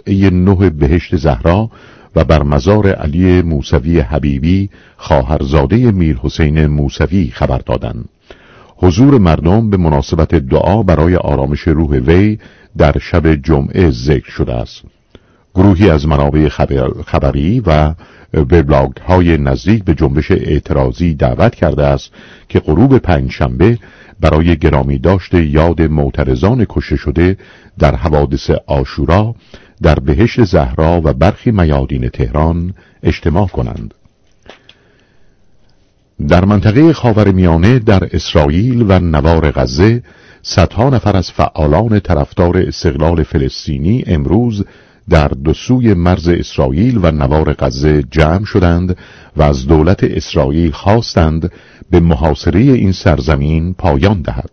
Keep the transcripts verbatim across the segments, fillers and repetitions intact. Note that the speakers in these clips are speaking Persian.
قلعه نه بهشت زهرا و بر مزار علی موسوی حبیبی خواهرزاده میر حسین موسوی خبر دادند. حضور مردم به مناسبت دعا برای آرامش روح وی در شب جمعه ذکر شده است. گروهی از منابع خبر خبری و وبلاگ های نزدیک به جنبش اعتراضی دعوت کرده است که غروب پنجشنبه برای گرامی داشت یاد معترضان کشته شده در حوادث عاشورا در بهشت زهرا و برخی میادین تهران اجتماع کنند. در منطقه خاورمیانه در اسرائیل و نوار غزه صدها نفر از فعالان طرفدار استقلال فلسطینی امروز در دو سوی مرز اسرائیل و نوار غزه جمع شدند و از دولت اسرائیل خواستند به محاصره این سرزمین پایان دهد.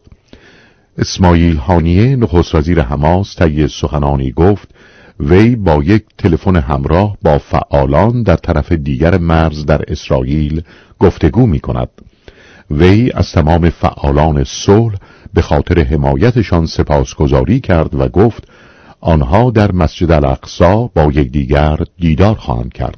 اسماعیل هانیه نخست وزیر حماس طی سخنانی گفت وی با یک تلفن همراه با فعالان در طرف دیگر مرز در اسرائیل گفتگو می کند. وی از تمام فعالان صلح به خاطر حمایتشان سپاسگزاری کرد و گفت آنها در مسجد الاقصی با یکدیگر دیدار خواهند کرد.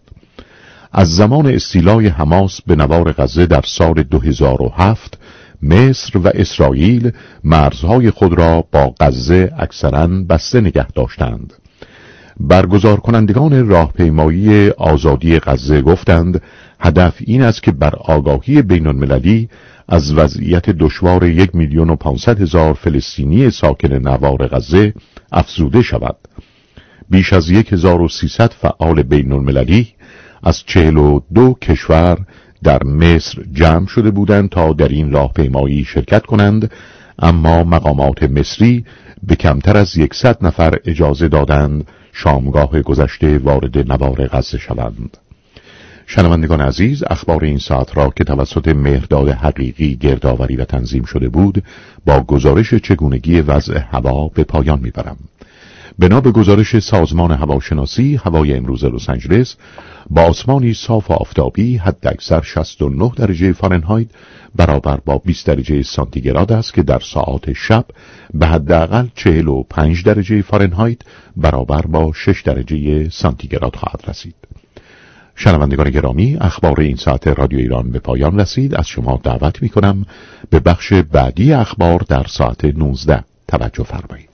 از زمان استیلای حماس به نوار غزه در سال دو هزار و هفت مصر و اسرائیل مرزهای خود را با غزه اکثراً بسته نگه داشتند. برگزار کنندگان راهپیمایی آزادی غزه گفتند هدف این است که بر آگاهی بین المللی از وضعیت دشوار یک میلیون و پانصد هزار فلسطینی ساکن نوار غزه افزوده شود. بیش از یک هزار و سیصد فعال بین المللی از چهل و دو کشور در مصر جمع شده بودند تا در این راهپیمایی شرکت کنند، اما مقامات مصری به کمتر از یکصد نفر اجازه دادند شامگاه گذشته وارد نوار غزه شوند. شنوندگان عزیز، اخبار این ساعت را که توسط مهرداد حقیقی گردآوری و تنظیم شده بود با گزارش چگونگی وضع هوا به پایان میبرم. بنا به گزارش سازمان هواشناسی، هوای امروز لس آنجلس با آسمانی صاف و آفتابی حداکثر شصت و نه درجه فارنهایت برابر با بیست درجه سانتیگراد است که در ساعات شب به حداقل چهل و پنج درجه فارنهایت برابر با شش درجه سانتیگراد خواهد رسید. شنوندگان گرامی، اخبار این ساعت رادیو ایران به پایان رسید. از شما دعوت می کنم به بخش بعدی اخبار در ساعت نوزده توجه فرمایید.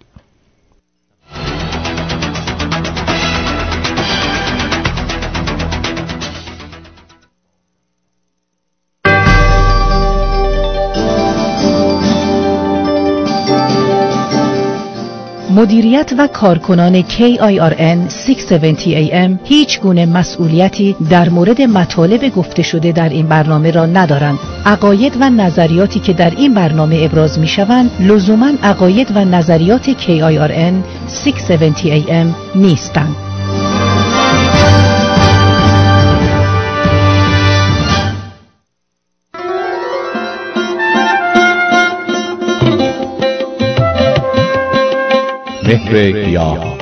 مدیریت و کارکنان کی آی آر ان ششصد و هفتاد ای ام هیچ گونه مسئولیتی در مورد مطالب گفته شده در این برنامه را ندارند. عقاید و نظریاتی که در این برنامه ابراز می شوند لزوماً عقاید و نظریات کی آی آر ان ششصد و هفتاد ای ام نیستند. مهر گیاه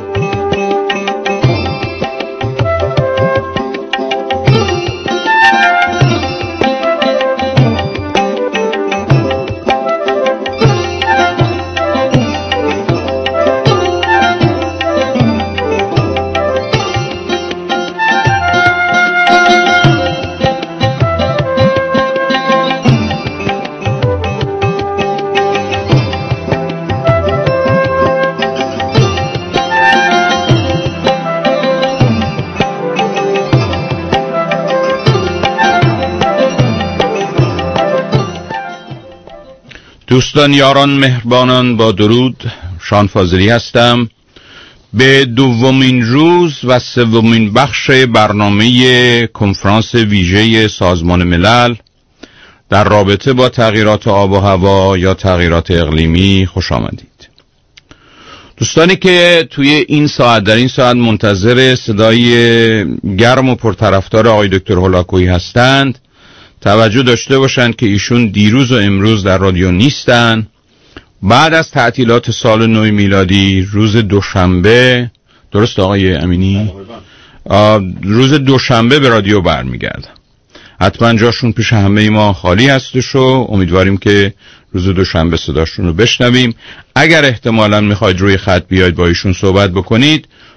دوستان، یاران، مهربانان، با درود، شان فاضلی هستم. به دومین روز و سومین بخش برنامه کنفرانس ویژه سازمان ملل در رابطه با تغییرات آب و هوا یا تغییرات اقلیمی خوش آمدید. دوستانی که توی این ساعت در این ساعت منتظر صدای گرم و پرطرفدار آقای دکتر هولاکویی هستند توجه داشته باشند که ایشون دیروز و امروز در رادیو نیستن. بعد از تعطیلات سال نو میلادی روز دوشنبه، درست آقای امینی؟ روز دوشنبه به رادیو برمیگردن. حتما جاشون پیش همه ما خالی هستش و امیدواریم که روز دوشنبه صداشون رو بشنویم. اگر احتمالاً میخواید روی خط بیاید با ایشون صحبت بکنید،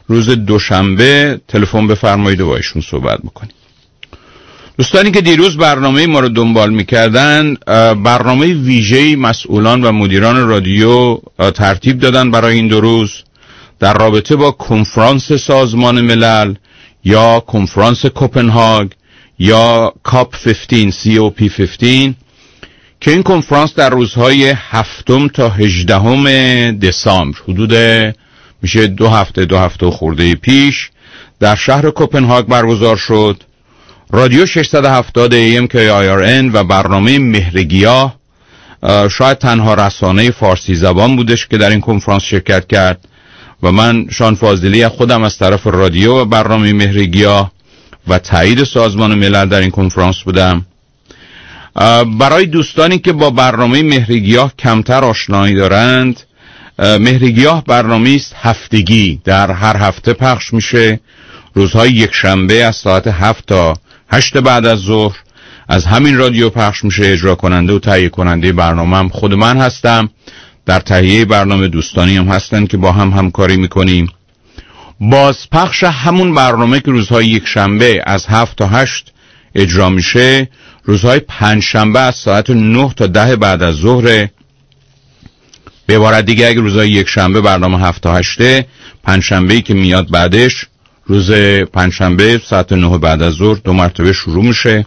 روز دوشنبه تلفن بفرمایید و با ایشون صحبت بکنیم. دوستانی که دیروز برنامه ما رو دنبال می‌کردن، برنامه ویژه‌ای مسئولان و مدیران رادیو ترتیب دادن برای این دو روز در رابطه با کنفرانس سازمان ملل یا کنفرانس کوپنهاگ یا کاپ پانزده سی او پی پانزده که این کنفرانس در روزهای هفتم تا هجدهم دسامبر، حدود میشه دو هفته دو هفته و خورده پیش در شهر کوپنهاگ برگزار شد. رادیو ششصد و هفتاد ای ام کی آی آر ان و برنامه مهرگیاه شاید تنها رسانه فارسی زبان بودش که در این کنفرانس شرکت کرد و من شان فاضلی خودم از طرف رادیو و برنامه مهرگیاه و تایید سازمان ملل در این کنفرانس بودم. برای دوستانی که با برنامه مهرگیاه کمتر آشنایی دارند، مهرگیاه برنامه است هفتگی، در هر هفته پخش میشه روزهای یک شنبه از ساعت هفت تا هشت بعد از ظهر. از همین رادیو پخش میشه. اجرا کننده و تهیه کننده برنامه هم خود من هستم. در تهیه برنامه دوستانی هم هستن که با هم همکاری میکنیم. بازپخش همون برنامه که روزهای یک شنبه از هفت تا هشت اجرا میشه روزهای پنج شنبه از ساعت نه تا ده بعد از ظهر. به عبارت دیگه اگه روزهای یک شنبه برنامه هفت تا هشته، پنج شنبه‌ای که میاد بعدش روز پنج شنبه ساعت نه بعد از ظهر دو مرتبه شروع میشه.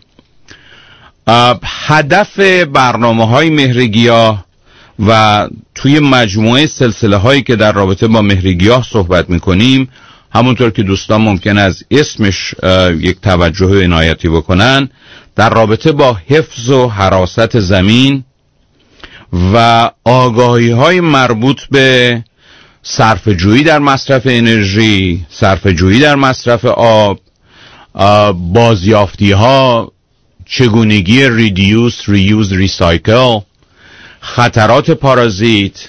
هدف برنامه‌های مهرگیاه و توی مجموعه سلسله هایی که در رابطه با مهرگیاه صحبت میکنیم، همونطور که دوستان ممکن از اسمش یک توجه عنایتی بکنن، در رابطه با حفظ و حراست زمین و آگاهی های مربوط به صرفه‌جویی در مصرف انرژی، صرفه‌جویی در مصرف آب، بازیافتی ها، چگونگی ریدیوس، ریوز، ریسایکل، خطرات پارازیت،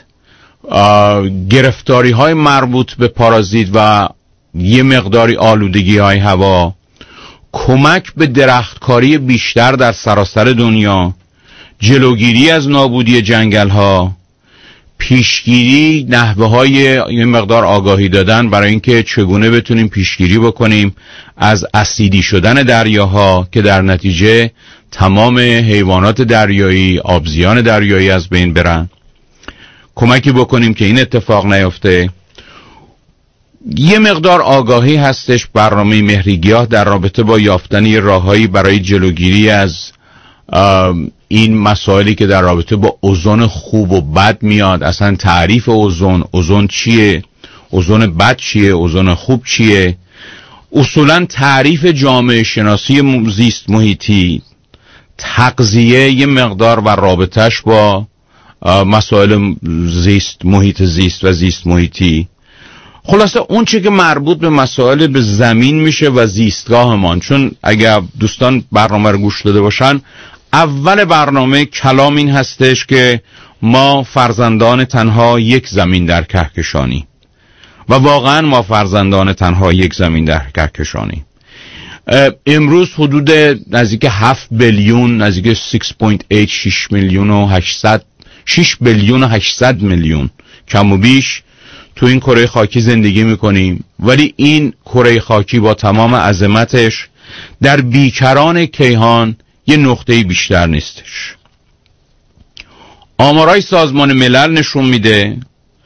گرفتاری های مربوط به پارازیت و یه مقداری آلودگی های هوا، کمک به درختکاری بیشتر در سراسر دنیا، جلوگیری از نابودی جنگل ها، پیشگیری، نحوه های یه مقدار آگاهی دادن برای اینکه چگونه بتونیم پیشگیری بکنیم از اسیدی شدن دریاها که در نتیجه تمام حیوانات دریایی، آبزیان دریایی از بین برن، کمکی بکنیم که این اتفاق نیفته. یه مقدار آگاهی هستش برنامه مهرگیاه در رابطه با یافتن راههایی برای جلوگیری از این مسائلی که در رابطه با اوزون خوب و بد میاد. اصلا تعریف اوزون، اوزون چیه، اوزون بد چیه، اوزون خوب چیه، اصولا تعریف جامعه شناسی زیست محیطی، تغذیه یه مقدار و رابطش با مسائل زیست محیط زیست و زیست محیطی. خلاصه اون چی که مربوط به مسائل به زمین میشه و زیستگاهمان. چون اگر دوستان برنامه رو گوش داده باشن، اول برنامه کلام این هستش که ما فرزندان تنها یک زمین در کهکشانی و واقعا ما فرزندان تنها یک زمین در کهکشانی. امروز حدود نزدیک هفت بیلیون، نزدیک شش و هشت میلیون و هشتصد شش بیلیون و هشتصد میلیون کم و بیش تو این کره خاکی زندگی میکنیم، ولی این کره خاکی با تمام عظمتش در بیکران کیهان یه نقطه‌ای بیشتر نیستش. آمارای سازمان ملل نشون میده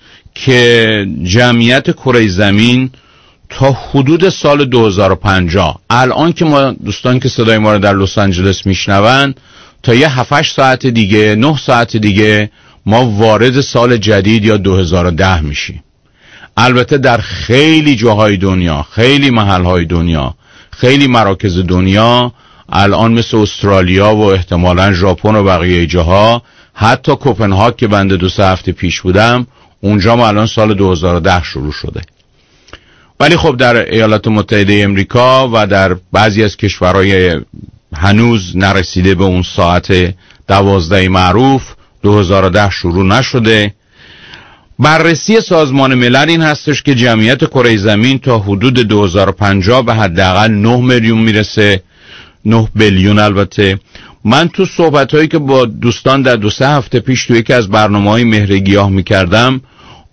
که جمعیت کره زمین تا حدود سال دو هزار و پنجاه، الان که ما دوستان که صدای ما رو در لس آنجلس میشنون، تا یه هفت هشت ساعت دیگه، نه ساعت دیگه ما وارد سال جدید یا دو هزار و ده میشیم. البته در خیلی جاهای دنیا، خیلی محلهای دنیا، خیلی مراکز دنیا الان مثل استرالیا و احتمالاً ژاپن و بقیه جاها، حتی کوپنهاگ که بنده دو سه هفته پیش بودم، اونجا ما الان سال دو هزار و ده شروع شده. ولی خب در ایالات متحده امریکا و در بعضی از کشورهای هنوز نرسیده به اون ساعت دوازده معروف، دو هزار و ده شروع نشده. بررسی سازمان ملل این هستش که جمعیت کره زمین تا حدود دو هزار و پنجاه به حداقل نه میلیون میرسه، نه بیلیون. البته من تو صحبت‌هایی که با دوستان در دو سه هفته پیش تو یکی از برنامه‌های مهرگیاه می‌کردم،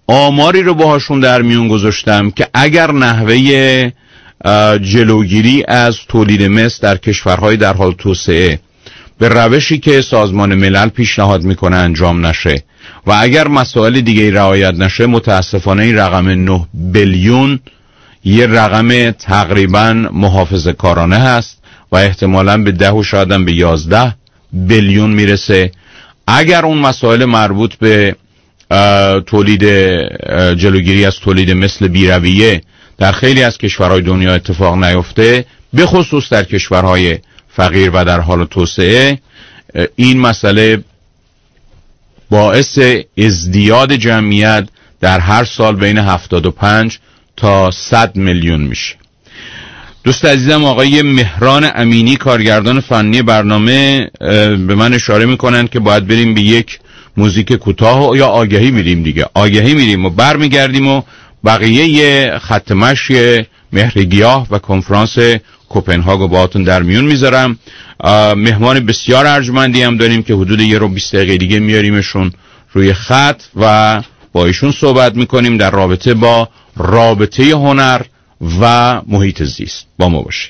آماری رو باهاشون در میون گذاشتم که اگر نحوه جلوگیری از تولید مس در کشورهای در حال توسعه به روشی که سازمان ملل پیشنهاد میکنه انجام نشه و اگر مسائل دیگه رعایت نشه، متاسفانه این رقم نه بیلیون یه رقم تقریبا محافظه کارانه هست و احتمالاً به ده و شاید هم به یازده بیلیون میرسه. اگر اون مسائل مربوط به تولید جلوگیری از تولید مثل بیرویه در خیلی از کشورهای دنیا اتفاق نیفته، به خصوص در کشورهای فقیر و در حال توسعه، این مسئله باعث ازدیاد جمعیت در هر سال بین هفتاد و پنج تا صد میلیون میشه. دوست عزیزم آقای مهران امینی، کارگردان فنی برنامه، به من اشاره میکنن که باید بریم به یک موزیک کوتاه یا آگهی میریم دیگه. آگهی میریم و برمیگردیم و بقیه خط مشی مهرگیاه و کنفرانس کوپنهاگ رو باهاتون در میون میذارم. مهمان بسیار ارجمندی هم داریم که حدود یه رو بیست دقیقه دیگه میاریمشون روی خط و با ایشون صحبت میکنیم در رابطه با رابطه هنر و محیط زیست. با ما باشید.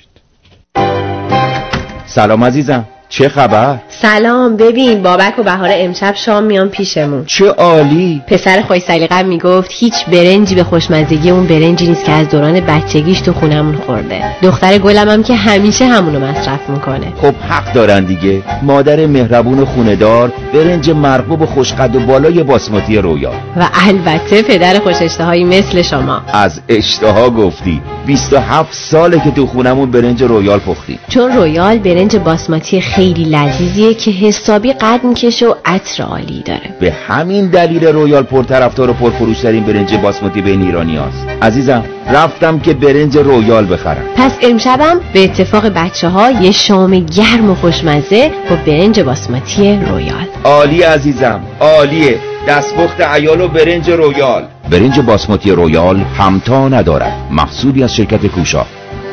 سلام عزیزم، چه خبر؟ سلام، ببین بابک و بهار امشب شام میان پیشمون. چه عالی. پسر خوش سلیقه‌ام میگفت هیچ برنجی به خوشمزگی اون برنجی نیست که از دوران بچگیش تو خونمون خورده. دختر گلم هم که همیشه همونو مصرف میکنه. خب حق دارن دیگه. مادر مهربون خونه‌دار برنج مرغوب و خوشقد و بالای باسماتی رویال. و البته پدر خوش اشتهایی مثل شما. از اشتها گفتی. بیست و هفت ساله که تو خونمون برنج رویال پختی. چون رویال برنج باسماتی خیلی لذیذیه که حسابی قد میکشه و عطر عالی داره. به همین دلیل رویال پرطرفدار و پرفروش‌ترین برنج باسماتی بین ایرانیاست. عزیزم رفتم که برنج رویال بخرم. پس امشبم به اتفاق بچه‌ها یه شام گرم و خوشمزه با برنج باسماتی رویال. عالی عزیزم، عالیه. دستپخت عیال و برنج رویال. برنج باسماتی رویال همتا ندارد. محصولی از شرکت کوشا.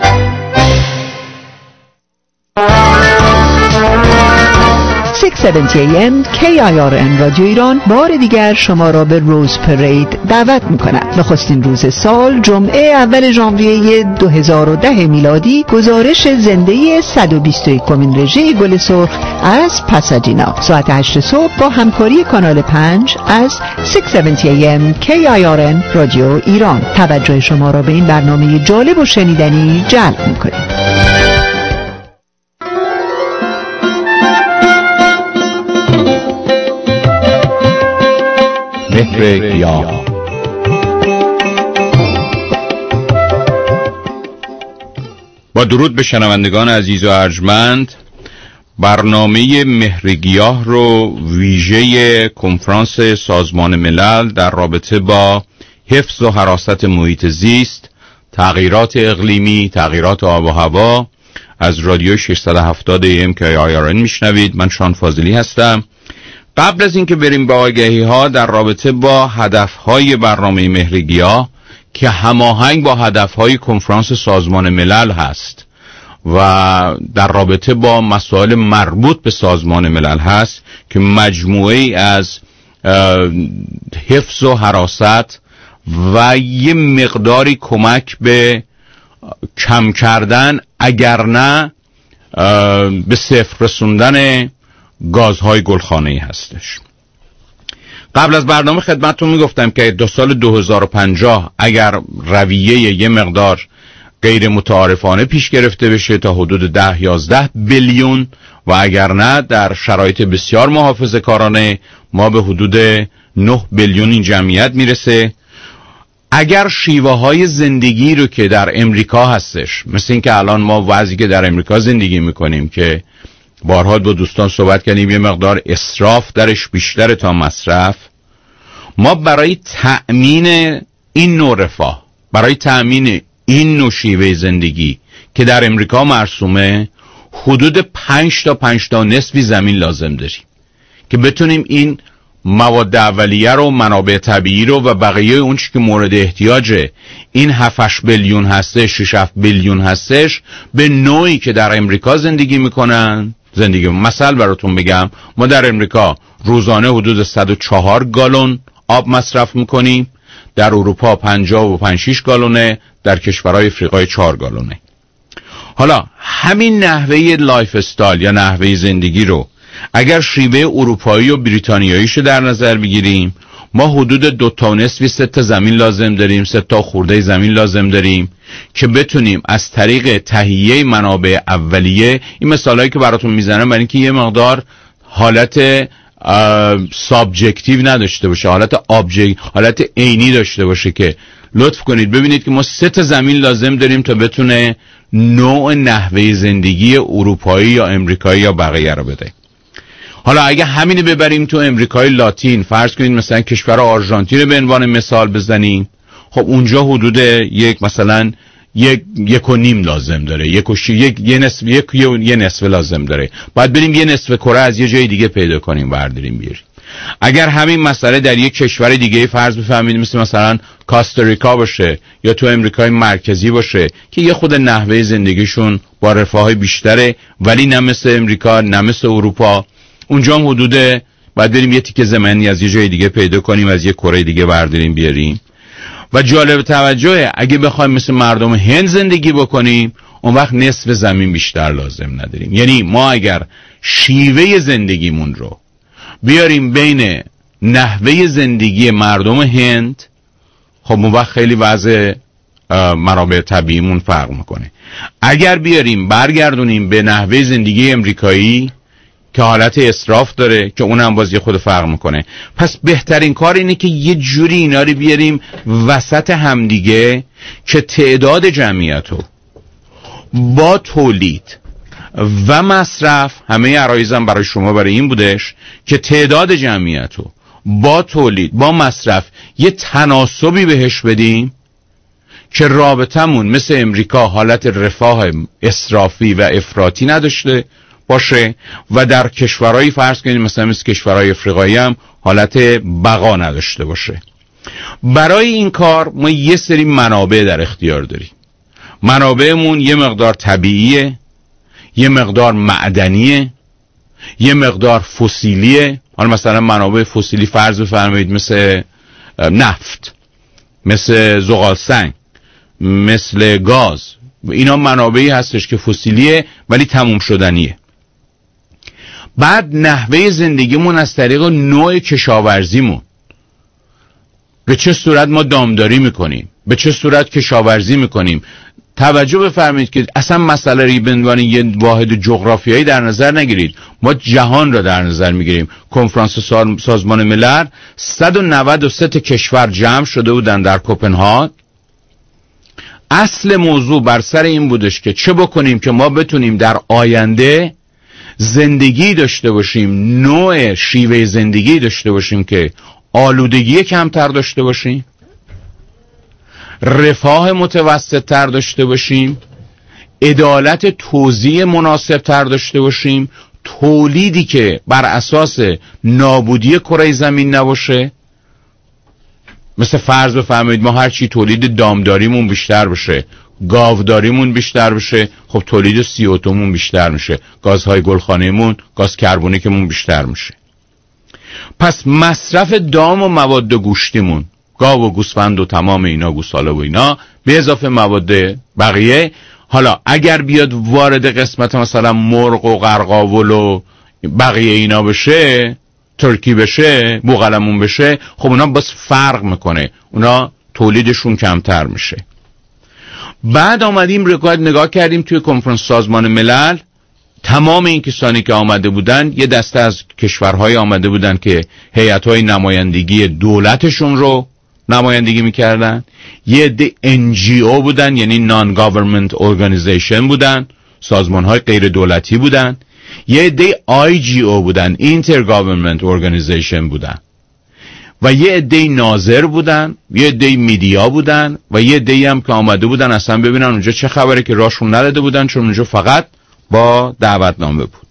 ششصد و هفتاد ای ام کی آی آر ان رادیو ایران بار دیگر شما را به روز پرید دعوت می‌کند. نخستین روز سال جمعه اول ژانویه دو هزار و ده میلادی گزارش زنده صد و بیست و یکمین رژه گل سرخ از پاساجینا ساعت هشت صبح با همکاری کانال پنج از ششصد و هفتاد ای ام کی آی آر ان رادیو ایران. توجه شما را به این برنامه جالب و شنیدنی جلب می‌کنیم. مهرگیاه. با درود به شنوندگان عزیز و ارجمند، برنامه مهرگیاه رو ویژه کنفرانس سازمان ملل در رابطه با حفظ و حراست محیط زیست، تغییرات اقلیمی، تغییرات آب و هوا از رادیو ششصد و هفتاد ای ام کی آی آر ان میشنوید. من شان فاضلی هستم. قبل از اینکه بریم به آگهی ها در رابطه با هدفهای برنامه مهرگیاه که هماهنگ با هدفهای کنفرانس سازمان ملل هست و در رابطه با مسائل مربوط به سازمان ملل هست که مجموعه از حفظ و حراست و یه مقداری کمک به کم کردن اگر نه به صفر رسوندن گازهای گلخانه‌ای هستش. قبل از برنامه خدمتتون میگفتم که دو سال دو هزار و پنجاه اگر رویه یه مقدار غیر متعارفانه پیش گرفته بشه تا حدود ده یازده بیلیون و اگر نه در شرایط بسیار محافظه کارانه ما به حدود نه بیلیون این جمعیت میرسه. اگر شیوه های زندگی رو که در امریکا هستش، مثل این که الان ما وضعی که در امریکا زندگی میکنیم که بارها با دوستان صحبت کردیم یه مقدار اسراف درش بیشتر تا مصرف، ما برای تأمین این نوع رفاه، برای تأمین این نوع شیوه زندگی که در امریکا مرسومه حدود پنج تا پنج تا نصفی زمین لازم داریم که بتونیم این مواد اولیه رو، منابع طبیعی رو و بقیه اون چی که مورد احتیاج این هفت بیلیون هستش، شش هفت بیلیون هستش به نوعی که در امریکا زندگی میکنن زندگی. مثال براتون بگم، ما در امریکا روزانه حدود صد و چهار گالون آب مصرف میکنیم، در اروپا پنجاه و پنج شش گالونه، در کشورهای افریقای چهار گالونه. حالا همین نحوه لایف استایل یا نحوه زندگی رو اگر شیوه اروپایی و بریتانیاییشو در نظر بگیریم، ما حدود دو تا و نصف سه تا زمین لازم داریم، سه تا خورده زمین لازم داریم که بتونیم از طریق تهیه منابع اولیه، این مثالایی که براتون میزنم برای اینکه یه مقدار حالت سابجکتیو نداشته باشه، حالت آبجکت، حالت عینی داشته باشه، که لطف کنید ببینید که ما سه تا زمین لازم داریم تا بتونه نوع نحوه زندگی اروپایی یا امریکایی یا بقیه رو بده. حالا اگه همینو ببریم تو امریکای لاتین، فرض کنید مثلا کشور آرژانتین رو به عنوان مثال بزنیم، خب اونجا حدود یک مثلا یک یک و نیم لازم داره، یک و شی، یک یه نصف یک یه نصف لازم داره. باید بریم یه نصف کره از یه جای دیگه پیدا کنیم برداریم بیاریم. اگر همین مسئله در یک کشور دیگه فرض بفهمید مثل مثلا کاستاریکا باشه یا تو امریکای مرکزی باشه که یه خود نحوه زندگیشون با رفاه بیشتره ولی نه مثل امریکا نه مثل اروپا، اونجا هم حدود باید بریم یه تیکه زمینی از یه جای دیگه پیدا کنیم، از یه کره دیگه برداریم بیاریم. و جالب توجهه اگه بخوایم مثل مردم هند زندگی بکنیم، اون وقت نصف زمین بیشتر لازم نداریم. یعنی ما اگر شیوه زندگیمون رو بیاریم بین نحوه زندگی مردم هند، خب اون وقت خیلی وضع منابع طبیعیمون فرق میکنه. اگر بیاریم برگردونیم به نحوه زندگی امریکایی که حالت اسراف داره که اونم باز یه خود فرق میکنه، پس بهترین کار اینه که یه جوری اینا رو بیاریم وسط همدیگه که تعداد جمعیتو با تولید و مصرف، همه عرایزم برای شما برای این بودش که تعداد جمعیتو با تولید با مصرف یه تناسبی بهش بدیم که رابطمون مثل امریکا حالت رفاه اسرافی و افراطی نداشته باشه و در کشورهای فرض کنید مثلا مثل کشورهای افریقایی هم حالت بقا نداشته باشه. برای این کار ما یه سری منابع در اختیار داریم. منابعمون یه مقدار طبیعیه، یه مقدار معدنیه، یه مقدار فسیلیه. حالا مثلا منابع فسیلی فرض بفرمایید مثل نفت، مثل زغال سنگ، مثل گاز، اینا منابعی هستش که فسیلیه ولی تموم شدنیه. بعد نحوه زندگیمون از طریق نوع کشاورزیمون، به چه صورت ما دامداری میکنیم، به چه صورت کشاورزی میکنیم. توجه بفرمایید که اصلا مسئله ری به عنوان یه واحد جغرافیایی در نظر نگیرید، ما جهان را در نظر میگیریم. کنفرانس سازمان ملل صد و نود و سه کشور جمع شده بودن در کوپنهاگ. اصل موضوع بر سر این بودش که چه بکنیم که ما بتونیم در آینده زندگی داشته باشیم، نوع شیوه زندگی داشته باشیم که آلودگی کمتر داشته باشیم، رفاه متوسط تر داشته باشیم، عدالت توزیع مناسب تر داشته باشیم، تولیدی که بر اساس نابودی کره زمین نباشه. مثل فرض بفرمایید ما هرچی تولید دامداریمون بیشتر بشه، گاوداریمون بیشتر بشه، خب تولید سی او دومون بیشتر میشه، گازهای گلخانه‌مون، گاز کربونیکمون بیشتر میشه. پس مصرف دام و مواد گوشتیمون، گاو و گوسفند و تمام اینا، گوساله و اینا، به اضافه مواد بقیه. حالا اگر بیاد وارد قسمت مثلا مرغ و قرقاول و بقیه اینا بشه، ترکی بشه، بوقلمون بشه، خب اونا باز فرق میکنه، اونا تولیدشون کمتر میشه. بعد آمدیم رکورد نگاه کردیم توی کنفرانس سازمان ملل، تمام این کسانی که آمده بودن، یه دسته از کشورهای آمده بودن که هیئت‌های نمایندگی دولتشون رو نمایندگی میکردن، یه عده ان جی او بودن یعنی Non-Government Organization بودن، سازمانهای غیر دولتی بودن، یه عده آی جی او بودن Intergovernment Organization بودن، و یه عده ناظر بودن، یه عده میدیا بودن، و یه عده هم که آمده بودن اصلا ببینن اونجا چه خبره که راشون نداده بودن، چون اونجا فقط با دعوتنامه بود.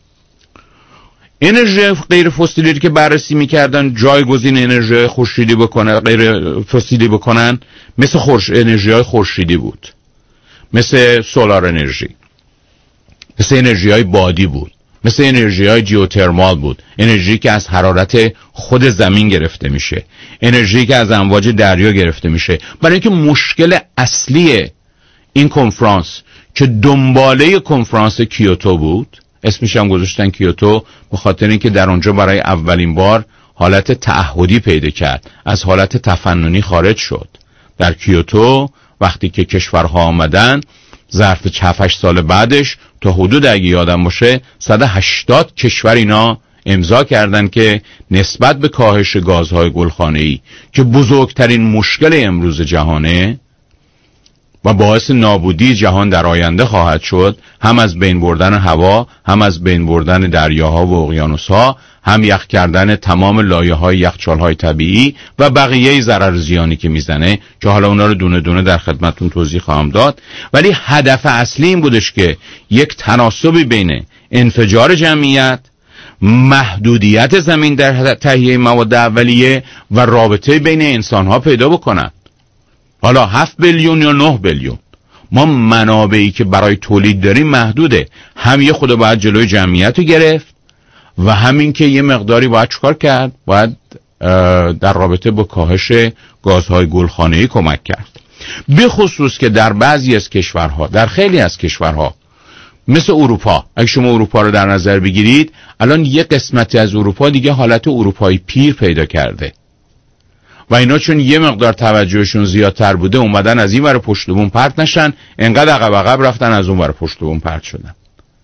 انرژی غیر فسیلی که بررسی میکردن جایگزین انرژی خورشیدی بکنن، غیر فسیلی بکنن، مثل خورش انرژی های خورشیدی بود، مثل سولار انرژی، مثل انرژی های بادی بود، مثل انرژی های جیوترمال بود، انرژی که از حرارت خود زمین گرفته میشه، انرژی که از امواج دریا گرفته میشه. برای اینکه مشکل اصلی این کنفرانس که دنباله کنفرانس کیوتو بود، اسمش هم گذاشتن کیوتو به خاطر اینکه در اونجا برای اولین بار حالت تعهدی پیدا کرد، از حالت تفننی خارج شد. در کیوتو وقتی که کشورها آمدن ظرف هفت هشت سال بعدش تا حدود اگه یادم باشه صد و هشتاد کشور اینا امضا کردن که نسبت به کاهش گازهای گلخانه‌ای که بزرگترین مشکل امروز جهانه و باعث نابودی جهان در آینده خواهد شد، هم از بین بردن هوا، هم از بین بردن دریاها و اقیانوسها، هم یخ کردن تمام لایه‌های یخچال‌های طبیعی و بقیه ضرر زیانی که میزنه که حالا اونا رو دونه دونه در خدمتتون توضیح خواهم داد. ولی هدف اصلی این بودش که یک تناسبی بین انفجار جمعیت، محدودیت زمین در تهیه مواد اولیه و رابطه بین انسان‌ها پیدا بکنن. حالا هفت بیلیون یا نه بیلیون، ما منابعی که برای تولید داریم محدوده، هم یه خود باید جلوی جمعیت رو گرفت و همین که یه مقداری باید چکار کرد، باید در رابطه با کاهش گازهای گلخانه‌ای کمک کرد. به خصوص که در بعضی از کشورها، در خیلی از کشورها مثل اروپا، اگه شما اروپا رو در نظر بگیرید، الان یه قسمتی از اروپا دیگه حالت اروپایی پیر پیدا کرده و اینا چون یه مقدار توجهشون زیادتر بوده اومدن از این ور پشت بوم پرت نشن، انقدر عقب عقب رفتن از اون ور پشت بوم پرت شدن.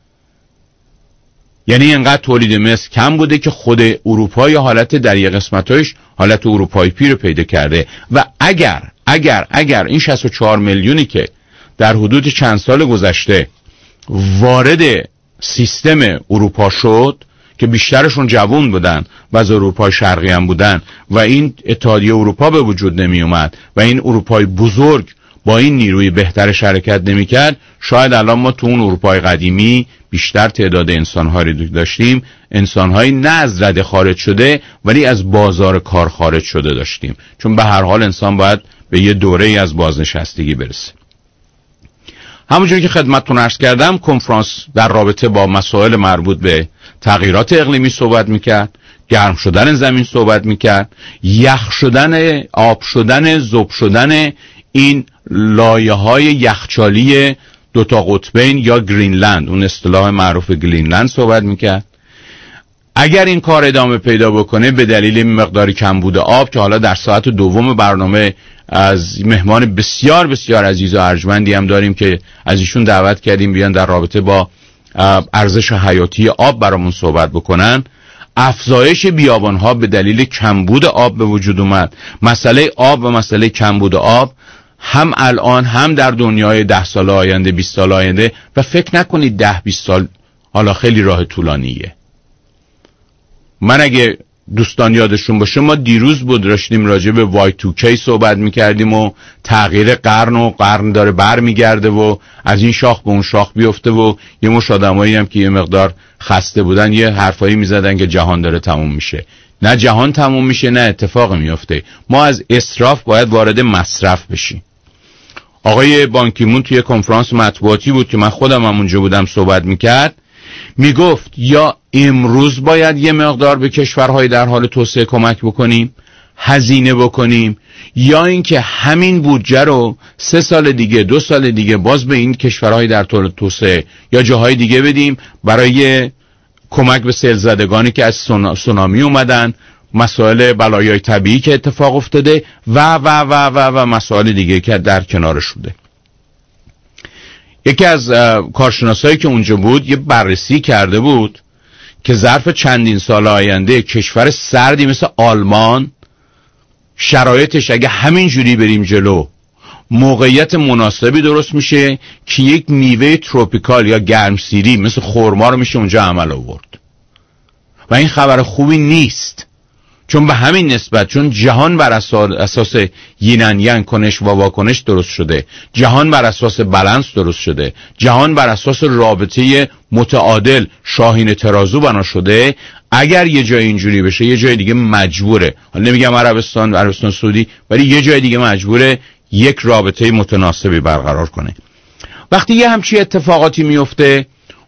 یعنی انقدر تولید مس کم بوده که خود اروپا یا حالت در یه قسمتایش حالت اروپایی پیر پیدا کرده. و اگر اگر اگر این شصت و چهار میلیونی که در حدود چند سال گذشته وارد سیستم اروپا شد که بیشترشون جوان بودن و از اروپای شرقی هم بودن و این اتحادیه اروپا به وجود نمی اومد و این اروپای بزرگ با این نیروی بهترش حرکت نمی کرد، شاید الان ما تو اون اروپای قدیمی بیشتر تعداد انسان‌هایی داشتیم، انسان‌هایی نه از رده خارج شده ولی از بازار کار خارج شده داشتیم، چون به هر حال انسان باید به یه دوره‌ای از بازنشستگی برسه. همونجوری که خدمتتون عرض کردم، کنفرانس در رابطه با مسائل مربوط به تغییرات اقلیمی صحبت میکرد، گرم شدن زمین صحبت میکرد، یخ شدن، آب شدن، ذوب شدن این لایه‌های یخچالی دوتا قطبین یا گرینلند، اون اصطلاح معروف گرینلند صحبت میکرد. اگر این کار ادامه پیدا بکنه به دلیل مقداری کمبود آب که حالا در ساعت دوم برنامه از مهمان بسیار بسیار عزیز و ارجمندی هم داریم که از ایشون دعوت کردیم بیان در رابطه با ارزش حیاتی آب برامون صحبت بکنن، افزایش بیابان‌ها به دلیل کمبود آب به وجود اومد. مسئله آب و مسئله کمبود آب هم الان هم در دنیای ده سال آینده، بیست سال آینده، و فکر نکنید ده بیست سال حالا خیلی راه طولانیه. من اگه دوستان یادشون باشه ما دیروز بود داشتیم راجع به وای تو کی صحبت میکردیم و تغییر قرن و قرن داره بر میگرده و از این شاخ به اون شاخ بیفته و یه مش آدمایی هم که یه مقدار خسته بودن یه حرفایی میزدن که جهان داره تموم میشه. نه جهان تموم میشه نه اتفاق میفته، ما از اسراف باید وارد مصرف بشیم. آقای بان کی مون توی کنفرانس مطبوعاتی بود که من خودم هم اونجا بودم صحبت میکرد، میگفت یا امروز باید یه مقدار به کشورهای در حال توسعه کمک بکنیم، هزینه بکنیم، یا اینکه همین بودجه رو سه سال دیگه، دو سال دیگه باز به این کشورهای در حال توسعه یا جاهای دیگه بدیم برای کمک به سیل زدگانی که از سونامی اومدن، مسائل بلایای طبیعی که اتفاق افتاده و و و و و مسائل دیگه که در کنارش شده. یکی از کارشناسایی که اونجا بود یه بررسی کرده بود که ظرف چندین سال آینده کشور سردی مثل آلمان شرایطش اگه همین جوری بریم جلو موقعیت مناسبی درست میشه که یک میوه تروپیکال یا گرمسیری مثل خرما رو میشه اونجا عمل آورد. و این خبر خوبی نیست، چون به همین نسبت، چون جهان بر اساس یینن یانگ کنش و واکنش درست شده، جهان بر اساس بالانس درست شده، جهان بر اساس رابطه متعادل شاهین ترازو بنا شده. اگر یه جای اینجوری بشه یه جای دیگه مجبوره، حالا نمیگم عربستان عربستان سعودی، ولی یه جای دیگه مجبوره یک رابطه متناسبی برقرار کنه. وقتی یه همچی اتفاقاتی میفته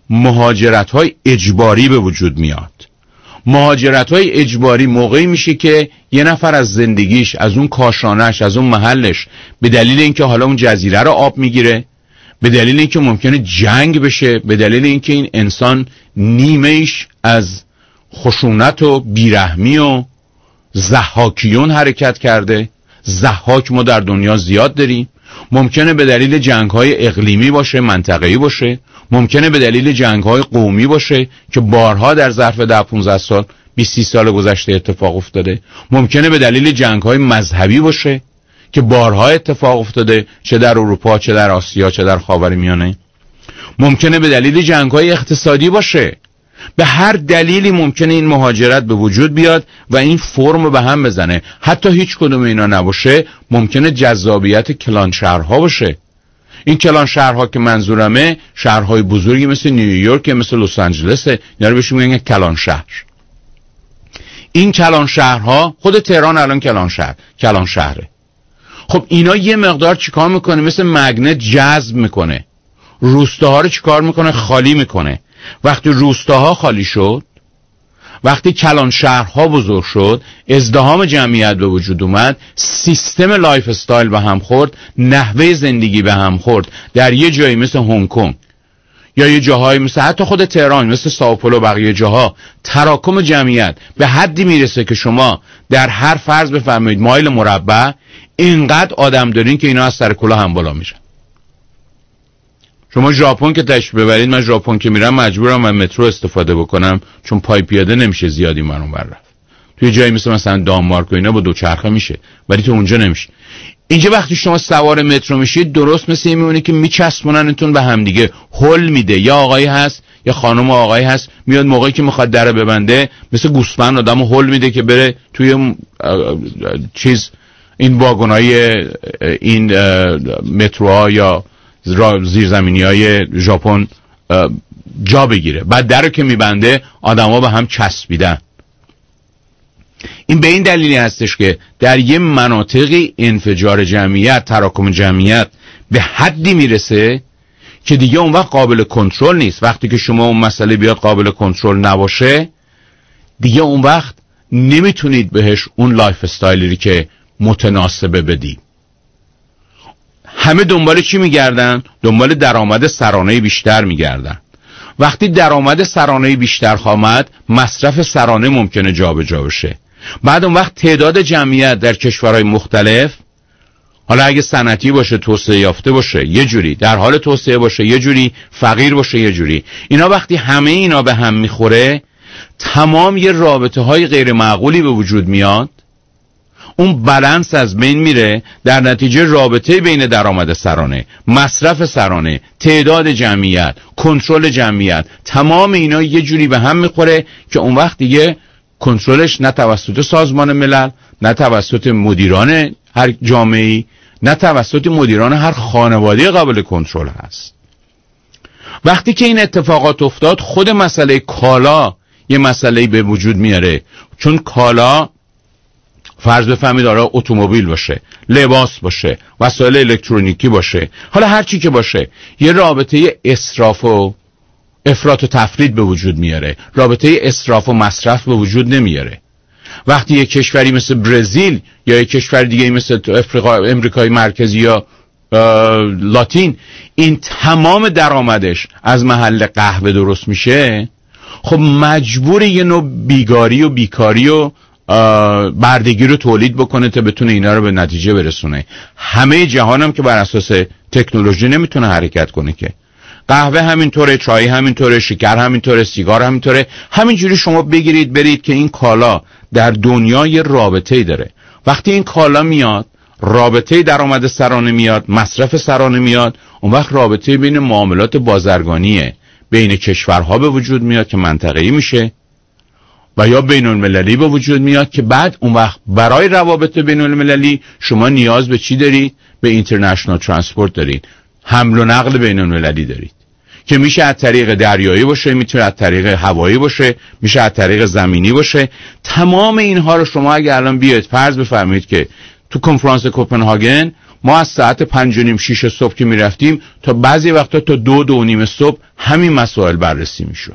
مهاجرت‌های اجباری به وجود میاد. مهاجرت‌های اجباری موقعی میشه که یه نفر از زندگیش، از اون کاشانش، از اون محلش به دلیل اینکه حالا اون جزیره رو آب میگیره، به دلیل اینکه ممکنه جنگ بشه، به دلیل اینکه این انسان نیمه‌ایش از خشونت و بیرحمی و ضحاکیون حرکت کرده. ضحاک ما در دنیا زیاد داریم. ممکنه به دلیل جنگ‌های اقلیمی باشه، منطقه‌ای باشه، ممکنه به دلیل جنگ‌های قومی باشه که بارها در ظرف ده پانزده سال، بیست سی سال گذشته اتفاق افتاده. ممکنه به دلیل جنگ‌های مذهبی باشه که بارها اتفاق افتاده، چه در اروپا، چه در آسیا، چه در خاورمیانه. ممکنه به دلیل جنگ‌های اقتصادی باشه. به هر دلیلی ممکنه این مهاجرت به وجود بیاد و این فرم به هم بزنه. حتی هیچ کدوم اینا نباشه، ممکنه جذابیت کلان شهرها باشه. این کلان شهرها که منظورمه شهرهای بزرگی مثل نیویورک، مثل لس آنجلس، اینا رو بهشون میگن کلان شهر. این کلان شهرها، خود تهران الان کلان شهر، کلان شهره. خب اینا یه مقدار چیکار میکنه؟ مثل مگنت جذب میکنه. روستاها رو چیکار میکنه؟ خالی میکنه. وقتی روستاها خالی شد، وقتی کلان شهرها بزرگ شد، ازدحام جمعیت به وجود اومد، سیستم لایف استایل به هم خورد، نحوه زندگی به هم خورد. در یه جایی مثل هنگ کنگ یا یه جاهایی مثل حتی خود تهران، مثل سائوپولو، بقیه جاها تراکم جمعیت به حدی میرسه که شما در هر فرض بفرمایید مایل مربع اینقدر آدم دارین که اینا از سر کلاه هم بالا میشن. شما ژاپن که تشریف ببرید، من ژاپن که میرم مجبورم من مترو استفاده بکنم، چون پای پیاده نمیشه زیادی من اون رفت. توی جایی مثل مثلا دانمارک و اینا با دوچرخه میشه، ولی تو اونجا نمیشه. اینجا وقتی شما سوار مترو میشید، درست مثل این میمونه که میچسبوننتون به هم دیگه، هول میده. یا آقایی هست یا خانم و آقایی هست، میاد موقعی که میخواد در ببنده مثل گوسفند آدمو هول میده که بره توی چیز این واگنای این متروها یا زیرزمینی های ژاپن جا بگیره. بعد در رو که میبنده آدما به هم چسبیدن. این به این دلیلی هستش که در یه مناطقی انفجار جمعیت، تراکم جمعیت به حدی میرسه که دیگه اون وقت قابل کنترل نیست. وقتی که شما اون مسئله بیاد قابل کنترل نباشه، دیگه اون وقت نمیتونید بهش اون لایف استایلی که متناسبه بدید. همه دنبال چی میگردن؟ دنبال درآمد سرانه بیشتر میگردن. وقتی درآمد سرانه بیشتر آمد، مصرف سرانه ممکنه جابجا بشه. بعد اون وقت تعداد جمعیت در کشورهای مختلف، حالا اگه صنعتی باشه، توسعه یافته باشه یه جوری، در حال توسعه باشه یه جوری، فقیر باشه یه جوری، اینا وقتی همه اینا به هم میخوره، تمام یه رابطه های غیر معقولی به وجود میاد. اون بالانس از بین میره. در نتیجه رابطه بین درآمد سرانه، مصرف سرانه، تعداد جمعیت، کنترل جمعیت، تمام اینا یه جوری به هم میخوره که اون وقت دیگه کنترلش نه توسط سازمان ملل، نه توسط مدیران هر جامعه‌ای، نه توسط مدیران هر خانواده قابل کنترل هست. وقتی که این اتفاقات افتاد، خود مسئله کالا یه مسئله به وجود میاره. چون کالا فرض بفهمید داره اتومبیل باشه، لباس باشه، وسایل الکترونیکی باشه، حالا هر چی که باشه، یه رابطه اسراف و افراط و تفرید به وجود میاره. رابطه اسراف و مصرف به وجود نمیاره. وقتی یه کشوری مثل برزیل یا یه کشور دیگه مثل افریقا، امریکای مرکزی یا لاتین، این تمام درآمدش از محل قهوه درست میشه، خب مجبور یه نوع بیگاری و بیکاری و بردگی رو تولید بکنه تا بتونه اینا رو به نتیجه برسونه. همه جهان هم که بر اساس تکنولوژی نمیتونه حرکت کنه که. قهوه همینطوره، چای همینطوره، شکر همینطوره، سیگار همینطوره. همینجوری شما بگیرید برید که این کالا در دنیا یه رابطه‌ای داره. وقتی این کالا میاد، رابطه درآمد سرانه میاد، مصرف سرانه میاد، اون وقت رابطه بین معاملات بازرگانیه بین کشورها به وجود میاد که منطقه‌ای میشه و یا بین المللی به وجود میاد که بعد اون وقت برای روابط بین المللی شما نیاز به چی دارید؟ به اینترنشنال ترانسپورت دارید، حمل و نقل بین المللی دارید که میشه از طریق دریایی باشه، میتونه از طریق هوایی باشه، میشه از طریق زمینی باشه. تمام اینها رو شما اگه الان بیاید فرض بفرمایید که تو کنفرانس کوپنهاگن ما از ساعت پنج و نیم شیش صبح که میرفتیم تا بعضی وقتا تا دو دو و نیم صبح همین مسائل بررسی میشد.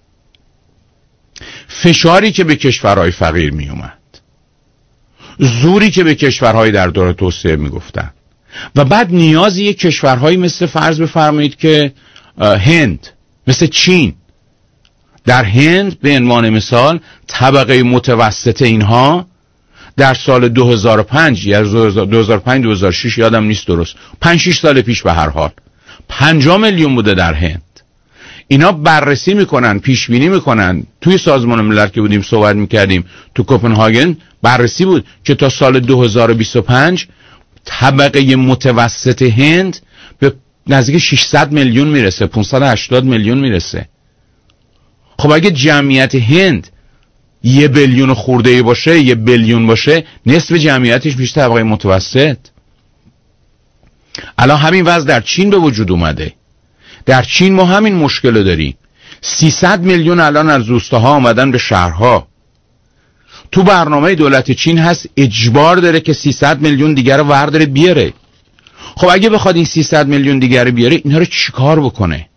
فشاری که به کشورهای فقیر می اومد، زوری که به کشورهای در دور توسعه می گفتن، و بعد نیازی یک کشورهایی مثل فرض بفرمایید که هند، مثل چین. در هند به عنوان مثال طبقه متوسط اینها در سال دو هزار و پنج یا دو هزار و پنج دو هزار و شش یادم نیست درست، پنج شش سال پیش به هر حال پنجاه میلیون بوده در هند. اینا بررسی میکنن، پیش بینی میکنن. توی سازمان ملل که بودیم صحبت میکردیم، تو کوپنهاگن بررسی بود که تا سال دو هزار و بیست و پنج طبقه متوسط هند به نزدیک ششصد میلیون میرسه، پانصد و هشتاد میلیون میرسه. خب اگه جمعیت هند یه بیلیون خورده باشه، یه بیلیون باشه، نصف جمعیتش میشه طبقه متوسط. الان همین وضع در چین به وجود اومده. در چین ما همین مشکل داریم. سیصد میلیون الان از روستاها آمدن به شهرها. تو برنامه دولت چین هست اجبار داره که سیصد میلیون دیگر رو ورداره بیاره. خب اگه بخواد این سیصد میلیون دیگر رو بیاره، اینا رو چیکار بکنه؟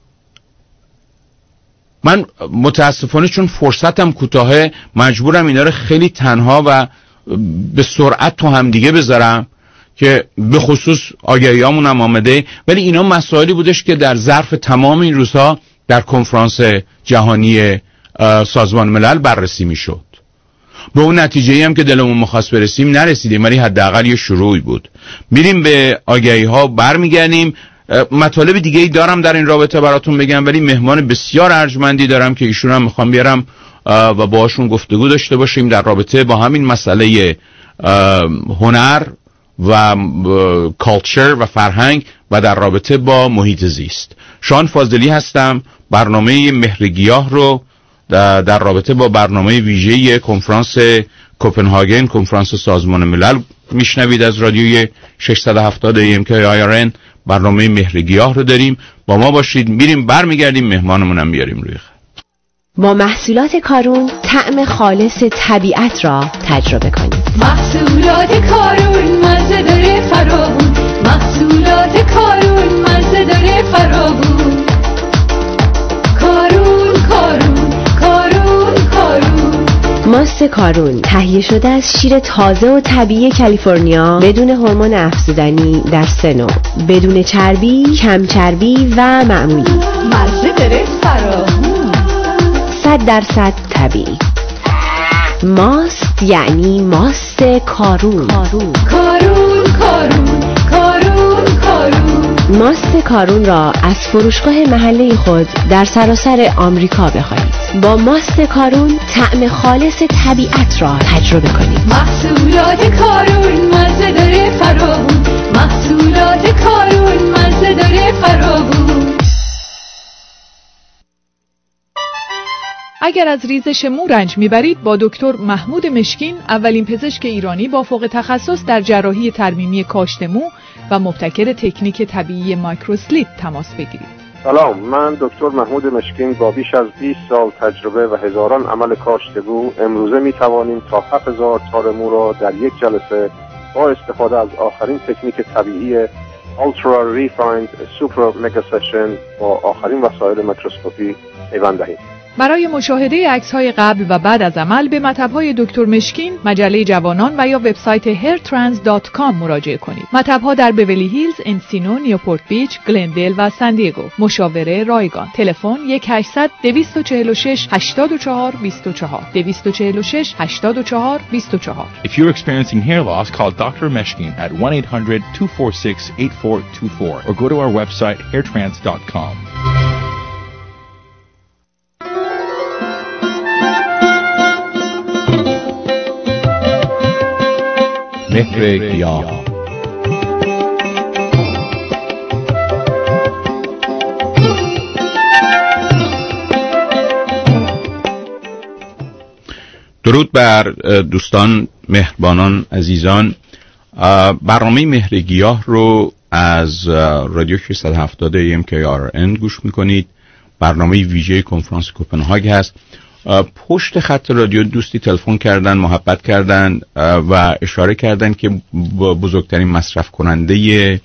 من متاسفانه چون فرصتم کوتاهه مجبورم اینا رو خیلی تنها و به سرعت تو هم دیگه بذارم که به خصوص آگهیامون هم آمده، ولی اینا مسائلی بودش که در ظرف تمام این روزها در کنفرانس جهانی سازمان ملل بررسی میشد. به اون نتیجه‌ای هم که دلمون می‌خواست برسیم نرسیدیم، ولی حداقل یه شروعی بود. میریم به آگهی‌ها برمیگردیم. مطالب دیگه ای دارم در این رابطه براتون بگم، ولی مهمان بسیار ارجمندی دارم که ایشون هم میخوام بیارم و باهاشون گفتگو داشته باشیم در رابطه با همین مسئله هنر و کالچر و فرهنگ و در رابطه با محیط زیست. شان فاضلی هستم. برنامه مهر گیاه رو در رابطه با برنامه ویژه کنفرانس کوپنهاگن، کنفرانس سازمان ملل میشنوید از رادیوی ششصد و هفتاد ای ام کی آی آر ان. برنامه مهر گیاه رو داریم، با ما باشید. میریم برمیگردیم، مهمانمون هم بیاریم روی خط. با محصولات کارون طعم خالص طبیعت را تجربه کنید. محصولات کارون مزه داره فراوون، محصولات کارون مزه داره فراوون. کارون کارون کارون کارون. ماست کارون تهیه شده از شیر تازه و طبیعی کالیفرنیا بدون هورمون افزودنی در سه نوع، بدون چربی، کم چربی و معمولی. مزه داره فراوون، صد درصد طبیعی. ماست یعنی ماست کارون. کارون کارون کارون کارون کارون. ماست کارون را از فروشگاه محله خود در سراسر آمریکا بخرید. با ماست کارون طعم خالص طبیعت را تجربه کنید. محصولات کارون مزه داره فراوون، محصولات کارون مزه داره فراوون. اگر از ریزش مو رنج میبرید، با دکتر محمود مشکین، اولین پزشک ایرانی با فوق تخصص در جراحی ترمیمی کاشت مو و مبتکر تکنیک طبیعی مایکروسلیت تماس بگیرید. سلام، من دکتر محمود مشکین با بیش از بیست سال تجربه و هزاران عمل کاشت مو امروزه می توانیم تا هفت هزار تار مو را در یک جلسه با استفاده از آخرین تکنیک طبیعی Ultra Refined Super Mega Session با آخرین وسایل میکروسکوپی پیوند دهیم. برای مشاهده عکس‌های قبل و بعد از عمل به مطب‌های دکتر مشکین، مجله جوانان و یا وبسایت هیر ترانس دات کام مراجعه کنید. مطب‌ها در بیولی هیلز، انسینو، نیوپورت بیچ، گلندل و سان دیگو. مشاوره رایگان. تلفن یک هشتصد دویست و چهل و شش هشتاد و چهار بیست و چهار دویست و چهل و شش هشتاد و چهار بیست و چهار. If you're experiencing hair loss, call doctor Meshkin at one eight hundred two four six eight four two four or go to our website hair trans dot com. مهر گیاه. درود بر دوستان مهربانان عزیزان. برنامه مهر گیاه رو از رادیو ششصد و هفتاد ای ام کی آر ان گوش میکنید. برنامه ویژه کنفرانس کوپنهاگ هست. پشت خط رادیو دوستی تلفن کردن، محبت کردن و اشاره کردن که بزرگترین مصرف کننده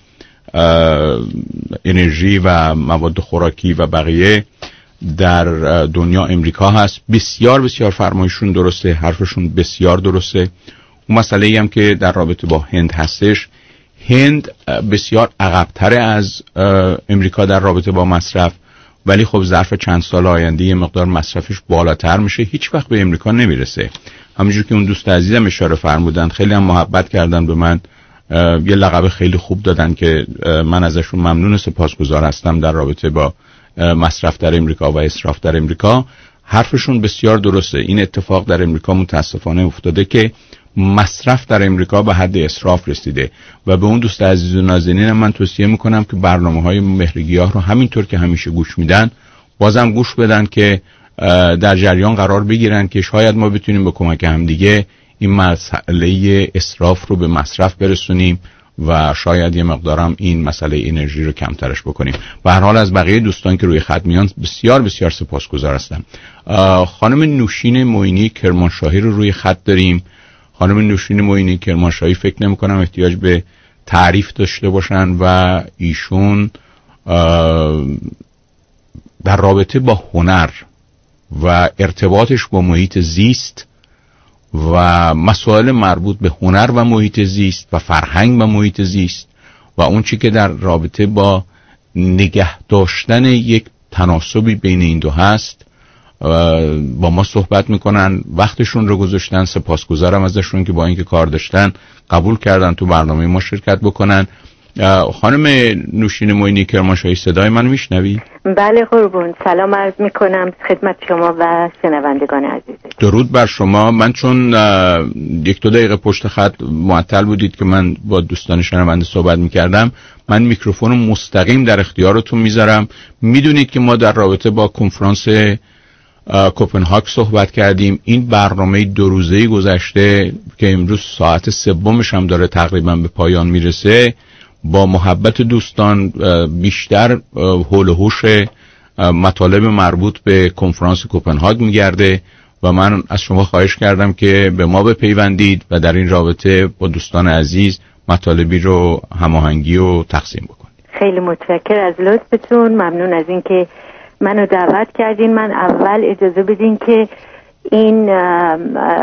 انرژی و مواد خوراکی و بقیه در دنیا امریکا هست. بسیار بسیار فرمایشون درسته، حرفشون بسیار درسته. اون مسئله هم که در رابطه با هند هستش، هند بسیار عقب‌تر از امریکا در رابطه با مصرف، ولی خب ظرف چند سال آینده یه مقدار مصرفش بالاتر میشه، هیچ وقت به امریکا نمیرسه. همونجور که اون دوست عزیزم اشاره فرمودن، خیلی هم محبت کردن به من، یه لقب خیلی خوب دادن که من ازشون ممنون و سپاسگزار هستم در رابطه با مصرف در امریکا و اسراف در امریکا. حرفشون بسیار درسته. این اتفاق در امریکا متاسفانه افتاده که مصرف در امریکا به حد اسراف رسیده و به اون دوست عزیز و نازنینم من توصیه میکنم که برنامه‌های مهرگیاه رو همینطور که همیشه گوش میدن بازم گوش بدن که در جریان قرار بگیرن که شاید ما بتونیم به کمک همدیگه این مسئله اسراف رو به مصرف برسونیم و شاید یه مقدارم این مسئله انرژی رو کمترش بکنیم. به هر حال از بقیه دوستان که روی خط میان بسیار بسیار سپاسگزار هستم. خانم نوشین معینی کرمانشاهی رو روی خط داریم. خانم نوشین معینی کرمانشاهی فکر نمی کنم احتیاج به تعریف داشته باشن و ایشون در رابطه با هنر و ارتباطش با محیط زیست و مسائل مربوط به هنر و محیط زیست و فرهنگ و محیط زیست و اون چی که در رابطه با نگه داشتن یک تناسبی بین این دو هست با ما صحبت میکنن. وقتشون رو گذاشتن، سپاسگزارم ازشون که با اینکه کار داشتن قبول کردن تو برنامه ما شرکت بکنن. خانم نوشین معینی کرمانشاهی، صدای من میشنوی؟ بله قربون، سلام عرض میکنم خدمت شما و شنوندگان عزیز. درود بر شما. من چون یک دو دقیقه پشت خط معطل بودید که من با دوستان شنونده صحبت میکردم، من میکروفون مستقیم در اختیارتون میذارم. میدونید که ما در رابطه با کنفرانس کوپنهاگ صحبت کردیم. این برنامه دو روزه‌ای گذشته که امروز ساعت سومش هم داره تقریبا به پایان میرسه، با محبت دوستان بیشتر حول و حوش مطالب مربوط به کنفرانس کوپنهاگ میگرده و من از شما خواهش کردم که به ما بپیوندید و در این رابطه با دوستان عزیز مطالبی رو هماهنگی و تقسیم بکنید. خیلی متشکر از لطفتون، ممنون از اینکه منو دعوت کردین. من اول اجازه بدین که این اه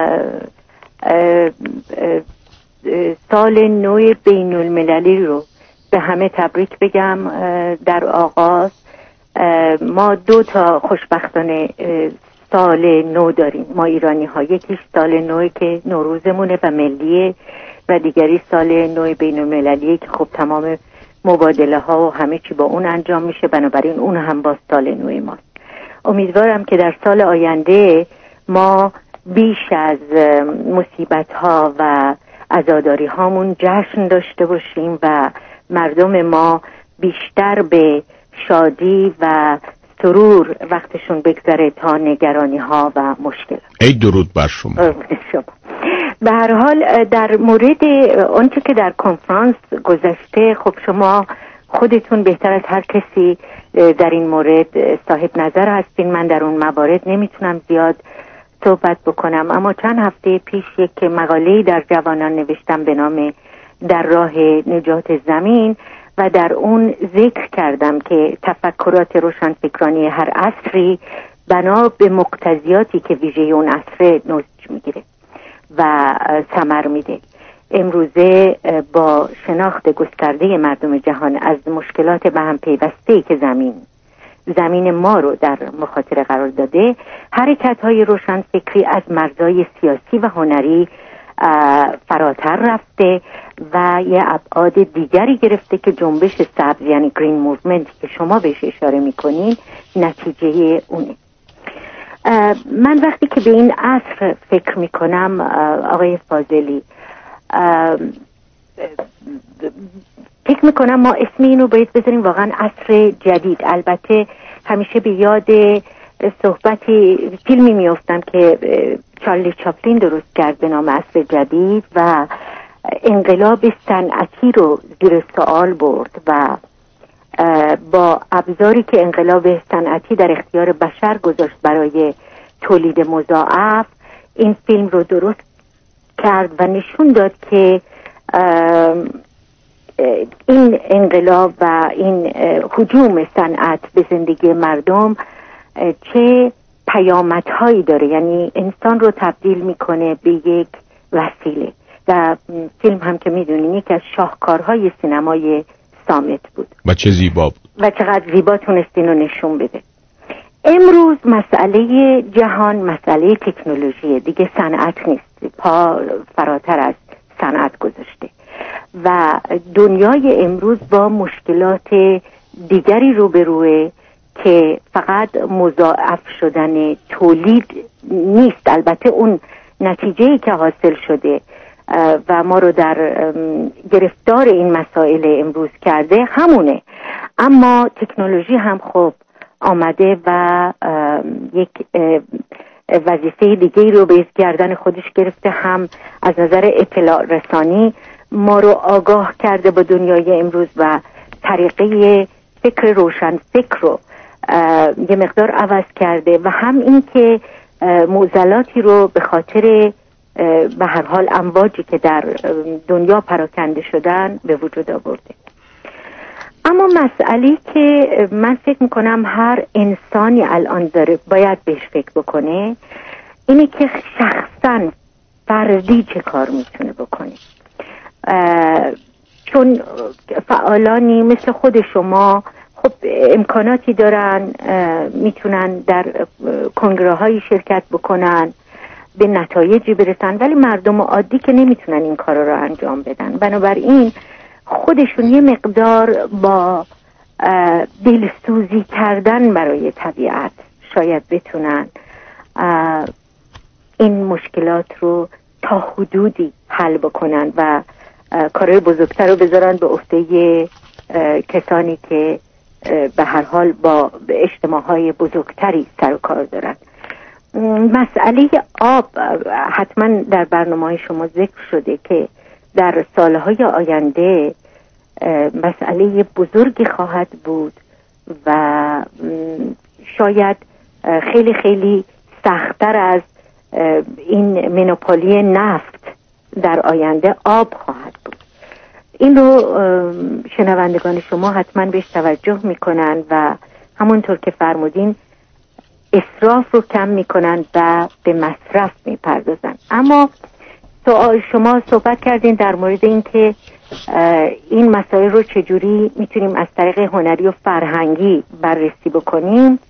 اه اه سال نو بین المللی رو به همه تبریک بگم. در آغاز ما دو تا خوشبختانه سال نو داریم ما ایرانی ها، یکیش سال نوی که نوروزمونه و ملیه و دیگری سال نو بین المللیه که خب تمام مبادله ها و همه چی با اون انجام میشه، بنابراین اون هم با سال نوی ماست. امیدوارم که در سال آینده ما بیش از مصیبت ها و عزاداری هامون جشن داشته باشیم و مردم ما بیشتر به شادی و سرور وقتشون بگذره تا نگرانی ها و مشکلات. ای درود بر شما. به هر حال در مورد آنچه که در کنفرانس گذشته، خب شما خودتون بهتر از هر کسی در این مورد صاحب نظر هستین. من در اون موارد نمیتونم زیاد صحبت بکنم، اما چند هفته پیش یک مقاله‌ای در جوانان نوشتم به نام در راه نجات زمین و در اون ذکر کردم که تفکرات روشنفکرانی هر عصری بنا به مقتضیاتی که ویژه اون عصر نتیجه میگیره و ثمر میده. امروزه با شناخت گسترده مردم جهان از مشکلات به هم پیوسته که زمین زمین ما رو در مخاطره قرار داده، حرکت‌های روشنفکری از مرزهای سیاسی و هنری فراتر رفته و یه ابعاد دیگری گرفته که جنبش سبز یعنی گرین موومنت که شما بهش اشاره میکنین نتیجه اونه. من وقتی که به این عصر فکر میکنم آقای فاضلی، فکر میکنم ما اسم اینو باید بذاریم واقعا عصر جدید. البته همیشه به یاد صحبتی فیلمی میافتم که چارلی چاپلین درست کرد به نام عصر جدید و انقلاب صنعتی رو زیر سوال برد و با ابزاری که انقلاب صنعتی در اختیار بشر گذاشت برای تولید مضاعف این فیلم رو درست کرد و نشون داد که این انقلاب و این هجوم صنعت به زندگی مردم چه پیامدهایی داره، یعنی انسان رو تبدیل میکنه به یک وسیله. و فیلم هم که میدونین یکی از شاهکارهای سینمای صامت بود و چه زیبا بود و چقدر زیبا تونستین رو نشون بده. امروز مسئله جهان مسئله تکنولوژیه دیگه، صنعت نیست، پا فراتر از صنعت گذاشته و دنیای امروز با مشکلات دیگری روبروه که فقط مضاعف شدن تولید نیست. البته اون نتیجه‌ای که حاصل شده و ما رو در گرفتار این مسائل امروز کرده همونه، اما تکنولوژی هم خب آمده و یک وظیفه دیگه رو به گردن خودش گرفته، هم از نظر اطلاع رسانی ما رو آگاه کرده با دنیای امروز و طریقه فکر روشن فکر رو یه مقدار عوض کرده و هم این که معضلاتی رو به خاطر به هر حال امواجی که در دنیا پراکنده شدن به وجود آورده. اما مسئله که من فکر میکنم هر انسانی الان داره باید بهش فکر بکنه اینه که شخصاً فردی چه کار میتونه بکنه، چون فعالانی مثل خود شما خب امکاناتی دارن، میتونن در کنگره هایی شرکت بکنن، به نتایجی برسن، ولی مردم عادی که نمیتونن این کارا رو انجام بدن. بنابراین خودشون یه مقدار با دلسوزی کردن برای طبیعت شاید بتونن این مشکلات رو تا حدودی حل بکنن و کارهای بزرگتر رو بذارن به عهده کسانی که به هر حال با اجتماعهای بزرگتری سر و کار دارن. مسئله آب حتما در برنامه شما ذکر شده که در سالهای آینده مسئله بزرگی خواهد بود و شاید خیلی خیلی سخت‌تر از این مونوپولی نفت در آینده آب خواهد بود. این رو شنوندگان شما حتما بهش توجه میکنن و همونطور که فرمودین اسراف رو کم میکنن و به مصرف میپردازن. اما شما صحبت کردین در مورد این که این مسائل رو چجوری میتونیم از طریق هنری و فرهنگی بررسی بکنیم.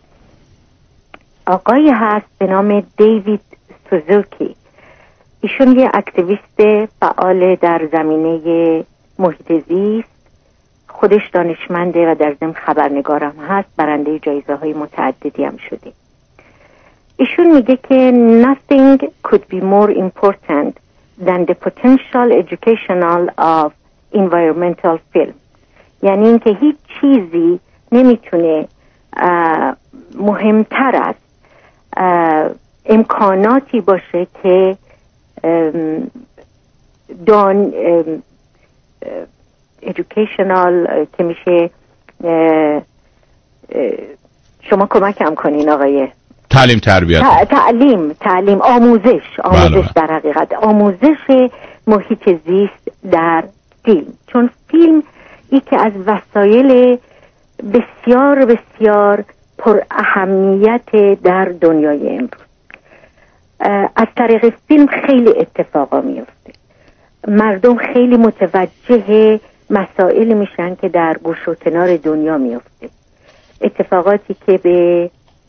آقایی هست به نام دیوید سوزوکی، ایشون یه اکتیویست فعال در زمینه محیط زیست، خودش دانشمنده و در ضمن خبرنگارم هست، برنده جایزه های متعددی هم شده. ایشون میگه که nothing could be more important than the potential educational of environmental film. یعنی اینکه هیچ چیزی نمیتونه مهمتر از امکاناتی باشه که دان educational که میشه شما کمکم کنین آقای تعلیم تربیت تعلیم تعلیم آموزش آموزش در حقیقت آموزش محیط زیست در فیلم، چون فیلم یکی از وسایل بسیار بسیار پر اهمیت در دنیای امروز. از طریق فیلم خیلی اتفاقا میفته، مردم خیلی متوجه مسائل میشن که در گوش و کنار دنیا میفته، اتفاقاتی که به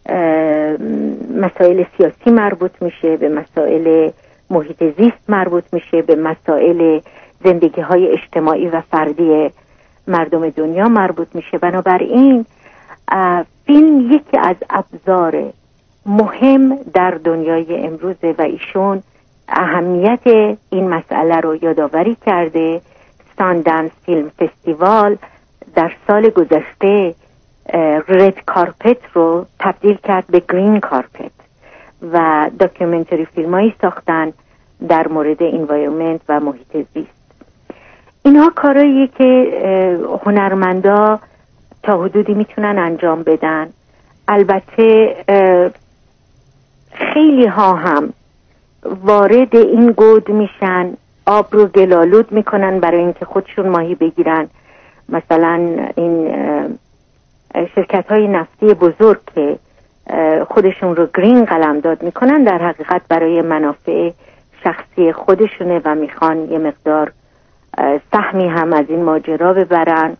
مسائل سیاسی مربوط میشه، به مسائل محیط زیست مربوط میشه، به مسائل زندگی های اجتماعی و فردی مردم دنیا مربوط میشه. بنابراین فیلم یکی از ابزار مهم در دنیای امروزه و ایشون اهمیت این مسئله رو یادآوری کرده. ساندنس فیلم فستیوال در سال گذشته رد کارپت رو تبدیل کرد به گرین کارپت و داکیومنتری فیلمایی ساختن در مورد انوایرمنت و محیط زیست. اینها کارهاییه که هنرمندا تا حدودی میتونن انجام بدن. البته خیلی ها هم وارد این گود میشن، آب رو گلالود میکنن برای اینکه خودشون ماهی بگیرن. مثلا این شرکت های نفتی بزرگ که خودشون رو گرین قلمداد میکنن در حقیقت برای منافع شخصی خودشونه و میخوان یه مقدار سهمی هم از این ماجرا ببرن.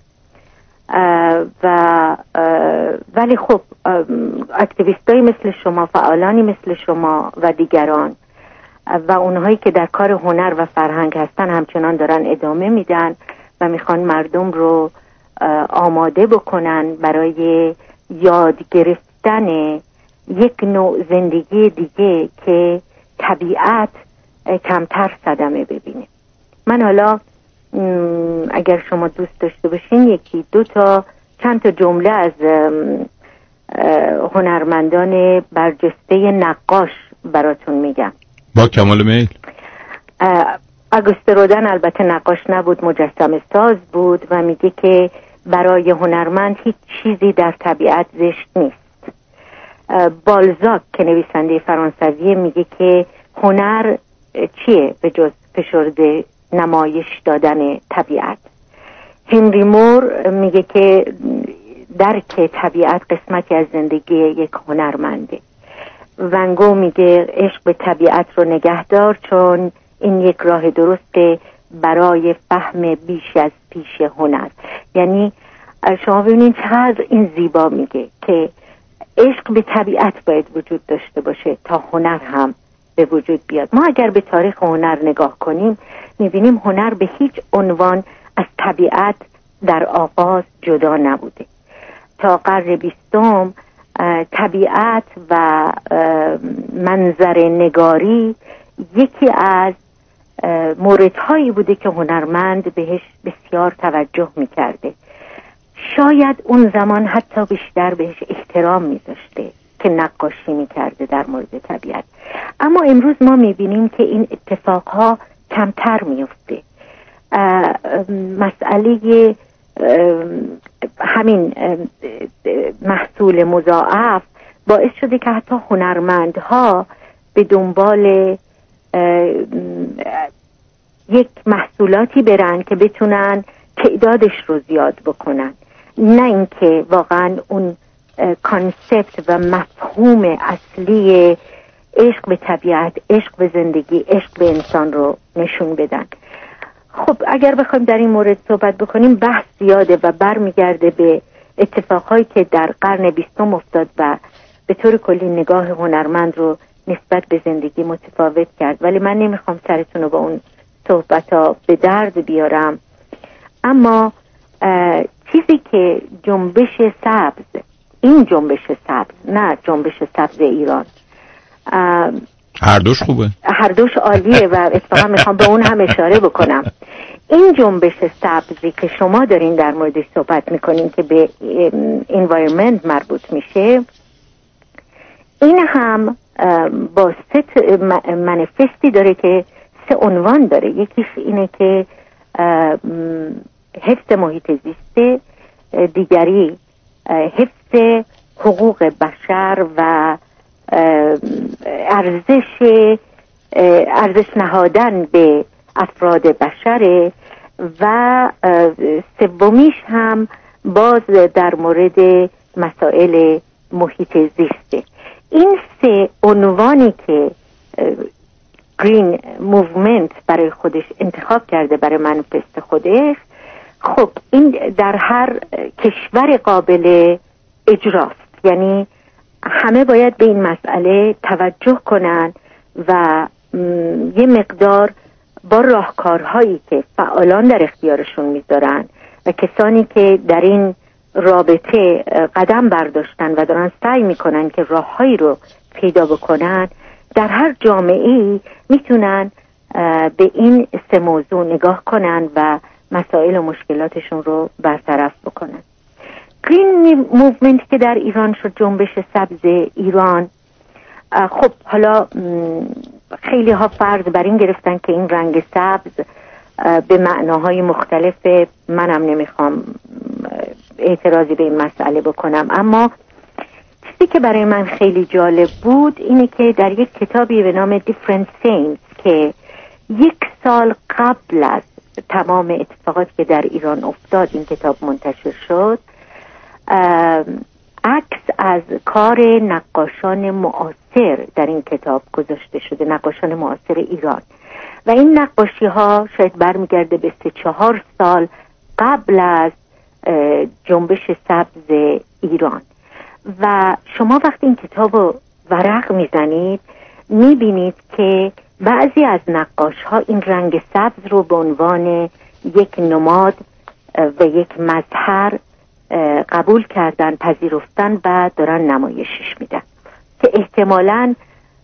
و ولی خب اکتیویستایی مثل شما، فعالانی مثل شما و دیگران و اونهایی که در کار هنر و فرهنگ هستن همچنان دارن ادامه میدن و میخوان مردم رو آماده بکنن برای یاد گرفتن یک نوع زندگی دیگه که طبیعت کمتر صدمه ببینه. من حالا اگر شما دوست داشته باشین یکی دو تا چند تا جمله از هنرمندان برجسته نقاش براتون میگم. با کمال میل. آگوست رودن البته نقاش نبود، مجسمه ساز بود و میگه که برای هنرمند هیچ چیزی در طبیعت زشت نیست. بالزاک که نویسنده فرانسویه میگه که هنر چیه به جز فشرده نمایش دادن طبیعت. هنری مور میگه که درک طبیعت قسمتی از زندگی یک هنرمنده. ونگو میگه عشق به طبیعت رو نگه دار چون این یک راه درسته برای فهم بیش از پیش هنر. یعنی شما ببینید چقدر این زیبا میگه که عشق به طبیعت باید وجود داشته باشه تا هنر هم به وجود بیاد. ما اگر به تاریخ هنر نگاه کنیم میبینیم هنر به هیچ عنوان از طبیعت در آغاز جدا نبوده. تا قرن بیستم طبیعت و منظر نگاری یکی از موردهایی بوده که هنرمند بهش بسیار توجه میکرده. شاید اون زمان حتی بیشتر بهش احترام میذاشته که نقاشی میکرده در مورد طبیعت. اما امروز ما میبینیم که این اتفاقها کمتر میفته. مسئله همین محصول مضاعف باعث شده که حتی هنرمندها به دنبال یک محصولاتی برن که بتونن تعدادش رو زیاد بکنن، نه اینکه واقعا اون کانسپت و مفهوم اصلی عشق به طبیعت، عشق به زندگی، عشق به انسان رو نشون بدن. خب اگر بخوایم در این مورد صحبت بکنیم بحث زیاده و برمیگرده به اتفاقهایی که در قرن بیستم افتاد و به طور کلی نگاه هنرمند رو نسبت به زندگی متفاوت کرد، ولی من نمیخوام سرتون رو با اون صحبت‌ها به درد بیارم. اما چیزی که جنبش سبز، این جنبش سبز، نه جنبش سبز ایران، هر دوش خوبه، هر دوش عالیه و اتفاقا میخوام به اون هم اشاره بکنم. این جنبش سبزی که شما دارین در موردش صحبت میکنین که به environment مربوط میشه، این هم با سه منیفستی داره که سه عنوان داره. یکیش اینه که حفظ محیط زیست، دیگری حفظ حقوق بشر و ارزش ارزش نهادن به افراد بشر، و سومیش هم باز در مورد مسائل محیط زیسته. این سه عنوانی که گرین موومنت برای خودش انتخاب کرده برای منیفست خودش، خب این در هر کشور قابل اجراست. یعنی همه باید به این مسئله توجه کنن و یه مقدار با راهکارهایی که فعالان در اختیارشون میذارن و کسانی که در این رابطه قدم برداشتن و دارن سعی میکنن که راههایی رو پیدا بکنن، در هر جامعه‌ای میتونن به این سه موضوع نگاه کنن و مسائل و مشکلاتشون رو برطرف بکنن. گرین موومنت که در ایران شد، جنبش سبز ایران، خب حالا خیلی ها فرض بر این گرفتن که این رنگ سبز به معناهای مختلف، منم نمیخوام اعتراضی به این مسئله بکنم، اما چیزی چیزی که برای من خیلی جالب بود اینه که در یک کتابی به نام Different Saints که یک سال قبل از تمام اتفاقاتی که در ایران افتاد این کتاب منتشر شد، عکس از کار نقاشان معاصر در این کتاب گذاشته شده، نقاشان معاصر ایران، و این نقاشی ها شاید برمیگرده به سه چهار سال قبل از جنبش سبز ایران. و شما وقتی این کتاب رو ورق میزنید میبینید که بعضی از نقاش ها این رنگ سبز رو به عنوان یک نماد و یک مظهر قبول کردن، پذیرفتن و دارن نمایشش میدن که احتمالاً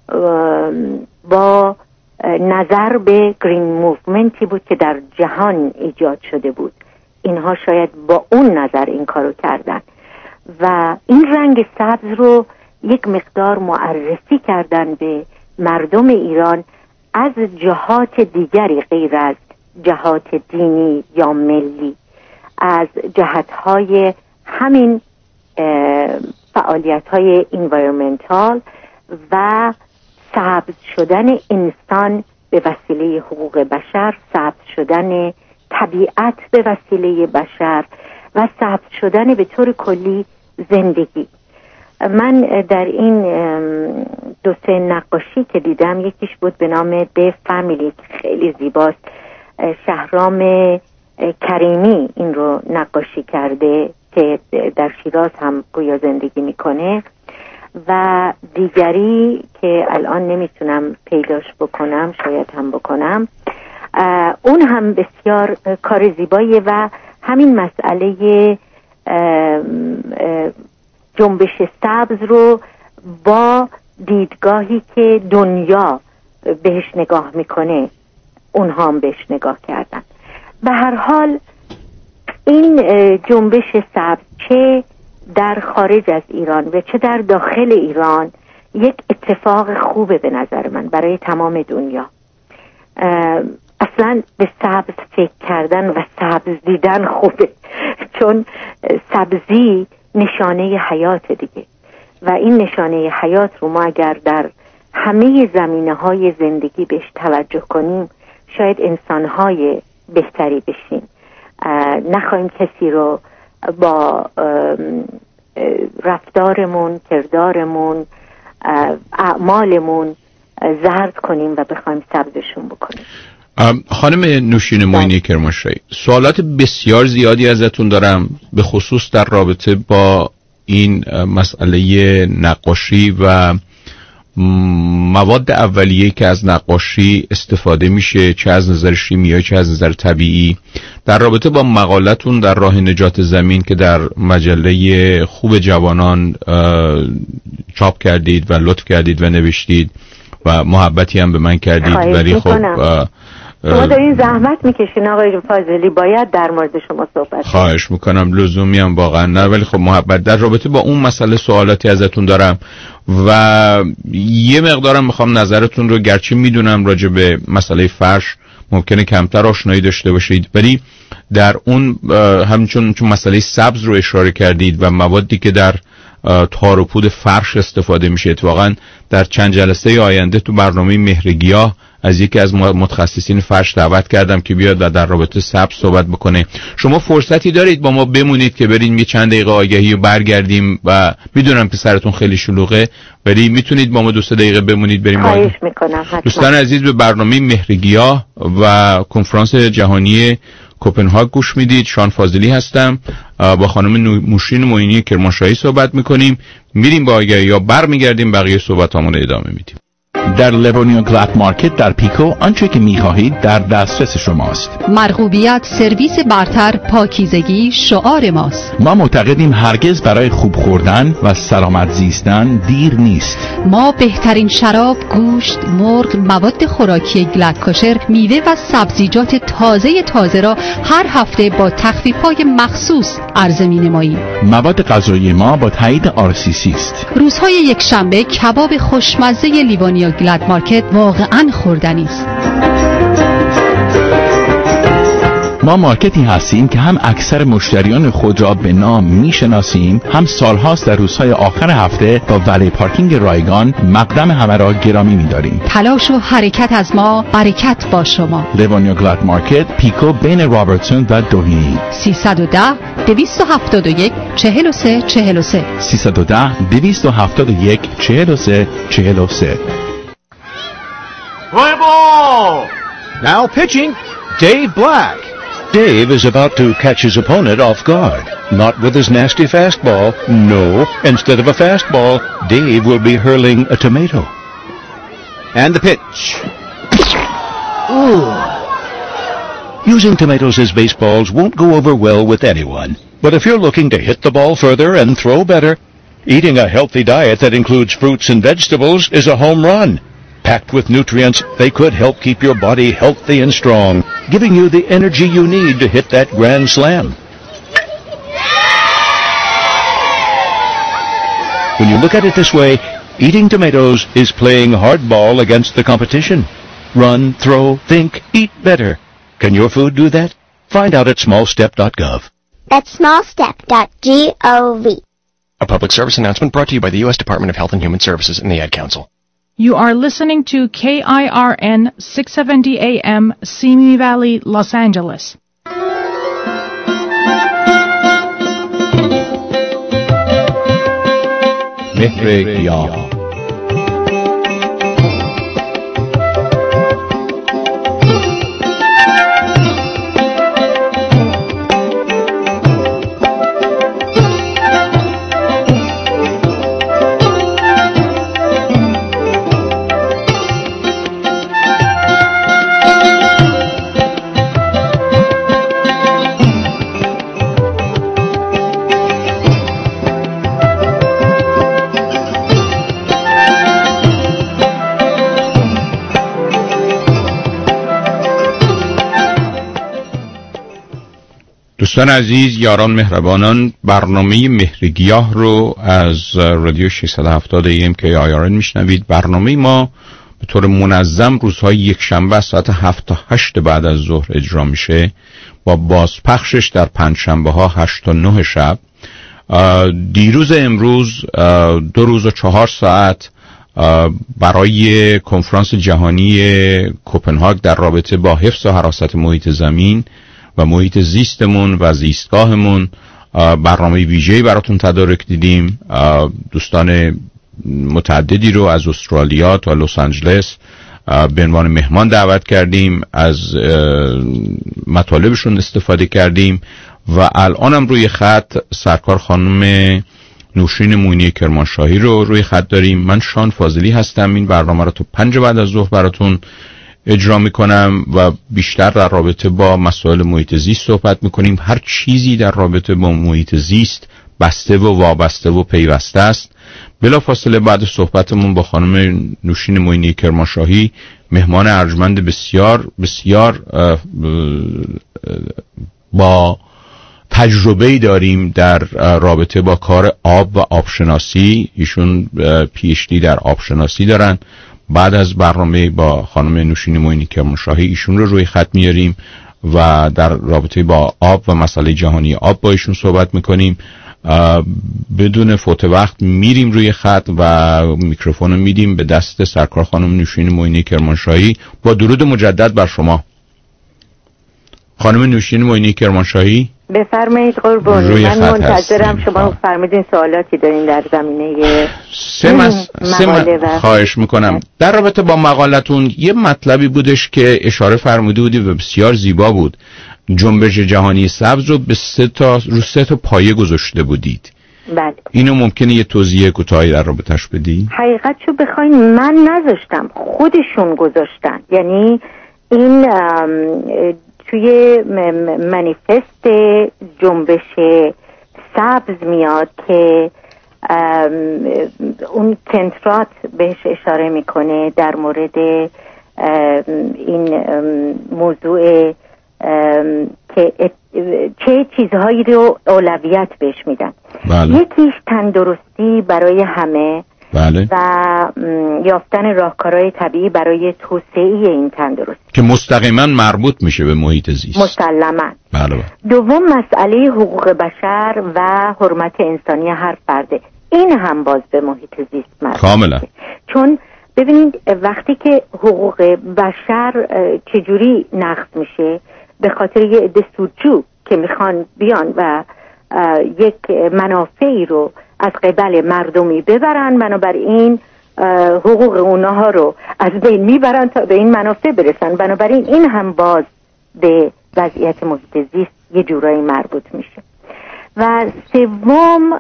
با نظر به گرین موومنتی بود که در جهان ایجاد شده بود. اینها شاید با اون نظر این کارو کردن و این رنگ سبز رو یک مقدار معرفی کردن به مردم ایران از جهات دیگری غیر از جهات دینی یا ملی، از جهت‌های همین فعالیت‌های انوایرمنتال و سبز شدن انسان به وسیله حقوق بشر، سبز شدن طبیعت به وسیله بشر و سبز شدن به طور کلی زندگی. من در این دو سه نقاشی که دیدم، یکیش بود به نام The Family که خیلی زیباست، شهرام کریمی این رو نقاشی کرده که در شیراز هم گویا زندگی میکنه، و دیگری که الان نمیتونم پیداش بکنم، شاید هم بکنم، اون هم بسیار کار زیباییه و همین مسئله جنبش سبز رو با دیدگاهی که دنیا بهش نگاه میکنه اونها هم بهش نگاه کردن. به هر حال این جنبش سبز چه در خارج از ایران و چه در داخل ایران یک اتفاق خوبه به نظر من برای تمام دنیا. اصلا به سبز فکر کردن و سبز دیدن خوبه، چون سبزی نشانه حیات دیگه و این نشانه حیات رو ما اگر در همه زمینه‌های زندگی بهش توجه کنیم شاید انسان‌های بهتری بشیم، نخواهیم کسی رو با رفتارمون، کردارمون، اعمالمون زرد کنیم و بخوایم سبزشون بکنیم. خانم نوشین معینی کرمانشاهی، سوالات بسیار زیادی ازتون دارم به خصوص در رابطه با این مسئله نقاشی و مواد اولیه که از نقاشی استفاده میشه، چه از نظر شیمیایی چه از نظر طبیعی، در رابطه با مقالتون در راه نجات زمین که در مجله خوب جوانان چاپ کردید و لطف کردید و نوشتید و محبتی هم به من کردید، ولی خب شما دارین زحمت میکشین آقای فاضلی، باید در مورد شما صحبت. خواهش میکنم، لزومی هم واقعا نه، ولی خب محبت. در رابطه با اون مسئله سوالاتی ازتون دارم و یه مقدارم میخوام نظرتون رو، گرچه میدونم راجع به مسئله فرش ممکنه کمتر آشنایی داشته باشید، ولی در اون همچون چون مسئله سبز رو اشاره کردید و موادی که در تار و پود فرش استفاده میشه، اتفاقا در چند جلسه آینده تو برنامه مهرگیاه از یکی از متخصصین فرش دعوت کردم که بیاد و در رابطه سبز صحبت بکنه. شما فرصتی دارید با ما بمونید که بریم یه چند دقیقه آگهی رو برگردیم و میدونم که سرتون خیلی شلوغه، ولی میتونید با ما دو سه دقیقه بمونید بریم. خواهش میکنم حتما. دوستان عزیز، به برنامه مهرگیاه و کنفرانس جهانی کوپنهاگ گوش میدید. شان فاضلی هستم، با خانم نوشین معینی کرمانشاهی صحبت میکنیم. میریم با آگهی یا برمیگردیم بقیه صحبتامون رو ادامه میدیم. در لبونیو گلد مارکت در پیکو آنچه که می‌خواهید در دسترس شماست. مرغوبیت، سرویس برتر، پاکیزگی شعار ماست. ما معتقدیم هرگز برای خوب خوردن و سلامت زیستن دیر نیست. ما بهترین شراب، گوشت، مرغ، مواد خوراکی گلد کوشر، میوه و سبزیجات تازه تازه را هر هفته با تخفیف‌های مخصوص عرضه می‌نماییم. مواد غذایی ما با تایید آر سی سی است. روزهای یک شنبه کباب خوشمزه لیوانیا گلد مارکت واقعاً خوردنی است. ما مارکتی هستیم که هم اکثر مشتریان خود را به نام میشناسیم، هم سالهاست در روزهای آخر هفته با ولی پارکینگ رایگان مقدم همه را گرامی می‌داریم. تلاش و حرکت از ما، برکت با شما. لیوانیا گلاد مارکت، پیکو بین رابرتسون و دوهینی. سیصد و ده دویست و هفتاد و یک چهل و سه چهل و سه سیصد و ده دویست و هفتاد و یک چهل و سه چهل و سه. Play ball! Now pitching, Dave Black. Dave is about to catch his opponent off guard. Not with his nasty fastball. No, instead of a fastball, Dave will be hurling a tomato. And the pitch. Ooh. Using tomatoes as baseballs won't go over well with anyone. But if you're looking to hit the ball further and throw better, eating a healthy diet that includes fruits and vegetables is a home run. Packed with nutrients, they could help keep your body healthy and strong, giving you the energy you need to hit that grand slam. When you look at it this way, eating tomatoes is playing hardball against the competition. Run, throw, think, eat better. Can your food do that? Find out at small step dot gov. That's small step dot gov. A public service announcement brought to you by the U S Department of Health and Human Services and the Ad Council. You are listening to K I R N six seventy A M, Simi Valley, Los Angeles. مهر گیاه. دوستان عزیز، یاران مهربانان، برنامه مهرگیاه رو از رادیو ششصد و هفتاد ای ام کی آی آر ان میشنوید. برنامه ما به طور منظم روزهای یک شنبه ساعت هفت تا هشت بعد از ظهر اجرا میشه، با بازپخشش در پنج شنبه ها هشت تا نه شب. دیروز امروز دو روز و چهار ساعت برای کنفرانس جهانی کوپنهاگ در رابطه با حفظ و حراست محیط زمین و محیط زیستمون و زیستگاهمون برنامه ویژه‌ای براتون تدارک دیدیم. دوستان متعددی رو از استرالیا تا لس آنجلس به عنوان مهمان دعوت کردیم، از مطالبشون استفاده کردیم و الانم روی خط سرکار خانم نوشین موینی کرمانشاهی رو روی خط داریم. من شان فاضلی هستم. این برنامه رو تو پنج بعد از ظهر براتون اجرا میکنم و بیشتر در رابطه با مسائل محیط زیست صحبت میکنیم. هر چیزی در رابطه با محیط زیست بسته و وابسته و پیوسته است. بلا فاصله بعد صحبتمون با خانم نوشین موینی کرمانشاهی، مهمان ارجمند بسیار بسیار با تجربه‌ای داریم در رابطه با کار آب و آبشناسی. ایشون پی اچ دی در آبشناسی دارن. بعد از برنامه با خانم نوشین موینی کرمانشاهی ایشون رو روی خط میاریم و در رابطه با آب و مسئله جهانی آب با ایشون صحبت میکنیم. بدون فوت وقت میریم روی خط و میکروفون رو میدیم به دست سرکار خانم نوشین موینی کرمانشاهی. با درود مجدد بر شما خانم نوشین موینی کرمانشاهی. بفرمایید قربان. من منتظرم. شما فرمودین سوالاتی دارین در زمینه سه مس... مقاله و... خواهش میکنم. در رابطه با مقالتون یه مطلبی بودش که اشاره فرموده بودی و بسیار زیبا بود. جنبش جهانی سبز رو به سه تا رو سه تا پایه گذاشته بودید. بله. اینو ممکنه یه توضیح کوتاهی در رابطش بدی؟ حقیقتشو بخواین من نذاشتم، خودشون گذاشتن. یعنی این توی منیفست جنبش سبز میاد که اون کنترات بهش اشاره میکنه در مورد این موضوع که چه چیزهایی رو اولویت بهش میدن. بله. یکیش تندرستی برای همه بله. و یافتن راهکارهای طبیعی برای توسعه این تندرستی که مستقیما مربوط میشه به محیط زیست. مسلماً. بله. دوم مسئله حقوق بشر و حرمت انسانی هر فرده، این هم باز به محیط زیست مربوط کاملا. چون ببینید وقتی که حقوق بشر چجوری نقض میشه، به خاطر یه عده سودجو که میخوان بیان و یک منافعی رو از قبل مردمی ببرن، بنابراین حقوق اونها رو از بین میبرن تا به این منافع برسن، بنابراین این هم باز به وضعیت محیط زیست یه جورایی مربوط میشه. و سوم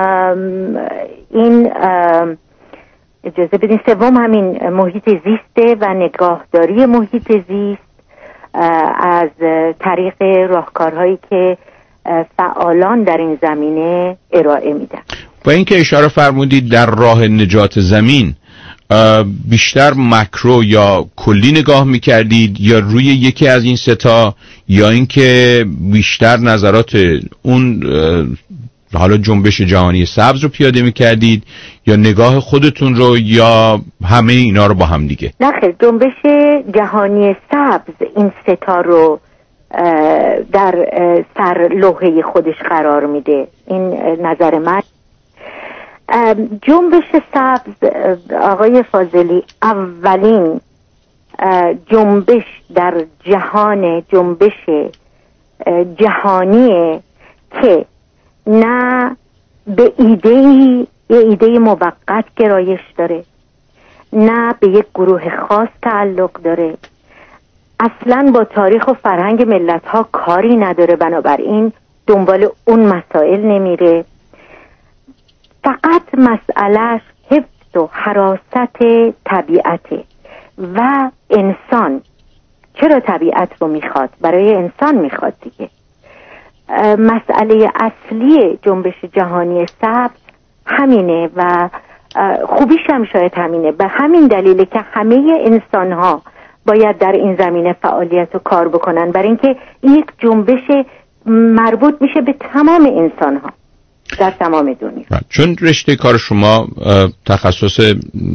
این اجازه بدین سوم همین محیط زیسته و نگاهداری محیط زیست از طریق راهکارهایی که فعالان در این زمینه ارائه میدن. با اینکه اشاره فرمودید در راه نجات زمین بیشتر ماکرو یا کلی نگاه میکردید یا روی یکی از این ستا، یا اینکه بیشتر نظرات اون حالا جنبش جهانی سبز رو پیاده میکردید یا نگاه خودتون رو یا همه اینا رو با هم دیگه؟ نه خیر، جنبش جهانی سبز این ستا رو در سر لوحه خودش قرار میده، این نظر من. جنبش سبز آقای فاضلی اولین جنبش در جهان، جنبش جهانیه که نه به ایده‌ای یه ایده موقت گرایش داره، نه به یک گروه خاص تعلق داره، اصلا با تاریخ و فرهنگ ملت‌ها کاری نداره، بنابراین دنبال اون مسائل نمیره. فقط مسئلهش حفظ و حراست طبیعته و انسان. چرا طبیعت رو میخواد؟ برای انسان میخواد دیگه. مسئله اصلی جنبش جهانی سبز همینه و خوبیش هم شاید همینه. به همین دلیله که همه انسان ها باید در این زمینه فعالیت و کار بکنن، برای اینکه یک جنبش مربوط میشه به تمام انسان ها در تمام دنیا. چون رشته کار شما تخصص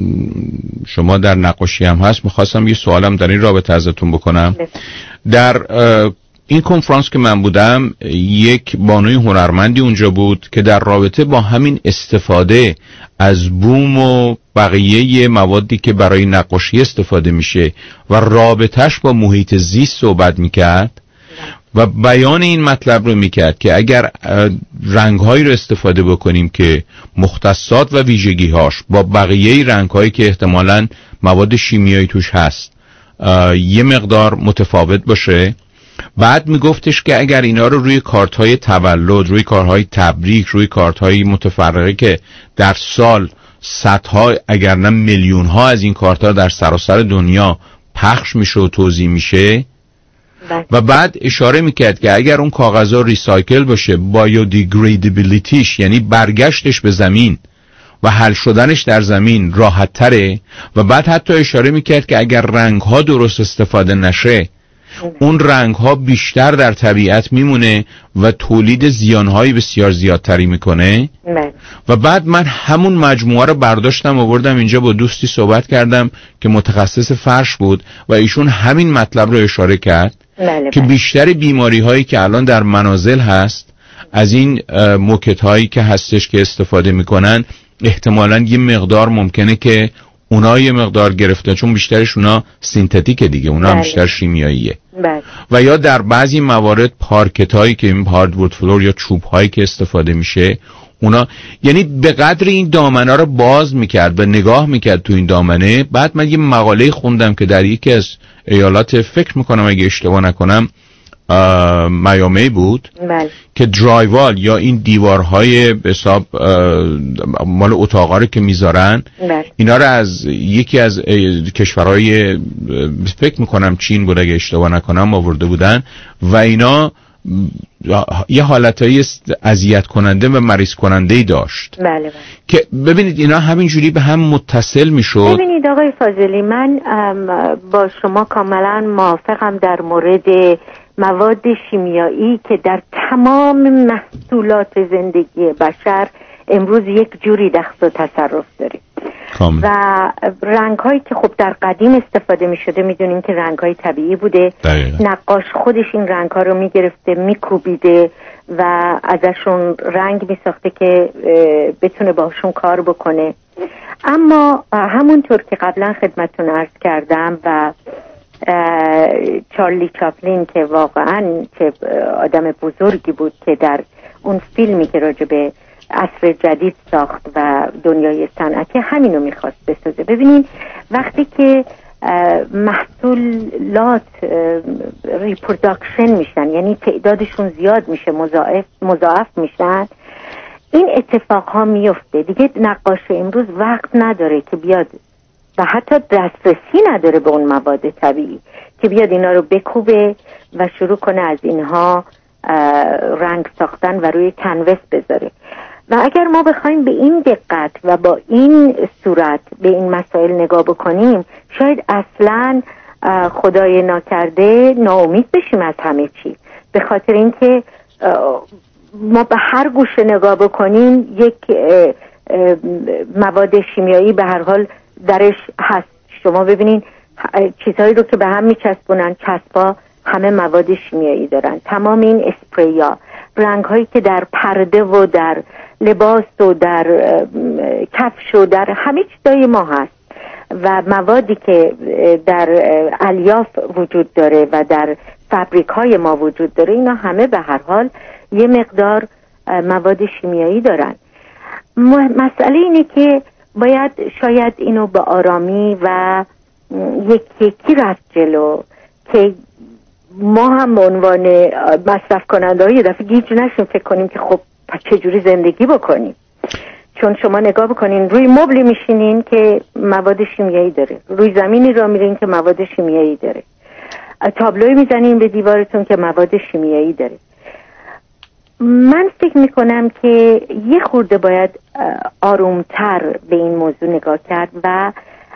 شما در نقاشی هم هست، میخواستم یه سوالم در این رابطه ازتون بکنم. در این کنفرانس که من بودم یک بانوی هنرمندی اونجا بود که در رابطه با همین استفاده از بوم و بقیه موادی که برای نقاشی استفاده میشه و رابطهش با محیط زیست صحبت میکرد و بیان این مطلب رو میکرد که اگر رنگهایی رو استفاده بکنیم که مختصات و ویژگیهاش با بقیه رنگهایی که احتمالاً مواد شیمیایی توش هست یه مقدار متفاوت باشه، بعد میگفتش که اگر اینا رو روی کارت‌های تولد، روی کارت‌های تبریک، روی کارت‌های متفرقه که در سال صدها اگر نه میلیون‌ها از این کارت‌ها در سراسر دنیا پخش میشه و توزیع میشه، و بعد اشاره میکرد که اگر اون کاغذها ریسایکل باشه، بایودیگریدیبیلیتیش یعنی برگشتش به زمین و حل شدنش در زمین راحت تره، و بعد حتی اشاره میکرد که اگر رنگ‌ها درست استفاده نشه اون رنگ‌ها بیشتر در طبیعت میمونه و تولید زیان‌های بسیار زیادتری میکنه. و بعد من همون مجموعه رو برداشتم آوردم اینجا، با دوستی صحبت کردم که متخصص فرش بود و ایشون همین مطلب رو اشاره کرد بله که بیشتر بیماری‌هایی که الان در منازل هست از این موکت‌هایی که هستش که استفاده میکنن احتمالاً یه مقدار ممکنه که اونا یه مقدار گرفته، چون بیشترش اونا سینتتیکه دیگه، اونا بله. بیشتر شیمیاییه بله. و یا در بعضی موارد پارکت هایی که این هاردوود فلور یا چوب هایی که استفاده میشه اونا، یعنی به قدر این دامنه رو باز میکرد و نگاه میکرد تو این دامنه. بعد من یه مقاله خوندم که در یکی از ایالات، فکر میکنم اگه اشتباه نکنم میامی بود بله. که درایوال یا این دیوارهای به حساب مال اتاقا که میذارن بله. اینا رو از یکی از کشورهای فکر میکنم چین بود اگه اشتباه نکنم آورده بودن و اینا یه حالتهای اذیت کننده و مریض کننده‌ای داشت بله بله. که ببینید اینا همینجوری به هم متصل میشد. ببینید آقای فاضلی، من با شما کاملا موافقم در مورد مواد شیمیایی که در تمام محصولات زندگی بشر امروز یک جوری دخل و تصرف داره. کامل. و رنگ هایی که خب در قدیم استفاده می شده میدونیم که رنگ های طبیعی بوده. دقیقا. نقاش خودش این رنگ ها رو می گرفته می کوبیده و ازشون رنگ می ساخته که بتونه باشون کار بکنه. اما همونطور که قبلا خدمتتون عرض کردم و چارلی چاپلین که واقعا که آدم بزرگی بود که در اون فیلمی که راجع به عصر جدید ساخت و دنیای صنعتی همینو میخواست بسازه. ببینین وقتی که محصولات ریپروداکشن میشن، یعنی تعدادشون زیاد میشه، مضاعف مضاعف میشن، این اتفاق ها میفته. دیگه نقاش امروز وقت نداره که بیاد و حتی دسترسی نداره به اون مواد طبیعی که بیاد اینا رو بکوبه و شروع کنه از اینها رنگ ساختن و روی کنوس بذاره. و اگر ما بخوایم به این دقت و با این صورت به این مسائل نگاه بکنیم، شاید اصلاً خدای ناکرده ناامید بشیم از همه چی، به خاطر اینکه ما به هر گوشه نگاه بکنیم یک مواد شیمیایی به هر حال درش هست. شما ببینین چیزهایی رو که به هم میچسبونن، چسبا همه مواد شیمیایی دارن. تمام این اسپریا، رنگ هایی که در پرده و در لباس و در کفش و در همه چیزای ما هست و موادی که در الیاف وجود داره و در فابریک های ما وجود داره، اینا همه به هر حال یه مقدار مواد شیمیایی دارن. مسئله اینه که باید شاید اینو به آرامی و یکی یکی رفت جلو که ما هم به عنوان مصرف کننده های یه دفعه گیج نشیم فکر کنیم که خب چجوری زندگی بکنیم. چون شما نگاه بکنین روی مبلی میشینین که مواد شیمیایی داره، روی زمینی را میرین که مواد شیمیایی داره، تابلوی میزنین به دیوارتون که مواد شیمیایی داره. من فکر میکنم که یه خورده باید آرومتر به این موضوع نگاه کرد و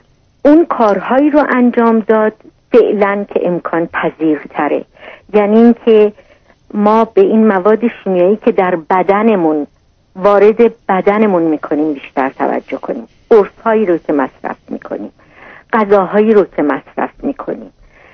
اون کارهایی رو انجام داد فعلا که امکان پذیرتره. یعنی این که ما به این مواد شیمیایی که در بدنمون وارد بدنمون میکنیم بیشتر توجه کنیم. قرص‌هایی رو که مصرف میکنیم، غذاهایی رو که مصرف میکنیم،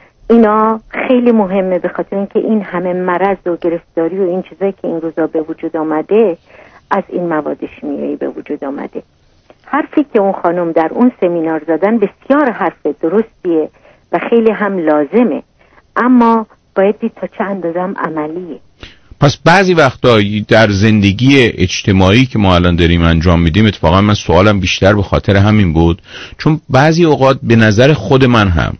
اینا خیلی مهمه، به خاطر اینکه این همه مرض و گرفتاری و این چیزایی که این روزا به وجود آمده از این مواد شیمیایی به وجود آمده. حرفی که اون خانم در اون سمینار زدن بسیار حرف درستیه و خیلی هم لازمه، اما باید دید تا چه اندازم عملیه. پس بعضی وقتا در زندگی اجتماعی که ما الان داریم انجام میدیم، اتفاقا من سوالم بیشتر به خاطر همین بود، چون بعضی اوقات به نظر خود من هم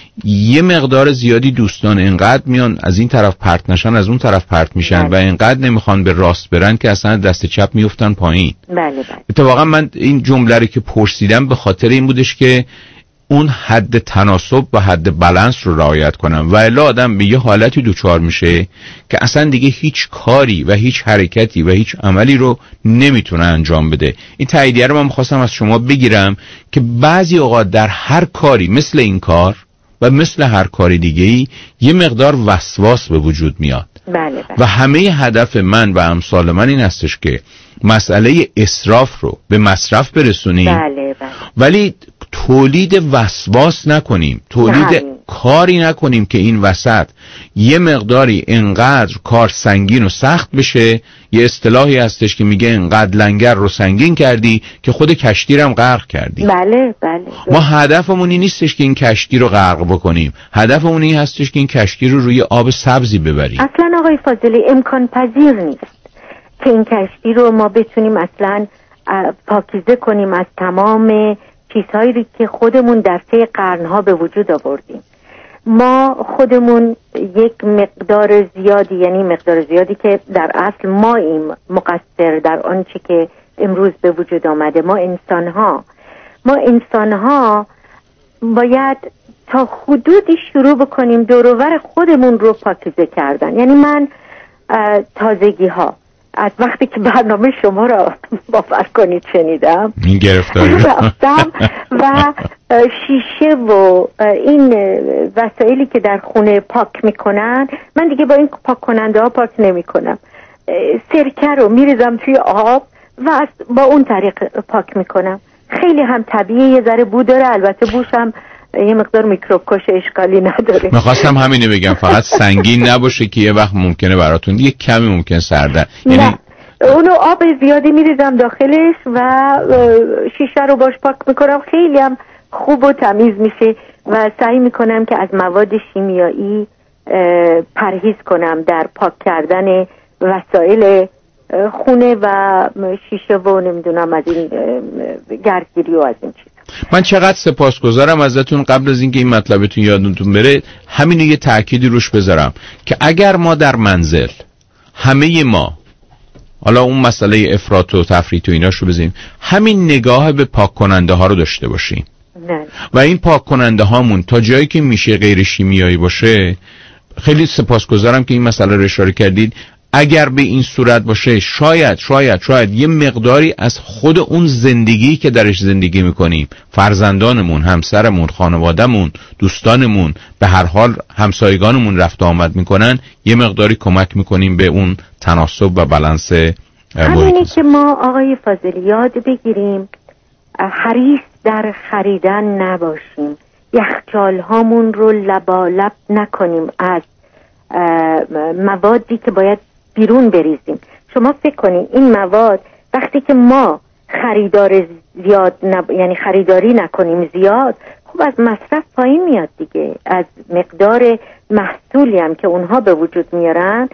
یه مقدار زیادی دوستان اینقدر میان از این طرف پرت نشن از اون طرف پرت میشن بله. و اینقدر نمیخوان به راست برن که اصلا دست چپ میفتن پایین. بله بله. اتفاقا من این جمله رو که پرسیدم به خاطر این بودش که اون حد تناسب و حد بالانس رو رعایت کنم و الا آدم به یه حالتی دوچار میشه که اصلا دیگه هیچ کاری و هیچ حرکتی و هیچ عملی رو نمیتونه انجام بده. این تاییدیه رو من میخواستم از شما بگیرم که بعضی اوقات در هر کاری مثل این کار و مثل هر کاری دیگه‌ای یه مقدار وسواس به وجود میاد. بله بله. و همه هدف من و امثال من این هستش که مسئله اسراف رو به مصرف برسونیم. بله بله. ولی تولید وسواس نکنیم، تولید بله. کاری نکنیم که این وسط یه مقداری انقدر کار سنگین و سخت بشه. یه اصطلاحی هستش که میگه انقدر لنگر رو سنگین کردی که خود کشتی رو هم غرق کردی. بله بله. ما هدفمون این نیستش که این کشتی رو غرق بکنیم، هدفمون این هستش که این کشتی رو روی آب سبزی ببریم. اصلا آقای فاضلی امکان پذیر نیست که این کشتی رو ما بتونیم اصلا پاکیزه کنیم از تمام چیزهایی که خودمون در طی قرنها به وجود آوردیم. ما خودمون یک مقدار زیادی، یعنی مقدار زیادی که در اصل ما این مقصر در آنچه که امروز به وجود آمده. ما انسان‌ها ما انسان‌ها باید تا حدودی شروع بکنیم دور و بر خودمون رو پاکیزه کردن. یعنی من تازگی ها از وقتی که برنامه شما را باور کنید شنیدم این گرفتاری رفتم و شیشه و این وسایلی که در خونه پاک میکنن، من دیگه با این پاک کننده ها پاک نمی کنم، سرکه رو میریزم توی آب و با اون طریق پاک میکنم خیلی هم طبیعی، یه ذره بو داره، البته بوش هم یه مقدار میکروب کش، اشکالی نداره. میخواستم همینه بگم، فقط سنگین نباشه که یه وقت ممکنه براتون یه کمی ممکن سرده. یعنی نه اونو آب زیادی میریزم داخلش و شیشه رو باش پاک میکنم، خیلی هم خوب و تمیز میشه و سعی میکنم که از مواد شیمیایی پرهیز کنم در پاک کردن وسایل خونه و شیشه و نمیدونم از این گردگیری و از این چیز. من چقدر سپاسگزارم ازتون. قبل از اینکه این مطلبتون یادتون بره همینو یه تأکیدی روش بذارم که اگر ما در منزل همه ما، حالا اون مسئله افراط و تفریط و ایناشو بزنیم، همین نگاه به پاک کننده ها رو داشته باشیم نه. و این پاک کننده هامون تا جایی که میشه غیر شیمیایی باشه. خیلی سپاسگزارم که این مسئله رو اشاره کردید. اگر به این صورت باشه شاید شاید شاید یه مقداری از خود اون زندگی که درش زندگی میکنیم، فرزندانمون، همسرمون، خانوادهمون، دوستانمون، به هر حال همسایگانمون رفت آمد میکنن، یه مقداری کمک میکنیم به اون تناسب و بالانس همینه که ما آقای فاضلی یاد بگیریم حریص در خریدن نباشیم، یخچال هامون رو لبالب نکنیم از موادی که باید بیرون بریزیم. شما فکر کنین این مواد وقتی که ما خریدار زیاد نب... یعنی خریداری نکنیم زیاد، خب از مصرف پایین میاد دیگه، از مقدار محصولی هم که اونها به وجود میارن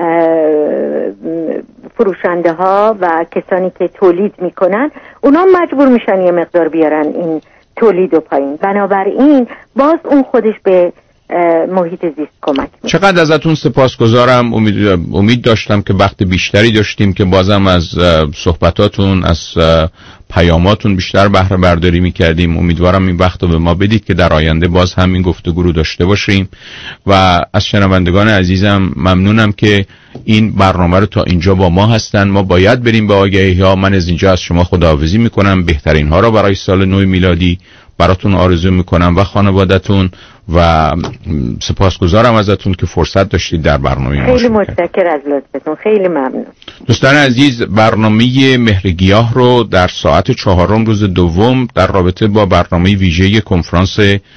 فروشنده ها و کسانی که تولید میکنن اونا مجبور میشن یه مقدار بیارن این تولید و پایین. بنابراین باز اون خودش به محیط زیست کمک میکنه. چقدر ازتون سپاسگزارم. امید امید داشتم که وقت بیشتری داشتیم که بازم از صحبتاتون، از پیاماتون بیشتر بهره برداری میکردیم. امیدوارم این وقت رو به ما بدید که در آینده باز هم این گفتگو رو داشته باشیم و از شنوندگان عزیزم ممنونم که این برنامه رو تا اینجا با ما هستن. ما باید بریم به آگهی ها. من از اینجا از شما خداحافظی میکنم. بهترین ها را برای سال نو میلادی براتون آرزو میکنم و خانوادتون و سپاسگزارم ازتون که فرصت داشتید در برنامه ما. خیلی متشکرم از لطفتون، خیلی ممنون. دوستان عزیز، برنامه مهرگیاه رو در ساعت چهارم روز دوم در رابطه با برنامه ویژه کنفرانس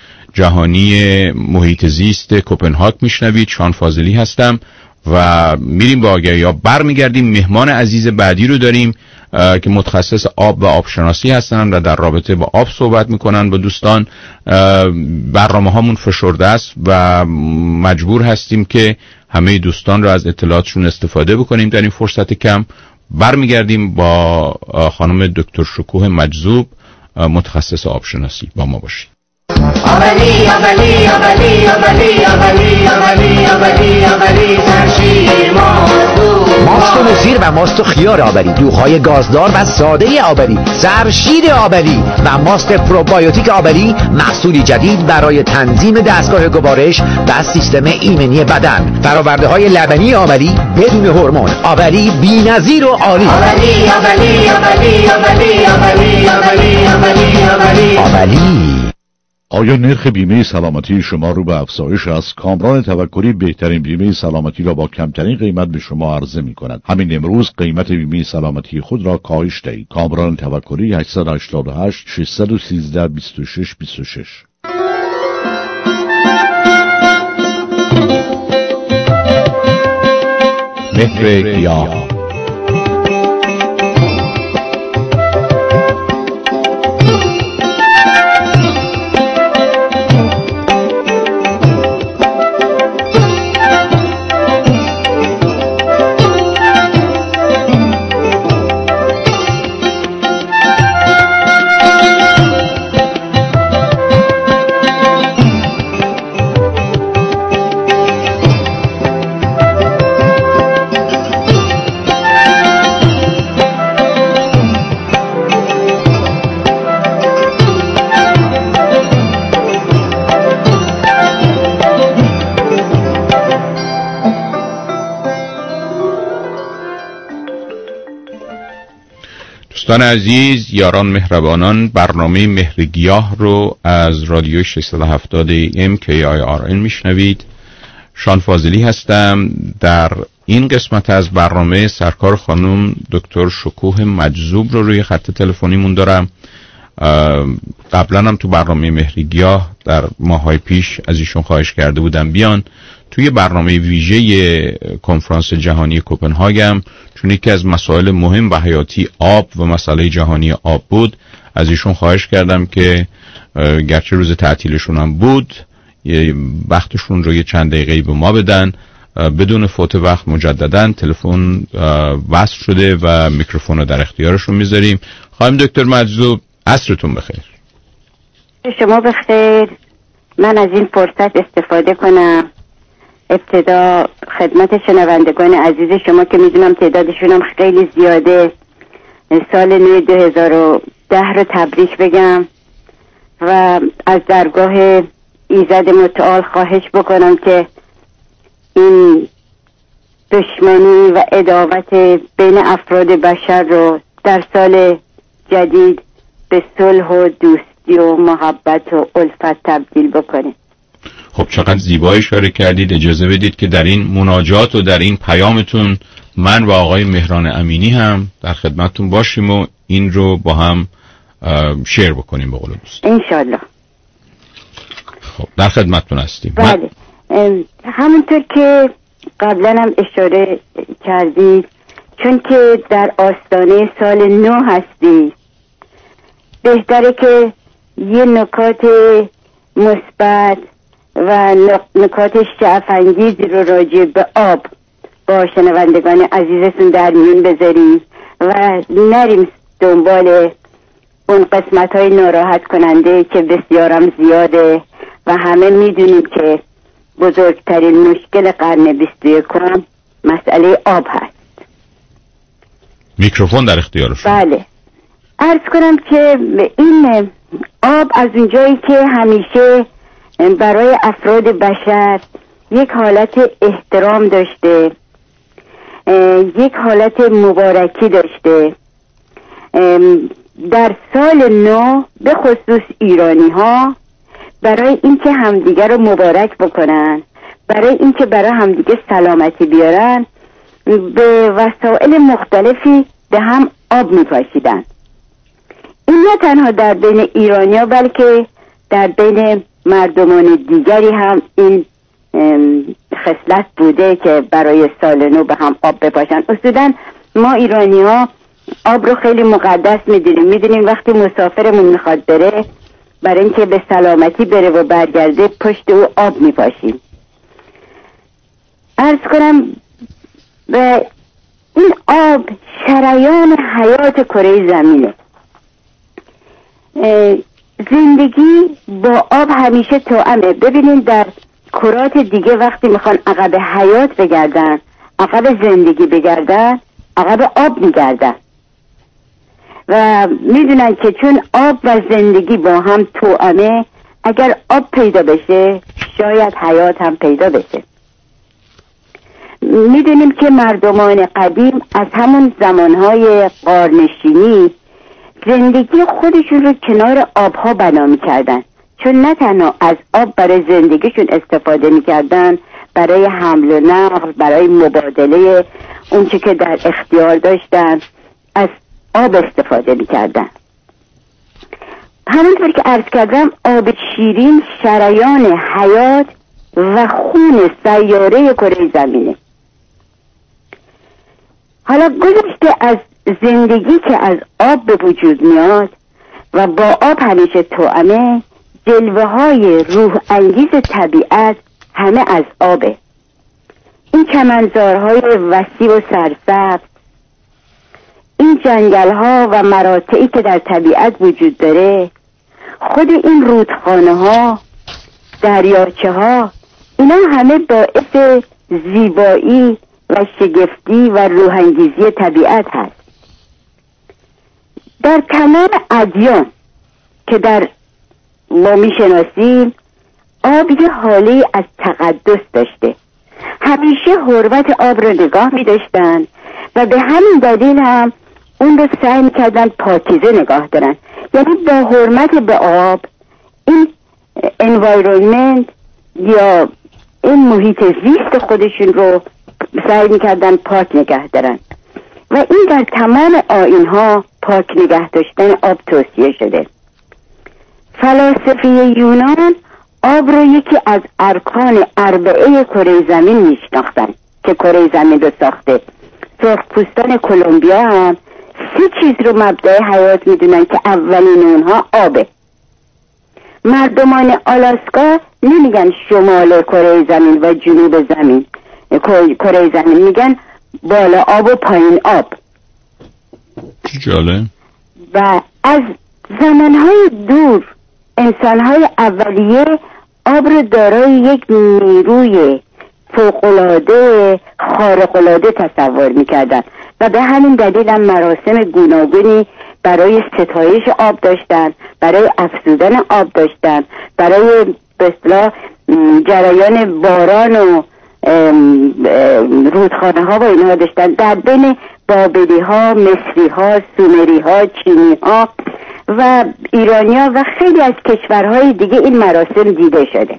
جهانی محیط زیست کوپنهاگ میشنوید. شان فاضلی هستم و میریم با آگهی‌ها برمیگردیم. مهمان عزیز بعدی رو داریم که متخصص آب و آبشناسی هستن و در رابطه با آب صحبت میکنن با دوستان. برنامه هامون فشرده است و مجبور هستیم که همه دوستان رو از اطلاعاتشون استفاده بکنیم در این فرصت کم. برمیگردیم با خانم دکتر شکوه مجذوب، متخصص آبشناسی. با ما باشید. آبلی آبلی آبلی آبلی آبلی آبلی آبلی آبلی ترشی مازو ماست و زیر و ماست و خیار آبری، دوغ‌های گازدار و ساده آبری، سرشیر آبری و ماست پروبایوتیک آبری، محصولی جدید برای تنظیم دستگاه گوارش و سیستم ایمنی بدن. فرآورده‌های لبنی آبری بدون هورمون، آبری بی‌نظیر و عالی. آبلی آبلی آبلی آبلی آبلی آبلی آبلی آبلی آبلی. آیا نرخ بیمه سلامتی شما رو به افزایش است؟ کامران توکلی بهترین بیمه سلامتی را با کمترین قیمت به شما عرضه می کند. همین امروز قیمت بیمه سلامتی خود را کاهش دهید. کامران توکلی هشت هشت هشت شش یک سه دو شش دو شش. مهرگیاه. دوستان عزیز، یاران مهربانان، برنامه مهرگیاه رو از رادیو ششصد و هفتاد ای ام کی آی آر ان میشنوید. شان فاضلی هستم. در این قسمت از برنامه سرکار خانم دکتر شکوه مجذوب رو روی خط تلفنیمون دارم قبلا هم تو برنامه مهریگیاه در ماهای پیش از ایشون خواهش کرده بودم بیان توی برنامه ویژه کنفرانس جهانی کوپنهاگ، چون یکی از مسائل مهم و حیاتی آب و مسئله جهانی آب بود، از ایشون خواهش کردم که گرچه روز تعطیلشون هم بود وقتشون رو یه چند دقیقه‌ای به ما بدن. بدون فوت وقت مجددا تلفن وصل شده و میکروفون رو در اختیارشون میذاریم. خانم دکتر مجذوب، عصرتون بخیر. شما بخیر. من از این فرصت استفاده کنم ابتدا خدمت شنوندگان عزیز شما که میدونم تعدادشون هم خیلی زیاده سال نو دو هزار و ده رو تبریک بگم و از درگاه ایزد متعال خواهش بکنم که این دشمنی و عداوت بین افراد بشر رو در سال جدید به صلح و دوستی و محبت و الفت تبدیل بکنه. خب چقدر زیبا اشاره کردید. اجازه بدید که در این مناجات و در این پیامتون من و آقای مهران امینی هم در خدمتتون باشیم و این رو با هم شیر بکنیم به قول دوست. انشالله. خب در خدمتتون هستیم. بله من... همونطور که قبلا هم اشاره کردید، چون که در آستانه سال نو هستی بهتره که یه نکات مثبت و نکات شعف‌انگیز رو راجع به آب با شنوندگان عزیزتون در میون بذاریم و نریم دنبال اون قسمت های ناراحت کننده که بسیارم زیاده و همه میدونیم که بزرگترین مشکل قرن بیست و یکم مسئله آب هست. میکروفون در اختیار شما. بله، عرض کنم که این آب از اونجایی که همیشه برای افراد بشر یک حالت احترام داشته، یک حالت مبارکی داشته، در سال نو به خصوص ایرانی ها برای اینکه همدیگه رو مبارک بکنن، برای اینکه برای همدیگه سلامتی بیارن، به وسایل مختلفی به هم آب میپاشیدن. این نه تنها در بین ایرانی ها بلکه در بین مردمان دیگری هم این خصلت بوده که برای سال نو به هم آب بپاشن. اصولا ما ایرانی ها آب رو خیلی مقدس میدونیم. میدونیم وقتی مسافرمون میخواد بره، برای اینکه به سلامتی بره و برگرده پشت او آب میپاشیم. عرض کنم به این آب شریان حیات کره زمینه. زندگی با آب همیشه توأمه. ببینین در کرات دیگه وقتی میخوان عقب حیات بگردن، عقب زندگی بگردن، عقب آب میگردن و میدونن که چون آب و زندگی با هم توأمه، اگر آب پیدا بشه شاید حیات هم پیدا بشه. میدونیم که مردمان قدیم از همون زمانهای غارنشینی زندگی خودشون رو کنار آبها بنا میکردن، چون نه تنها از آب برای زندگیشون استفاده میکردن، برای حمل و نقل، برای مبادله اون چی که در اختیار داشتن از آب استفاده میکردن. همونطور که عرض کردم آب شیرین شریان حیات و خون سیاره کره زمینه. حالا گذشته از زندگی که از آب به وجود میاد و با آب همیشه توأمه، جلوه های روح انگیز طبیعت همه از آبه. این چمنزارهای وسیع و سرسبز، این جنگل ها و مراتعی که در طبیعت وجود داره، خود این رودخانه ها، دریاچه ها، اینا همه باعث زیبایی و شگفتی و روح انگیزی طبیعت هست. در تمام ادیان که در ما میشناسیم، آب یه حاله از تقدس داشته. همیشه حرمت آب رو نگاه می‌داشتن و به همین دلیل هم اون رو سعی می‌کردن پاکیزه نگاه دارن. یعنی با حرمت به آب این انوایرونمنت یا این محیط زیست خودشون رو سعی می‌کردن پاک نگه دارن و این در تمام آیین‌ها پاک نگه داشتن آب توصیه شده. فلاسفه یونان آب رو یکی از ارکان اربعه کره زمین میشناختن که کره زمین رو ساخته. سرخپوستان کلمبیا هم سه چیز رو مبدأ حیات میدونن که اولین اونها آبه. مردمان آلاسکا نمیگن شمال کره زمین و جنوب زمین کره زمین، میگن بالا آب و پایین آب. جالب. و از زمانهای دور انسانهای اولیه آب رو دارای یک نیروی فوق‌العاده خارق‌العاده تصور میکردن و به همین دلیل هم مراسم گوناگونی برای ستایش آب داشتن، برای افزودن آب داشتن، برای به اصطلاح جریان باران و رودخانه ها و اینها داشتن. در بین بابلی ها، مصری ها، سومری ها، چینی ها و ایرانیا و خیلی از کشورهای دیگه این مراسم دیده شده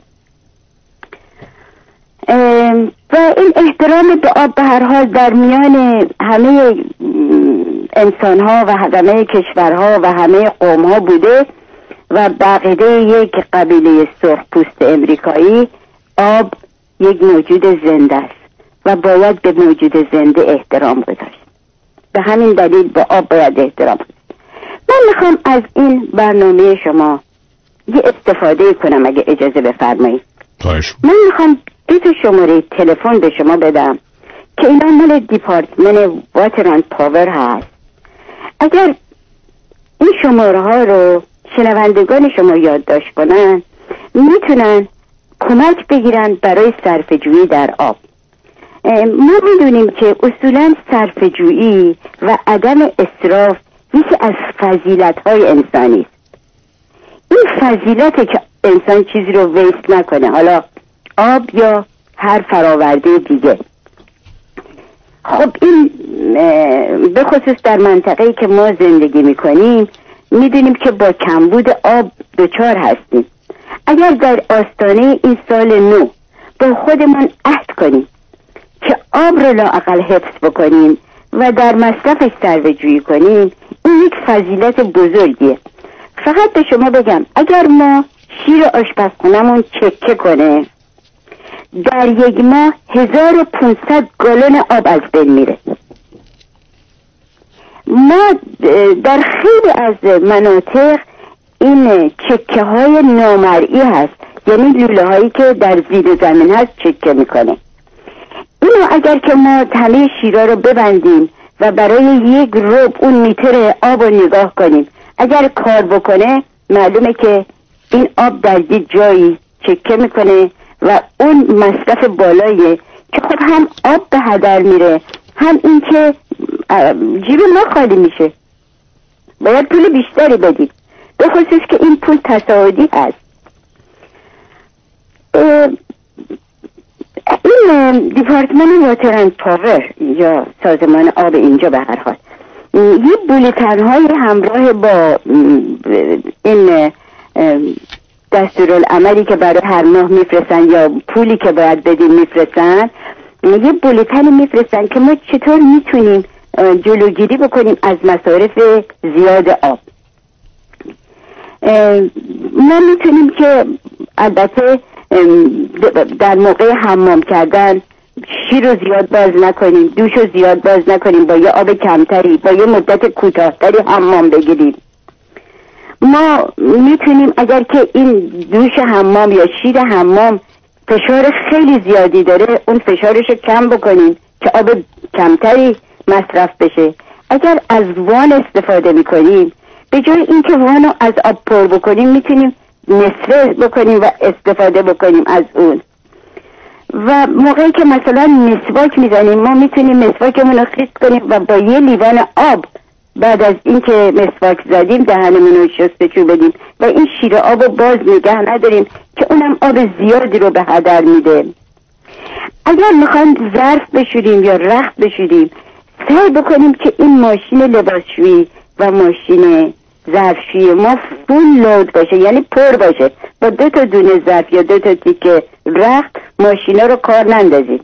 و این احترام به آب به هر حال در میان همه انسان ها و همه کشورها و همه قوم ها بوده و بقیده یک قبیله سرخپوست امریکایی آب یک موجود زنده است و باید به موجود زنده احترام گذاشت. به همین دلیل به آب باید احترام گذاشت. من میخوام از این برنامه شما یه استفاده کنم اگه اجازه بفرمایید. من میخوام دو تا شماره تلفن به شما بدم که اینا مال دیپارتمنت واتر اند پاور هست. اگر این شماره ها رو شنوندگان شما یادداشت کنن میتونن کمک بگیرن برای صرفه‌جویی در آب. ما میدونیم که اصولا صرفه‌جویی و عدم اسراف یکی از فضیلت‌های انسانی است. این فضیلته که انسان چیزی رو ویست نکنه، حالا آب یا هر فراورده دیگه. خب این به خصوص در منطقه‌ای که ما زندگی میکنیم میدونیم که با کمبود آب دچار هستیم. اگر در آستانه این سال نو با خودمون عهد کنیم که آب رو لااقل حفظ بکنیم و در مصرفش صرفه‌جویی کنیم، این یک فضیلت بزرگیه. فقط به شما بگم اگر ما شیر آشپزخونمون چکه کنه در یک ماه هزار و پونصد گالن آب از بین میره. ما در خیلی از مناطق این چکه های نامرئی هست، یعنی لوله هایی که در زیر زمین هست چکه میکنه. اینو اگر که ما همه شیرها رو ببندیم و برای یک ربع اون میتر آب رو نگاه کنیم، اگر کار بکنه معلومه که این آب در یک جایی چکه میکنه و اون مصرف بالاییه که خب هم آب به هدر میره، هم این که جیب ما خالی میشه، باید پول بیشتری بدیم، به خصوص که این پول تصاعدی هست. این دیپارتمان واتر اند پاور یا سازمان آب اینجا به هر حال یه بولتن های همراه با این دستورالعملی که برای هر ماه میفرستن یا پولی که باید بدیم میفرستن، یه بولتن میفرستن که ما چطور میتونیم جلوگیری بکنیم از مصارف زیاد آب. ما میتونیم که البته در موقع حمام کردن شیر رو زیاد باز نکنیم، دوش رو زیاد باز نکنیم، با یه آب کمتری با یه مدت کوتاه‌تری حمام بگیریم. ما میتونیم اگر که این دوش حمام یا شیر حمام فشار خیلی زیادی داره اون فشارش رو کم بکنیم که آب کمتری مصرف بشه. اگر از وان استفاده میکنیم به جای اینکه وانو از آب پر بکنیم میتونیم نصفه بکنیم و استفاده بکنیم از اون. و موقعی که مثلا مسواک میزنیم ما میتونیم مسواکمون رو خیس کنیم و با یه لیوان آب بعد از اینکه مسواک زدیم دهنمون رو شستشو بدیم و این شیر آب رو باز نگه نداریم که اونم آب زیادی رو به هدر میده. اگر میخوایم ظرف بشوریم یا رخت بشوریم سعی بکنیم که این ماشین لباسشویی و ماشین ظرفشویی ما فول لود باشه، یعنی پر باشه، با دو تا دونه ظرف یا دو تا تیکه رخت ماشینا رو کار نندازیم.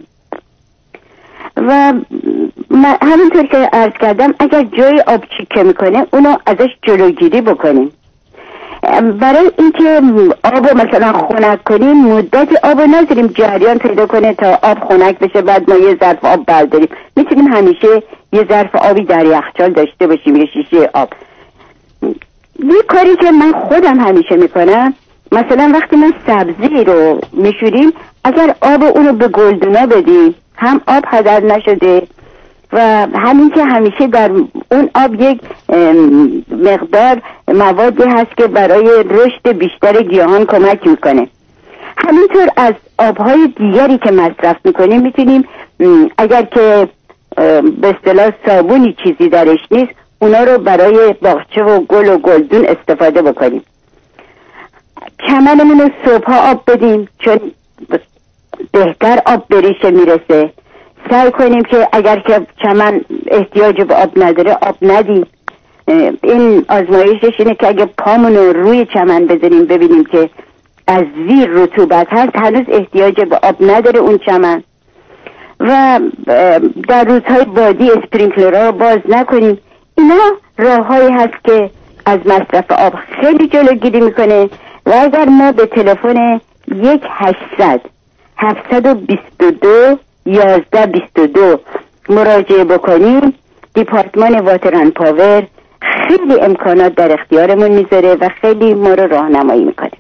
و همینطور که عرض کردم اگر جای آب چکه میکنه اونو ازش جلوگیری بکنیم. برای اینکه آب مثلا خنک کنیم مدتی آب نذاریم جریان پیدا کنه تا آب خنک بشه، بعد ما یه ظرف آب برداریم. میتونیم همیشه یه ظرف آبی در یخچال داشته باشیم، یه شیشه آب. یه کاری که من خودم همیشه میکنم، مثلا وقتی من سبزی رو میشوریم اگر آب اونو به گلدونا بدیم هم آب هدر نشده و همین که همیشه در اون آب یک مقدار موادی هست که برای رشد بیشتر گیاهان کمک میکنه. همینطور از آبهای دیگری که مصرف میکنیم میتونیم اگر که به اصطلاح صابونی چیزی درش نیست اونا رو برای باغچه و گل و گلدون استفاده بکنیم. چمنمون رو صبحها آب بدیم چون بهتر آب به ریشه میرسه. سعی کنیم که اگر که چمن احتیاج به آب نداره آب ندیم. این آزمایشش اینه که اگه پامون رو روی چمن بذاریم ببینیم که از زیر رطوبت هست هنوز احتیاج به آب نداره اون چمن. و در روزهای بادی اسپرینکلرها رو باز نکنیم. اینا راههایی هست که از مصرف آب خیلی جلوگیری میکنه و اگر ما به تلفن یک هشتصد هفتصد و بیست و دو یازده بیست و دو مراجعه بکنیم دیپارتمان واتر اند پاور خیلی امکانات در اختیارمون میذاره و خیلی ما رو راهنمایی میکنه.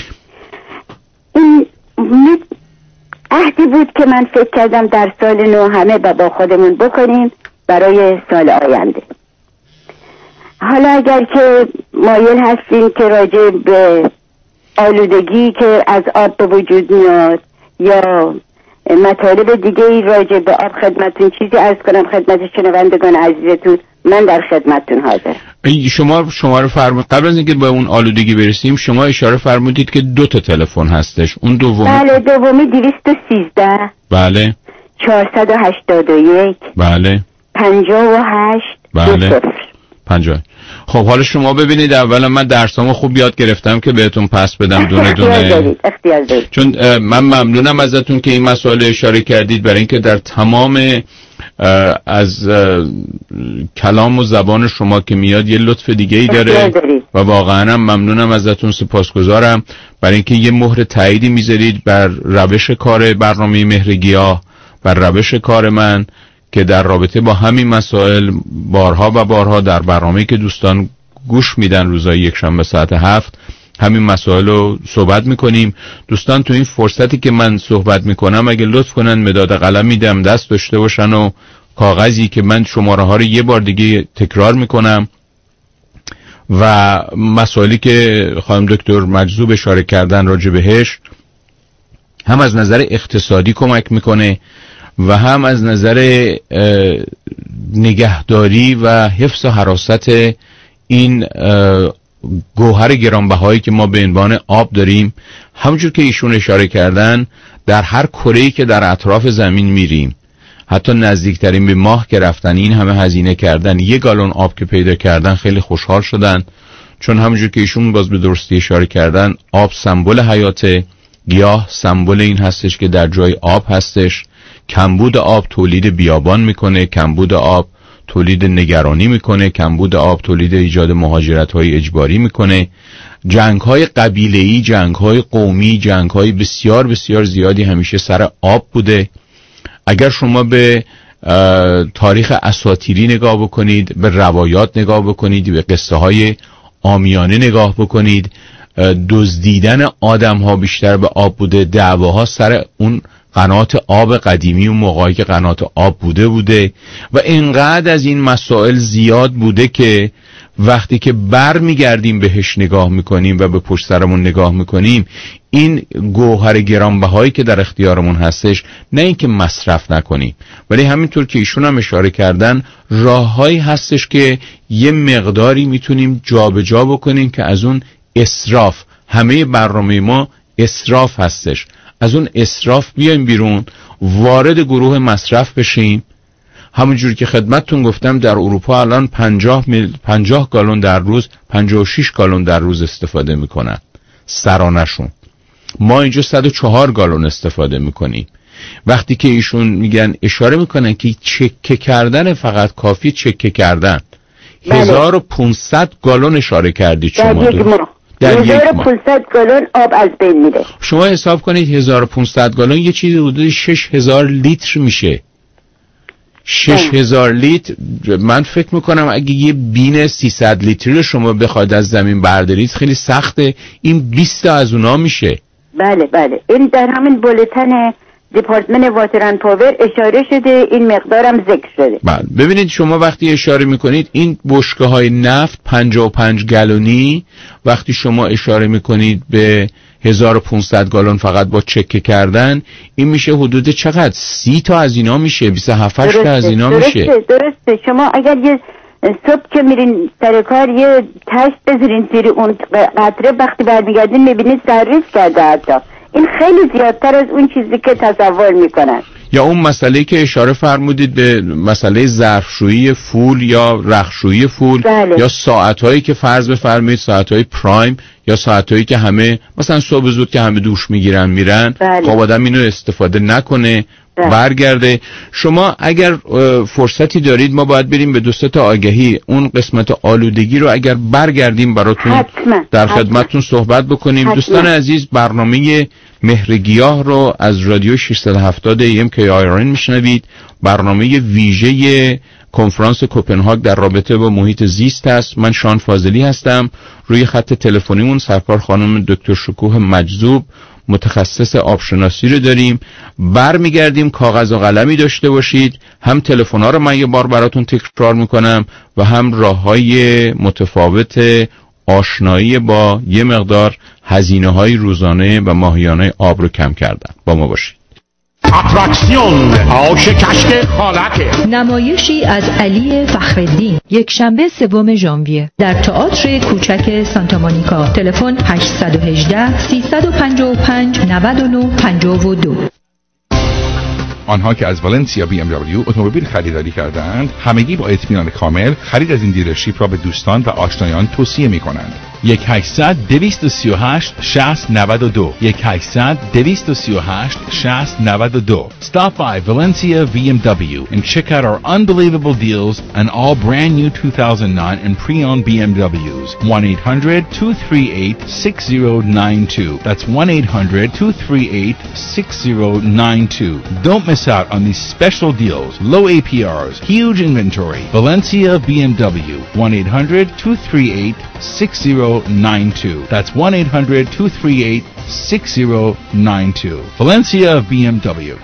این عهدی بود که من فکر کردم در سال نو همه با خودمون بکنیم برای سال آینده. حالا اگر که مایل هستین که راجع به آلودگی که از آب به وجود میاد یا مطالب دیگه ای راجع به آب خدمتون چیزی عرض کنم خدمت شنوندگان عزیزتون، من در خدمتتون حاضرم. شما شما رو فرمود قبل از اینکه به اون آلودگی برسیم شما اشاره فرمودید که دو تا تلفن هستش. اون دومی بله دومی دویست و سیزده بله چهارصد و هشتاد و یک بله پنجاه و هشت بله پنجاه. خب حالا شما ببینید اولا من درسامو خوب یاد گرفتم که بهتون پس بدم دونه دونه اختیار دارید. چون من ممنونم ازتون که این مسئله اشاره کردید برای اینکه در تمام از کلام و زبان شما که میاد یه لطف دیگه ای داره و واقعا هم ممنونم ازتون، سپاسگزارم برای اینکه یه مهر تاییدی میذارید بر روش کار برنامه مهر گیاه، بر روش کار من که در رابطه با همین مسائل بارها و بارها در برنامه‌ای که دوستان گوش میدن روزای یک شنبه ساعت هفت همین مسائل رو صحبت میکنیم. دوستان تو این فرصتی که من صحبت میکنم اگه لطف کنن مداد قلم میدم دست داشته باشن و کاغذی که من شماره ها رو یه بار دیگه تکرار میکنم و مسائلی که خانم دکتر مجذوب اشاره کردن راجع بهش هم از نظر اقتصادی کمک میکنه و هم از نظر نگهداری و حفظ و حراست این گوهر گرانبهایی که ما به عنوان آب داریم. همونجور که ایشون اشاره کردن در هر کره‌ای که در اطراف زمین میریم حتی نزدیکترین به ماه که رفتن این همه هزینه کردن یک گالون آب که پیدا کردن خیلی خوشحال شدن، چون همونجور که ایشون باز به درستی اشاره کردن آب سمبل حیاته، گیاه سمبل این هستش که در جای آب هستش. کمبود آب تولید بیابان میکنه، کمبود آب تولید نگرانی میکنه، کمبود آب تولید ایجاد مهاجرت‌های اجباری میکنه. جنگ‌های قبیله‌ای، جنگ‌های قومی، جنگ‌های بسیار بسیار زیادی همیشه سر آب بوده. اگر شما به تاریخ اساطیری نگاه بکنید، به روایات نگاه بکنید، به قصه های عامیانه نگاه بکنید، دزدیدن آدم ها بیشتر به آب بوده، دعواها سر اون قنات آب قدیمی و موقعی که قنات آب بوده بوده و اینقدر از این مسائل زیاد بوده که وقتی که بر میگردیم بهش نگاه میکنیم و به پشت سرمون نگاه میکنیم این گوهر گرانبهایی که در اختیارمون هستش نه اینکه مصرف نکنیم، ولی همینطور که ایشون هم اشاره کردن راههایی هستش که یه مقداری میتونیم جابجا بکنیم که از اون اسراف، همه برنامه ما اسراف هستش، از اون اسراف بیایم بیرون، وارد گروه مصرف بشیم. همونجوری که خدمتتون گفتم در اروپا الان پنجاه, میل... پنجاه گالون در روز، پنجاه و شش گالون در روز استفاده میکنن سرانشون. ما اینجا صد و چهار گالون استفاده میکنیم. وقتی که ایشون میگن اشاره میکنن که چکه کردن فقط کافی چکه کردن بله. هزار و پونصد گالون اشاره کردید شما در یک ماه. هزار و پانصد گالون آب از بین میره. شما حساب کنید هزار و پانصد گالون یه چیزی حدود شش هزار لیتر میشه. شش هزار لیتر، من فکر میکنم اگه یه بین سیصد لیتری رو شما بخواید از زمین بردارید خیلی سخته. این بیست تا از اونا میشه. بله بله، این در همین بولتن دپارتمنت واتر اند پاور اشاره شده، این مقدارم ذکر شده. بله ببینید شما وقتی اشاره میکنید این بشکه‌های نفت پنجاه و پنج گالونی، وقتی شما اشاره میکنید به هزار و پانصد گالون فقط با چکه کردن، این میشه حدود چقدر؟ سی تا از اینا میشه، بیست و هفت تا از اینا درسته، میشه. درسته درسته. شما اگر یه صبح که میرین سر کار یه تشت بذارین زیر اون قطره، وقتی برمیگردین میبینید سرریز کرده حتی. این خیلی زیادتر از اون چیزی که تصور میکنن. یا اون مسئله که اشاره فرمودید به مسئله ظرفشویی فول یا رختشویی فول، بله. یا ساعتایی که فرض بفرمایید ساعتهای پرایم یا ساعتایی که همه مثلا صبح زود که همه دوش میگیرن میرن، بله. خب آدم اینو استفاده نکنه، بله. برگرده. شما اگر فرصتی دارید ما باید بریم به دو سه تا آگهی، اون قسمت آلودگی رو اگر برگردیم براتون حتما. در حتما. خدمتتون صحبت بکنیم. حتما. دوستان عزیز، برنامه مهر گیاه رو از رادیو ششصد و هفتاد ای ام کی آی آر ان میشنوید. برنامه ویژه کنفرانس کوپنهاگ در رابطه با محیط زیست است. من شان فاضلی هستم. روی خط تلفنیمون سرکار خانم دکتر شکوه مجذوب متخصص آبشناسی رو داریم. برمیگردیم، کاغذ و قلمی داشته باشید. هم تلفن‌ها رو من یه بار براتون تکرار میکنم و هم راه‌های متفاوت آشنایی با یه مقدار هزینه‌های روزانه و ماهیانه آب رو کم کردن. با ما باشید. اتراکسیون آش کشک خالکه، نمایشی از علی فخرالدین، یک شنبه سوم ژانویه در تئاتر کوچک سانتا مونیکا. تلفن هشت یک هشت سه پنج پنج نه نه پنج دو. آنها که از ولنسیا بی ام دبلیو اتومبیل خریداری کردند همگی با اطمینان کامل خرید از این دیلرشیپ را به دوستان و آشنایان توصیه می کنند. یک هشتصد دویست و سی و هشت شصت نود و دو یک هشتصد دویست و سی و هشت شصت نود و دو. Stop by Valencia بی ام دبلیو and check out our unbelievable deals on all brand new two thousand nine and pre-owned بی ام دبلیوز. one eight hundred two three eight six zero nine two. That's one eight hundred two three eight six zero nine two. Don't miss out on these special deals. Low A P Rs, huge inventory. Valencia بی ام دبلیو. one eight hundred two three eight six zero nine two. That's one eight hundred two three eight six zero nine two. Valencia بی ام دبلیو.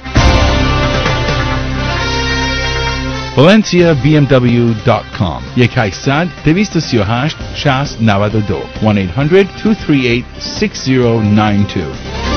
valencia b m w dot com. یک هشتصد دویست و سی و هشت شصت نود و دو. one eight hundred two three eight six zero nine two.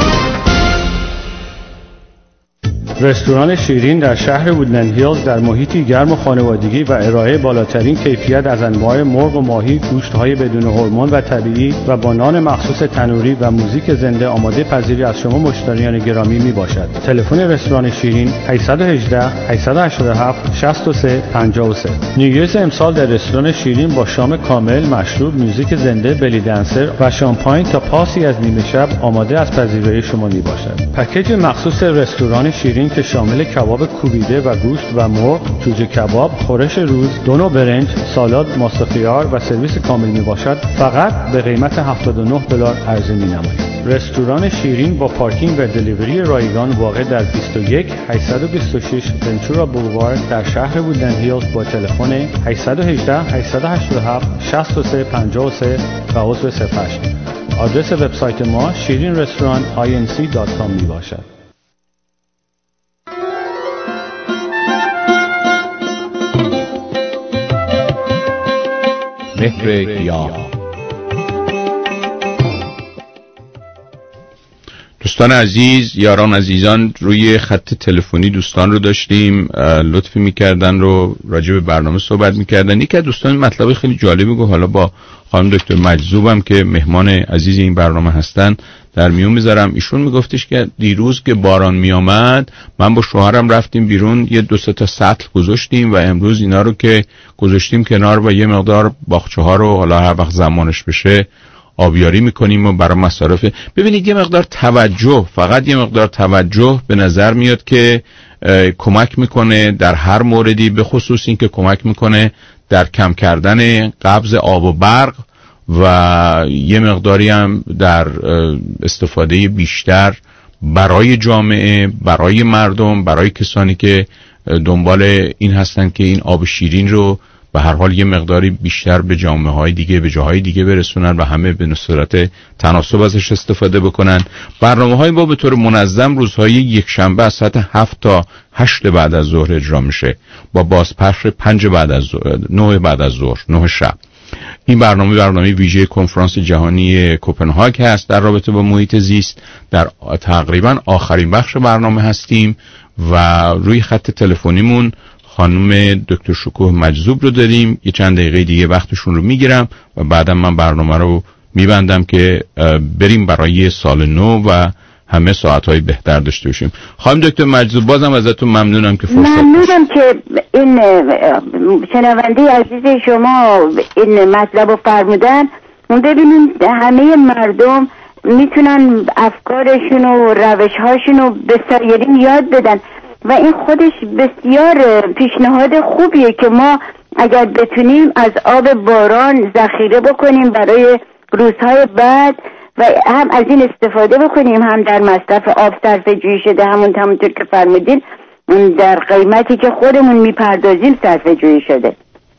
رستوران شیرین در شهر وودلند هیلز در محیطی گرم و خانوادگی و ارائه بالاترین کیفیت از انواع مرغ و ماهی، گوشت‌های بدون هورمون و طبیعی و با نان مخصوص تنوری و موزیک زنده آماده پذیری از شما مشتریان گرامی میباشد. تلفن رستوران شیرین هشت یک هشت هشت هشت هفت شش سه پنج سه. نیویورز امسال در رستوران شیرین با شام کامل، مشروب، موزیک زنده، بلی دنسر و شامپاین تا پاسی از نیمه شب آماده از پذیرایی شما میباشد. پکیج مخصوص رستوران شیرین که شامل کباب کوبیده و گوشت و مرغ، جوجه کباب، خورش روز، دو نوع برنج، سالاد، ماست خیار و سرویس کامل می باشد، فقط به قیمت هفتاد و نه دلار عرضه می نماید. رستوران شیرین با پارکینگ و دلیوری رایگان واقع در بیست و یک هشتصد و بیست و شش ونچورا بولوارد در شهر وودلند هیلز با تلفن هشت یک هشت هشت هشت هفت شش سه پنج سه و عضو صف هشت. آدرس وبسایت ما شیرین رستوران آی ان سی دات کام می باشد. مهر گیاه. دوستان عزیز، یاران عزیزان، روی خط تلفنی دوستان رو داشتیم لطفی میکردن رو راجع به برنامه صحبت میکردن. یکی از دوستان مطلب خیلی جالبی گفت، حالا با خانم دکتر مجذوبم که مهمان عزیز این برنامه هستن در میون میذارم. ایشون میگفتش که دیروز که باران میامد من با شوهرم رفتیم بیرون، یه دو سه تا سطل گذاشتیم و امروز اینا رو که گذاشتیم کنار و یه مقدار باغچه ها رو حالا هر وقت زمانش بشه آبیاری میکنیم و برای مصارف. ببینید یه مقدار توجه، فقط یه مقدار توجه به نظر میاد که کمک میکنه در هر موردی، به خصوص این که کمک میکنه در کم کردن قبض آب و برق و یه مقداری هم در استفاده بیشتر برای جامعه، برای مردم، برای کسانی که دنبال این هستن که این آب شیرین رو به هر حال یه مقداری بیشتر به جامعه های دیگه، به جاهای دیگه برسونن و همه به صورت تناسب ازش استفاده بکنن. برنامه های ما به طور منظم روزهای یک شنبه از ساعت هفت تا هشت بعد از ظهر اجرا میشه با بازپخش پنج بعد از ظهر، نه بعد از ظهر، نه شب. این برنامه برنامه ویژه کنفرانس جهانی کوپنهاگ هست در رابطه با محیط زیست. در تقریبا آخرین بخش برنامه هستیم و روی خط تلفنیمون خانم دکتر شکوه مجذوب رو داریم. یه چند دقیقه دیگه وقتشون رو میگیرم و بعدم من برنامه رو میبندم که بریم برای سال نو و همه ساعتهای بهتر داشته باشیم. خانم دکتر مجذوب بازم ازتون ممنونم که فرصت ممنونم که این شنونده عزیز شما این مطلب رو فرمودن. ببینید همه مردم میتونن افکارشون و روشهاشون رو به سایرین یاد بدن و این خودش بسیار پیشنهاد خوبیه که ما اگر بتونیم از آب باران ذخیره بکنیم برای روزهای بعد و هم از این استفاده بکنیم، هم در مصرف آب صرفه جویی شده، همون همونطور که فرمودین در قیمتی که خودمون میپردازیم صرفه جویی شده.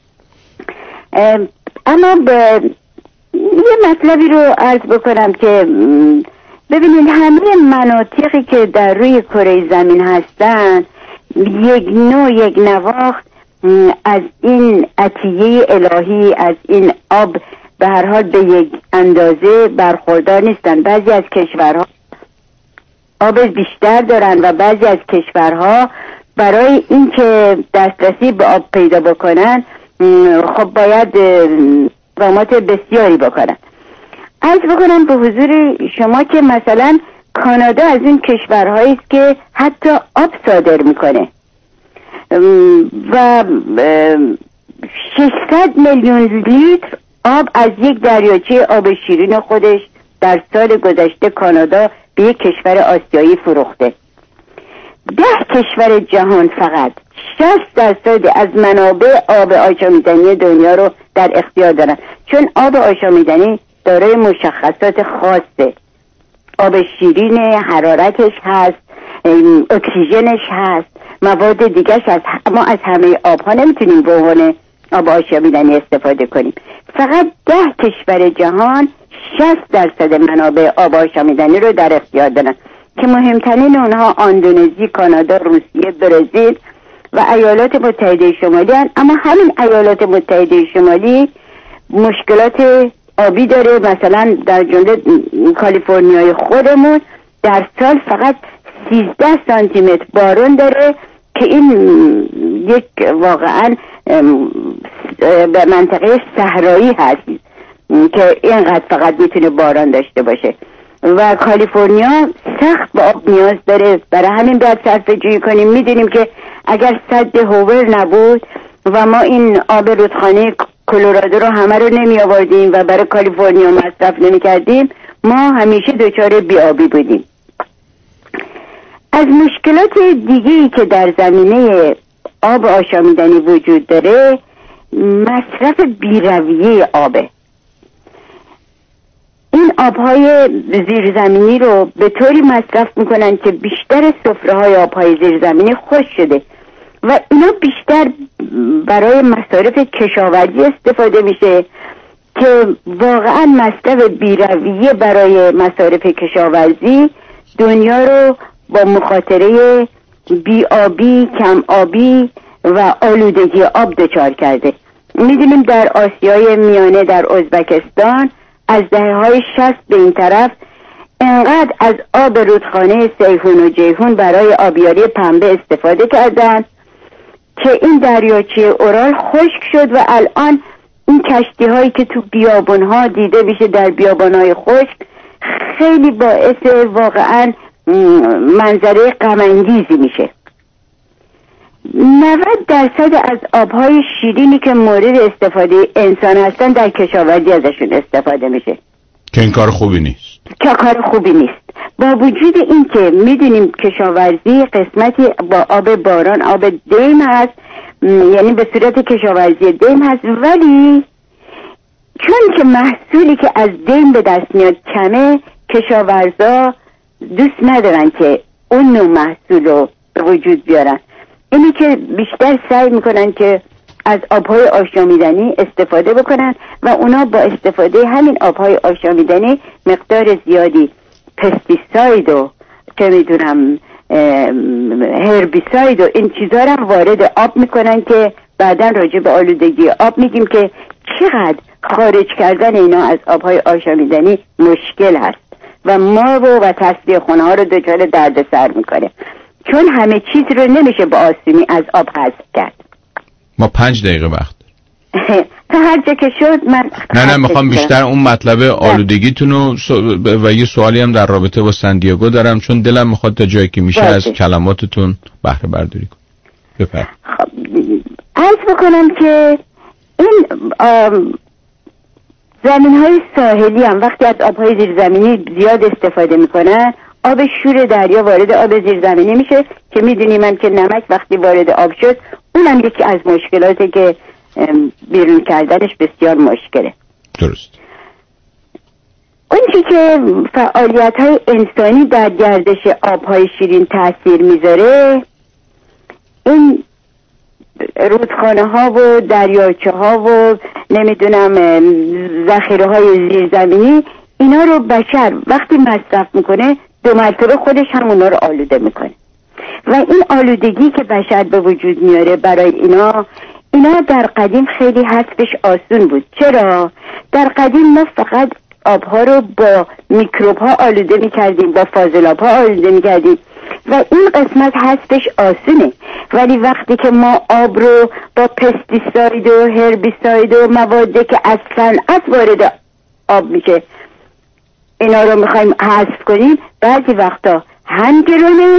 اما به یه مطلبی رو عرض بکنم که ببینید همه مناطقی که در روی کره زمین هستن یک نوع یک نواخت از این عطیه الهی، از این آب به هر حال به یک اندازه برخوردار نیستن. بعضی از کشورها آب بیشتر دارن و بعضی از کشورها برای اینکه دسترسی به آب پیدا بکنن خب باید اقدامات بسیاری بکنن. عرض بکنم به حضور شما که مثلا کانادا از این کشورهایی است که حتی آب صادر میکنه و ششصد میلیون لیتر آب از یک دریاچه آب شیرین خودش در سال گذشته کانادا به یک کشور آسیایی فروخته. ده کشور جهان فقط شصت درصد از منابع آب آشامیدنی دنیا رو در اختیار دارن، چون آب آشامیدنی دارای مشخصات خاصه. آب شیرین، حرارتش هست، اکسیژنش هست، مواد دیگرش هست. ما از همه آبها نمیتونیم به عنوان آب آشامیدنی استفاده کنیم. فقط ده کشور جهان شصت درصد منابع آب آشامیدنی رو در اختیار دارن که مهمترین اونها اندونزی، کانادا، روسیه، برزیل و ایالات متحده شمالی هستند. اما همین ایالات متحده شمالی مشکلات آبی داره. مثلا در جمله کالیفرنیای خودمون در سال فقط سیزده سانتی متر بارون داره که این یک واقعا به منطقه صحرایی هست که اینقدر فقط میتونه باران داشته باشه و کالیفرنیا سخت به آب نیاز داره. برای همین باید صرفه جویی کنیم. میدونیم که اگر سد هوور نبود و ما این آب رودخانه کلرادو رو همه رو نمی آوردیم و برای کالیفرنیا مصرف نمی کردیم، ما همیشه دچار بی‌آبی بودیم. از مشکلات دیگه‌ای که در زمینه آب آشامیدنی وجود داره مصرف بی‌رویه آبه. این آبهای زیرزمینی رو به طوری مصرف میکنن که بیشتر سفره‌های آبهای زیرزمینی خشک شده و اینا بیشتر برای مصارف کشاورزی استفاده میشه که واقعا مصرف بی‌رویه برای مصارف کشاورزی دنیا رو با مخاطره بی‌آبی، کم آبی و آلودگی آب دچار کرده. میدونیم در آسیای میانه، در ازبکستان از دهه‌های شصت به این طرف انقدر از آب رودخانه سیحون و جیحون برای آبیاری پنبه استفاده کردن که این دریاچه اورال خشک شد و الان این کشتی هایی که تو بیابان ها دیده میشه در بیابان های خشک خیلی باعث واقعا منظره غم‌انگیزی میشه. نود درصد از آبهای شیرینی که مورد استفاده انسان هستن در کشاورزی ازشون استفاده میشه که این کار خوبی نیست، که کار خوبی نیست. با وجود این که میدونیم کشاورزی قسمتی با آب باران، آب دیم هست، یعنی به صورت کشاورزی دیم هست، ولی چون که محصولی که از دین به دست میاد کمه، کشاورزا دوست ندارن که اون نوع محصول رو به وجود بیارن. اینی که بیشتر سعی میکنن که از آبهای آشامیدنی استفاده بکنن و اونا با استفاده همین آبهای آشامیدنی مقدار زیادی پستیساید و چه میدونم هربیساید و این چیزا رو وارد آب میکنن که بعدا راجع به آلودگی آب میگیم که چقدر خارج کردن اینا از آبهای آشامیدنی مشکل هست و ما رو و تصفیه خونه ها رو دچار دردسر میکنه، چون همه چیز رو نمیشه با آسونی از آب حذف کرد. ما پنج دقیقه وقت تا هر جا که شد من نه نه میخوام بیشتر اون مطلب آلودگیتون رو و یه سوالی هم در رابطه با سندیاگو دارم، چون دلم میخواد تا جایی که میشه باشه. از کلماتتون بهره برداری کنم. بفرمایید. خب عرض بکنم که این زمین های ساحلی هم وقتی از آبهای زیرزمینی زیاد استفاده میکنن، آب شور دریا وارد آب زیرزمینی میشه که میدونیم هم که نمک وقتی وارد آب شد اونم یکی از مشکلاتی که بیرون کردنش بسیار مشکله. درست. اون چی که فعالیت های انسانی در گردش آبهای شیرین تاثیر میذاره، این رودخانه ها و دریاچه ها و نمیدونم ذخیره های زیرزمینی، اینا رو بشر وقتی مصرف میکنه دو مرتبه خودش هم اونا رو آلوده میکنه و این آلودگی که بشر به وجود میاره برای اینا اینا در قدیم خیلی حذفش آسون بود. چرا؟ در قدیم ما فقط آبها رو با میکروب ها آلوده میکردیم، با فاضلاب ها آلوده میکردیم و این قسمت حذفش آسونه، ولی وقتی که ما آب رو با پستیساید و هربیساید و موادی که از صنعت وارد آب میشه اینا رو میخوایم حذف کنیم، بعضی وقتا هم گرونه،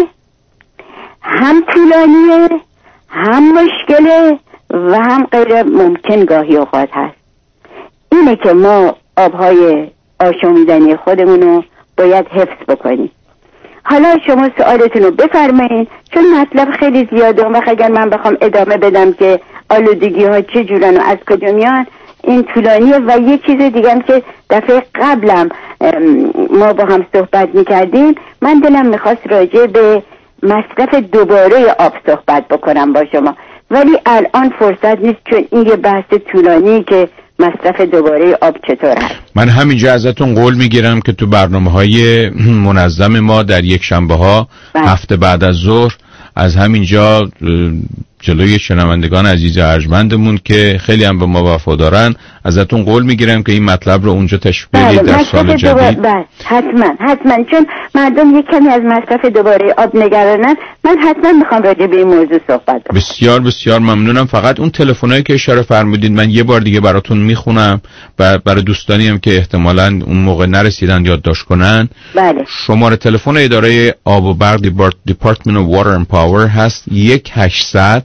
هم طولانیه، هم مشکله و هم غیر ممکن گاهی اوقات هست. اینه که ما آبهای آشامیدنی خودمونو باید حفظ بکنیم. حالا شما سوالتون رو بفرمایید، چون مطلب خیلی زیاده و اگر من بخوام ادامه بدم که آلودگی ها چه جورن و از کجا میان این طولانیه. و یه چیز دیگه هم که دفعه قبلم ما با هم صحبت میکردیم، من دلم میخواست راجع به مصرف دوباره آب صحبت بکنم با شما، ولی الان فرصت نیست چون این یه بحث طولانی که مصرف دوباره آب چطور هست. من همینجا ازتون قول میگیرم که تو برنامه‌های منظم ما در یک شنبه ها هفته بعد از ظهر از همینجا جلوی شنوندگان عزیز ارجمندمون که خیلی هم به ما وفادارن ازتون قول میگیرم که این مطلب رو اونجا تشریح بدید در سال جدید. بله حتما حتما، چون مردم یک کمی از مصرف دوباره آب نگرانن. من حتما میخوام راجع به این موضوع صحبت کنم. بسیار بسیار ممنونم. فقط اون تلفنایی که اشاره فرمودید من یه بار دیگه براتون میخونم و برای دوستانی هم که احتمالاً اون موقع نرسیدن یادداشت کنن. بله. شماره تلفن اداره آب و برق دیپارتمنت اف واتر اند پاور هست یک هشتصد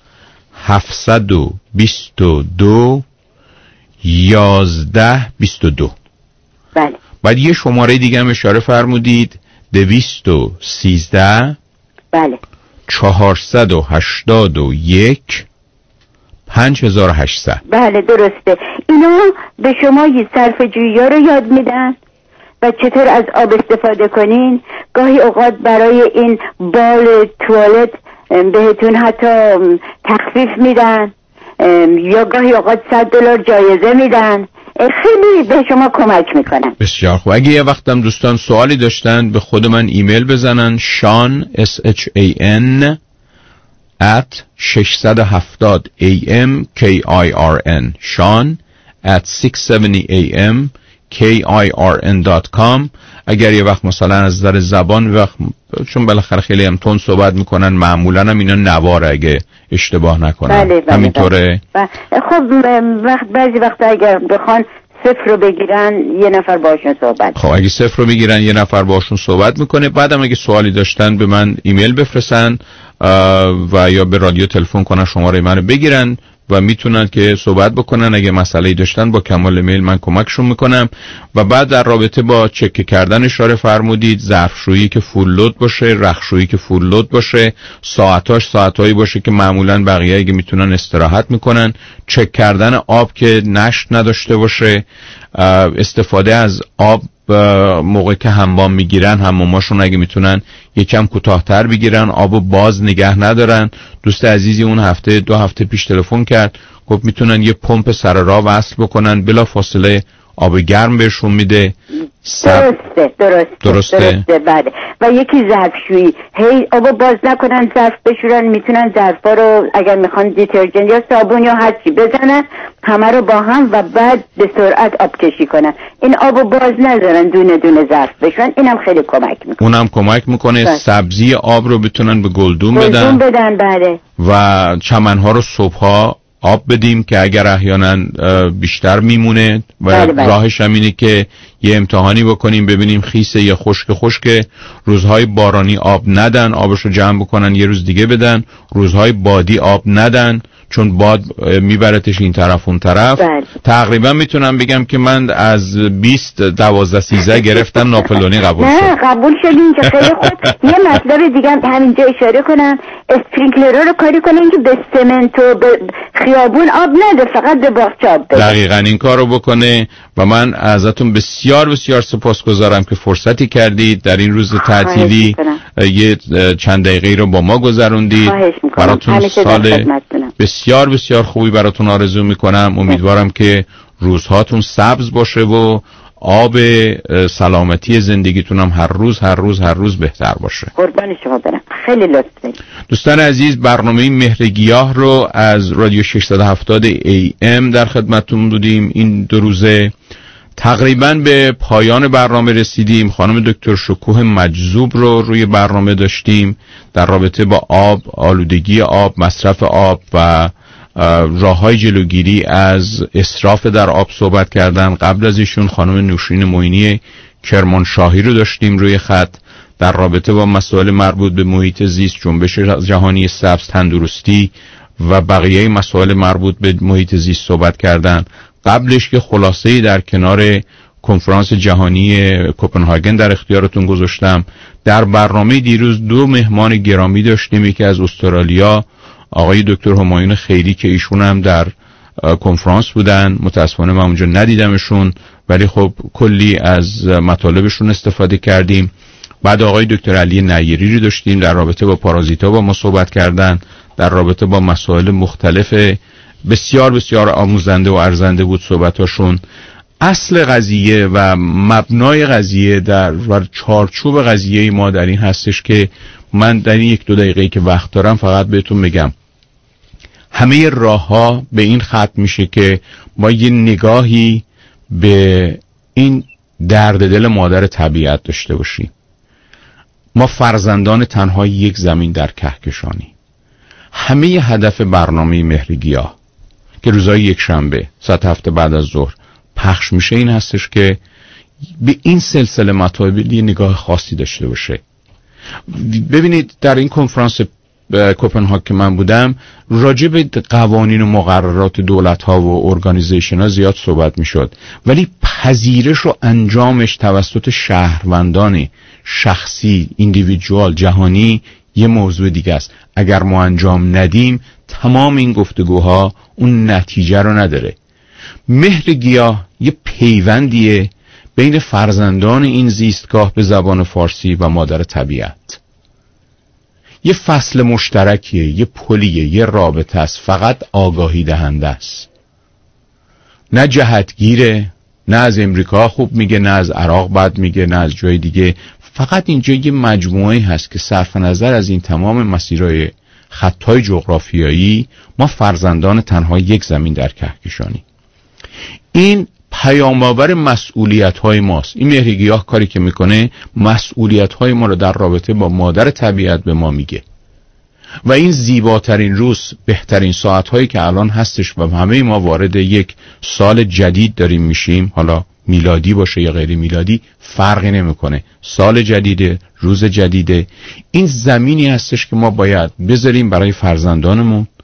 هفتصد و بیست و دو یازده بیست و دو. بله. بعد یه شماره دیگه هم اشاره فرمودید دویست و سیزده بله چهارصد و هشتاد و یک پنج هزار و هشتصد. بله درسته. اینا به شما یه صرف جویی ها رو یاد میدن و چطور از آب استفاده کنین. گاهی اوقات برای این بال توالت بهتون حتی تخفیف میدن یا گاهی اوقات صد دلار جایزه میدن. خیلی به شما کمک میکنن. بسیار خوب. اگه یه وقتم دوستان سوالی داشتن به خود من ایمیل بزنن شان اس اچ ای ان at ششصد و هفتاد ای ام کی آی آر ان شان at ششصد و هفتاد ای ام کی آی آر ان دات کام. اگر یه وقت مثلا از نظر زبان وقت چون بالاخره خیلی هم تون صحبت میکنن معمولا هم اینا نواره اگه اشتباه نکنن. بله بله همینطوره. بله. خب وقت بعضی وقتا اگر بخوان صفر رو بگیرن یه نفر باشون صحبت. خب اگه صفر رو بگیرن یه نفر باشون صحبت میکنه. بعدم اگه سوالی داشتن به من ایمیل بفرستن و یا به رادیو تلفن کنن شماره منو بگیرن و میتونن که صحبت بکنن. اگه مسئله‌ای داشتن با کمال میل من کمکشون میکنم. و بعد در رابطه با چک کردن اشاره فرمودید، ظرفشویی که فول لود باشه، رختشویی که فول لود باشه، ساعتاش ساعتایی باشه که معمولا بقیه اگه میتونن استراحت میکنن، چک کردن آب که نشت نداشته باشه، استفاده از آب موقع که حمام میگیرن حماماشون اگه میتونن یکم کوتاه‌تر بگیرن، آبو باز نگه ندارن. دوست عزیزی اون هفته دو هفته پیش تلفن کرد گفت میتونن یه پمپ سر راه وصل بکنن، بلا فاصله آب گرم بهشون میده. درسته درسته درسته, درسته بله. و یکی ظرفشویی، هی آبو باز نکنن، ظرف بشورن، میتونن ظرفا رو اگر میخوان دیترجنت یا صابون یا هر چی بزنن همه رو با هم و بعد به سرعت آب کشی کنن. این آبو باز نذارن دونه دونه ظرف بشورن، اینم خیلی کمک میکنه. اونم کمک میکنه. بله. سبزی آب رو بتونن به گلدون بدن. گلدون بدن بله. و چمنها رو صبحها آب بدیم که اگر احیانا بیشتر میمونه و بله بله. راهش هم اینه که یه امتحانی بکنیم ببینیم خیسه یا خشک خشک. روزهای بارانی آب ندن، آبش رو جمع بکنن یه روز دیگه بدن. روزهای بادی آب ندن چون باد میبرتش این طرف اون طرف. بله. تقریبا میتونم بگم که من از بیست دوازده سیزده گرفتم ناپلونی قبول شد. نه قبول شدین که خیلی خوب. یه مطلب دیگه هم همینجا اشاره کنم، اسپرینکلر رو کاری کنین که به سمنت و به خیابون آب نده، فقط به باغچه آب بده. دقیقاً این کارو بکنه. و من ازتون بسیار بسیار سپاسگزارم که فرصتی کردید در این روز تعطیلی یه چند دقیقه رو با ما گذروندید. براتون سال بسیار بسیار خوبی براتون آرزو میکنم. امیدوارم که روزهاتون سبز باشه و آب سلامتی زندگیتون هم هر روز هر روز هر روز بهتر باشه. قربان شما برم. خیلی لطف دارید. دوستان عزیز، برنامه مهر گیاه رو از رادیو ششصد و هفتاد ای ام در خدمتتون بودیم. این دو روزه تقریبا به پایان برنامه رسیدیم. خانم دکتر شکوه مجذوب رو روی برنامه داشتیم در رابطه با آب، آلودگی آب، مصرف آب و راه‌های جلوگیری از اسراف در آب صحبت کردن. قبل از ایشون خانم نوشین معینی کرمانشاهی رو داشتیم روی خط در رابطه با مسائل مربوط به محیط زیست، جنبش جهانی سبز، تندرستی و بقیه مسائل مربوط به محیط زیست صحبت کردن. قبلش که خلاصه‌ای در کنار کنفرانس جهانی کوپنهاگن در اختیارتون گذاشتم. در برنامه دیروز دو مهمان گرامی داشتیم، یکی از استرالیا آقای دکتر همایون خیری که ایشون هم در کنفرانس بودن. متاسفانه من اونجا ندیدمشون ولی خب کلی از مطالبشون استفاده کردیم. بعد آقای دکتر علی نیری رو داشتیم در رابطه با پارازیتا با ما صحبت کردن در رابطه با مسائل مختلف. بسیار بسیار آموزنده و ارزنده بود صحبتاشون. اصل قضیه و مبنای قضیه در و چارچوب قضیه ما در این هستش که من در این یک دو دقیقه‌ای که وقت دارم فقط بهتون بگم همه راه‌ها به این ختم میشه که ما یه نگاهی به این درد دل مادر طبیعت داشته باشیم. ما فرزندان تنها یک زمین در کهکشانی. همه هدف برنامه مهر گیاه که روزهای یک شنبه ساعت هفته بعد از ظهر پخش میشه این هستش که به این سلسله مطالب یه نگاه خاصی داشته باشه. ببینید در این کنفرانس کوپنهاگ که من بودم راجع به قوانین و مقررات دولت ها و ارگانیزیشن ها زیاد صحبت می شد ولی پذیرش و انجامش توسط شهروندان شخصی، ایندیویدوال، جهانی یه موضوع دیگه است. اگر ما انجام ندیم تمام این گفتگوها اون نتیجه رو نداره. مهر گیاه یه پیوندیه بین فرزندان این زیستگاه به زبان فارسی و مادر طبیعت. یه فصل مشترکیه، یه پلیه، یه رابطه است، فقط آگاهی دهنده است. نه جهتگیره، نه از امریکا خوب میگه، نه از عراق بد میگه، نه از جای دیگه. فقط اینجا یه مجموعه هست که صرف نظر از این تمام مسیرهای خطهای جغرافیایی ما فرزندان تنها یک زمین در کهکشانی. این پیام‌آور مسئولیت‌های ماست. این مهر گیاه کاری که میکنه مسئولیت‌های ما رو در رابطه با مادر طبیعت به ما میگه و این زیباترین روز، بهترین ساعت‌هایی که الان هستش و همه ما وارد یک سال جدید داریم میشیم، حالا میلادی باشه یا غیر میلادی فرقی نمیکنه، سال جدیده، روز جدیده. این زمینی هستش که ما باید بذاریم برای فرزندانمون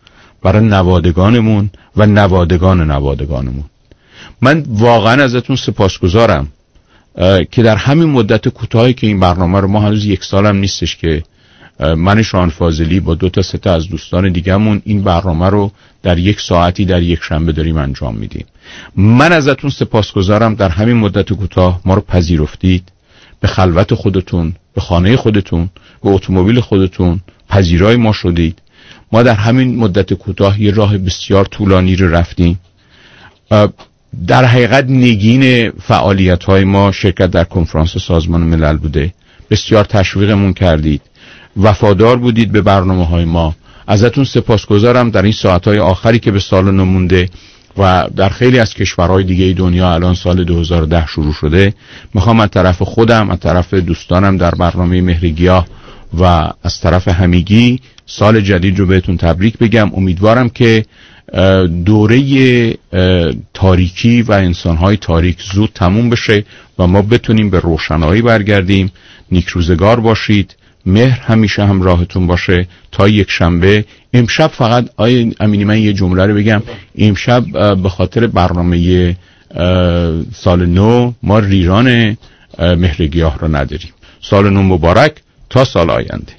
برای نوادگانمون و نوادگان نوادگانمون. من واقعا ازتون سپاسگزارم که در همین مدت کوتاهی که این برنامه رو، ما هنوز یک سالم نیستش که من شان فاضلی با دو تا سه تا از دوستان دیگه‌مون این برنامه رو در یک ساعتی در یک شنبه داریم انجام میدیم. من ازتون سپاسگزارم در همین مدت کوتاه ما رو پذیرفتید، به خلوت خودتون، به خانه خودتون، به اتومبیل خودتون پذیرای ما شدید. ما در همین مدت کوتاه یه راه بسیار طولانی رو رفتیم. در حقیقت نگین فعالیت‌های ما شرکت در کنفرانس سازمان ملل بوده. بسیار تشویقمون کردید، وفادار بودید به برنامه‌های ما. ازتون سپاسگزارم در این ساعت‌های آخری که به سال نمونده و در خیلی از کشورهای دیگه دنیا الان سال دو هزار و ده شروع شده. میخوام از طرف خودم، از طرف دوستانم در برنامه مهرگیاه و از طرف همگی سال جدید رو بهتون تبریک بگم. امیدوارم که دوره تاریکی و انسانهای تاریک زود تموم بشه و ما بتونیم به روشنایی برگردیم. نیک روزگار باشید، مهر همیشه همراهتون باشه تا یک شنبه. امشب فقط آیه امینی من یه جمله رو بگم، امشب به خاطر برنامه سال نو ما ریران مهرگیاه رو نداریم. سال نو مبارک تا سال آینده.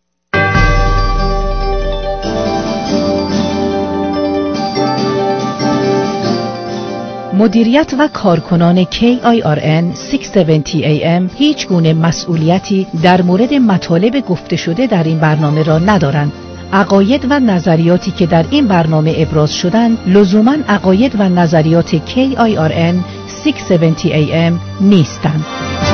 مدیریت و کارکنان کی آی آر ان ششصد و هفتاد ای ام هیچ گونه مسئولیتی در مورد مطالب گفته شده در این برنامه را ندارند. عقاید و نظریاتی که در این برنامه ابراز شدند لزوماً عقاید و نظریات کی آی آر ان ششصد و هفتاد ای ام نیستند.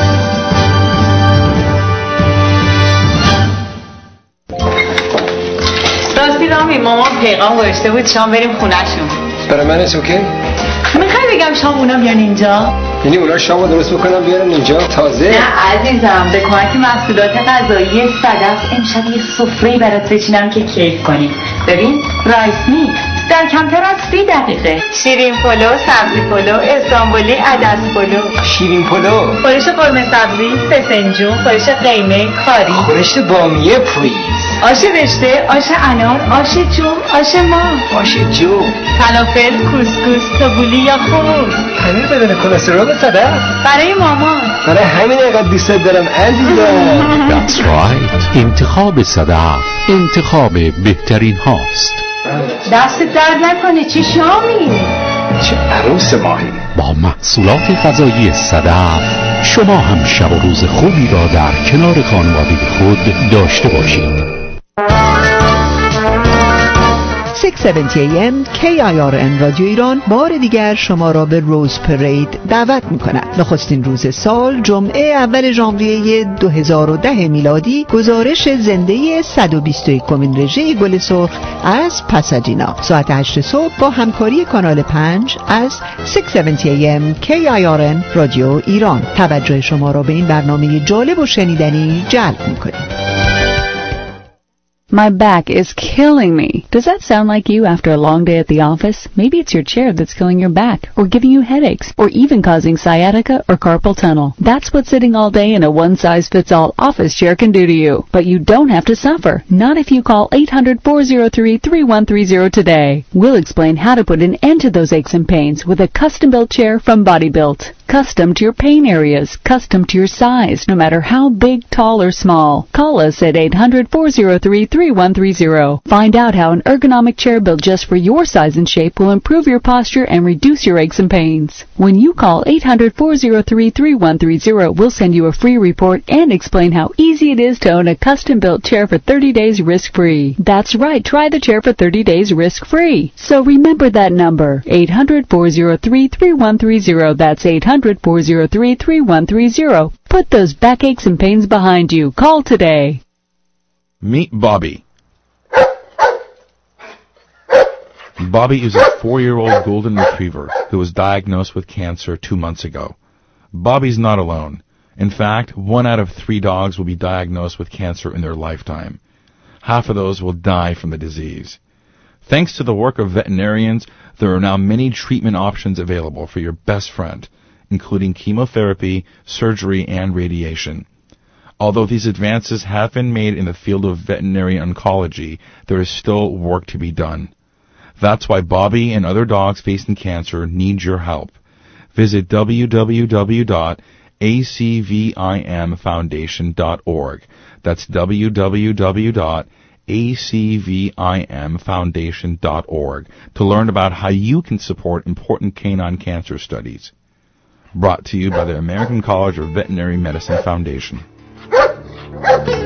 راستی رامی مامان پیغام گذاشته بود شام بریم خونه‌شون. برای من از اوکی؟ میخوای بگم شام اونا بیان اینجا؟ یعنی اونا شامو درست بکنم بیارن اینجا تازه؟ نه عزیزم، به کمک محصولات غذایی صدف امشب یه سفره‌ای برات بچینم که کیف کنی. ببین رایس میکس در کمتر از سی دقیقه، شیرین پلو، سبزی پلو، استانبولی، عدس پلو. شیرین پلو، خورش قرمه سبزی، فسنجون، خورش قیمه، کاری، خورش بامیه پلیز، آش رشته، آش انار، آش جو، آش ماه، آش جو، فلافل، کوسکوس، تبولی یا خمیر. پنیر بدون کلسترول صدف برای مامان. برای همین اینقدر دوست دارم عزیزم. That's right. انتخاب صدف انتخاب بهترین هاست. دست درد نکنه. چه شامی؟ چه عروس ماهی. با محصولات غذایی صدف شما هم شب و روز خوبی را در کنار خانواده خود داشته باشید. ششصد و هفتاد ای ام کی آی آر ان رادیو ایران بار دیگر شما را به روز پرید دعوت می کند. نخستین روز سال جمعه اول ژانویه دو هزار و ده میلادی گزارش زنده صد و بیست و یکمین رژه گل سرخ از پاساجینا ساعت هشت صبح با همکاری کانال پنج از ششصد و هفتاد ای ام کی آی آر ان رادیو ایران توجه شما را به این برنامه جالب و شنیدنی جلب می کنیم. My back is killing me. Does that sound like you after a long day at the office? Maybe it's your chair that's killing your back, or giving you headaches, or even causing sciatica or carpal tunnel. That's what sitting all day in a one-size-fits-all office chair can do to you. But you don't have to suffer. Not if you call eight hundred, four oh three, three one three oh today. We'll explain how to put an end to those aches and pains with a custom-built chair from Body Built. Custom to your pain areas, custom to your size, no matter how big, tall, or small. Call us at eight hundred, four oh three, three one three oh. Find out how an ergonomic chair built just for your size and shape will improve your posture and reduce your aches and pains. When you call eight hundred, four oh three, three one three oh, we'll send you a free report and explain how easy it is to own a custom-built chair for thirty days risk-free. That's right, try the chair for thirty days risk-free. So remember that number, eight hundred, four oh three, three one three oh. That's eight hundred, four oh three, three one three oh. Put those backaches and pains behind you. Call today. Meet Bobby. Bobby is a four-year-old golden retriever who was diagnosed with cancer two months ago. Bobby's not alone. In fact, one out of three dogs will be diagnosed with cancer in their lifetime. Half of those will die from the disease. Thanks to the work of veterinarians, there are now many treatment options available for your best friend, including chemotherapy, surgery, and radiation. Although these advances have been made in the field of veterinary oncology, there is still work to be done. That's why Bobby and other dogs facing cancer need your help. Visit w w w dot a c v i m foundation dot org. That's w w w dot a c v i m foundation dot org to learn about how you can support important canine cancer studies. Brought to you by the American College of Veterinary Medicine Foundation.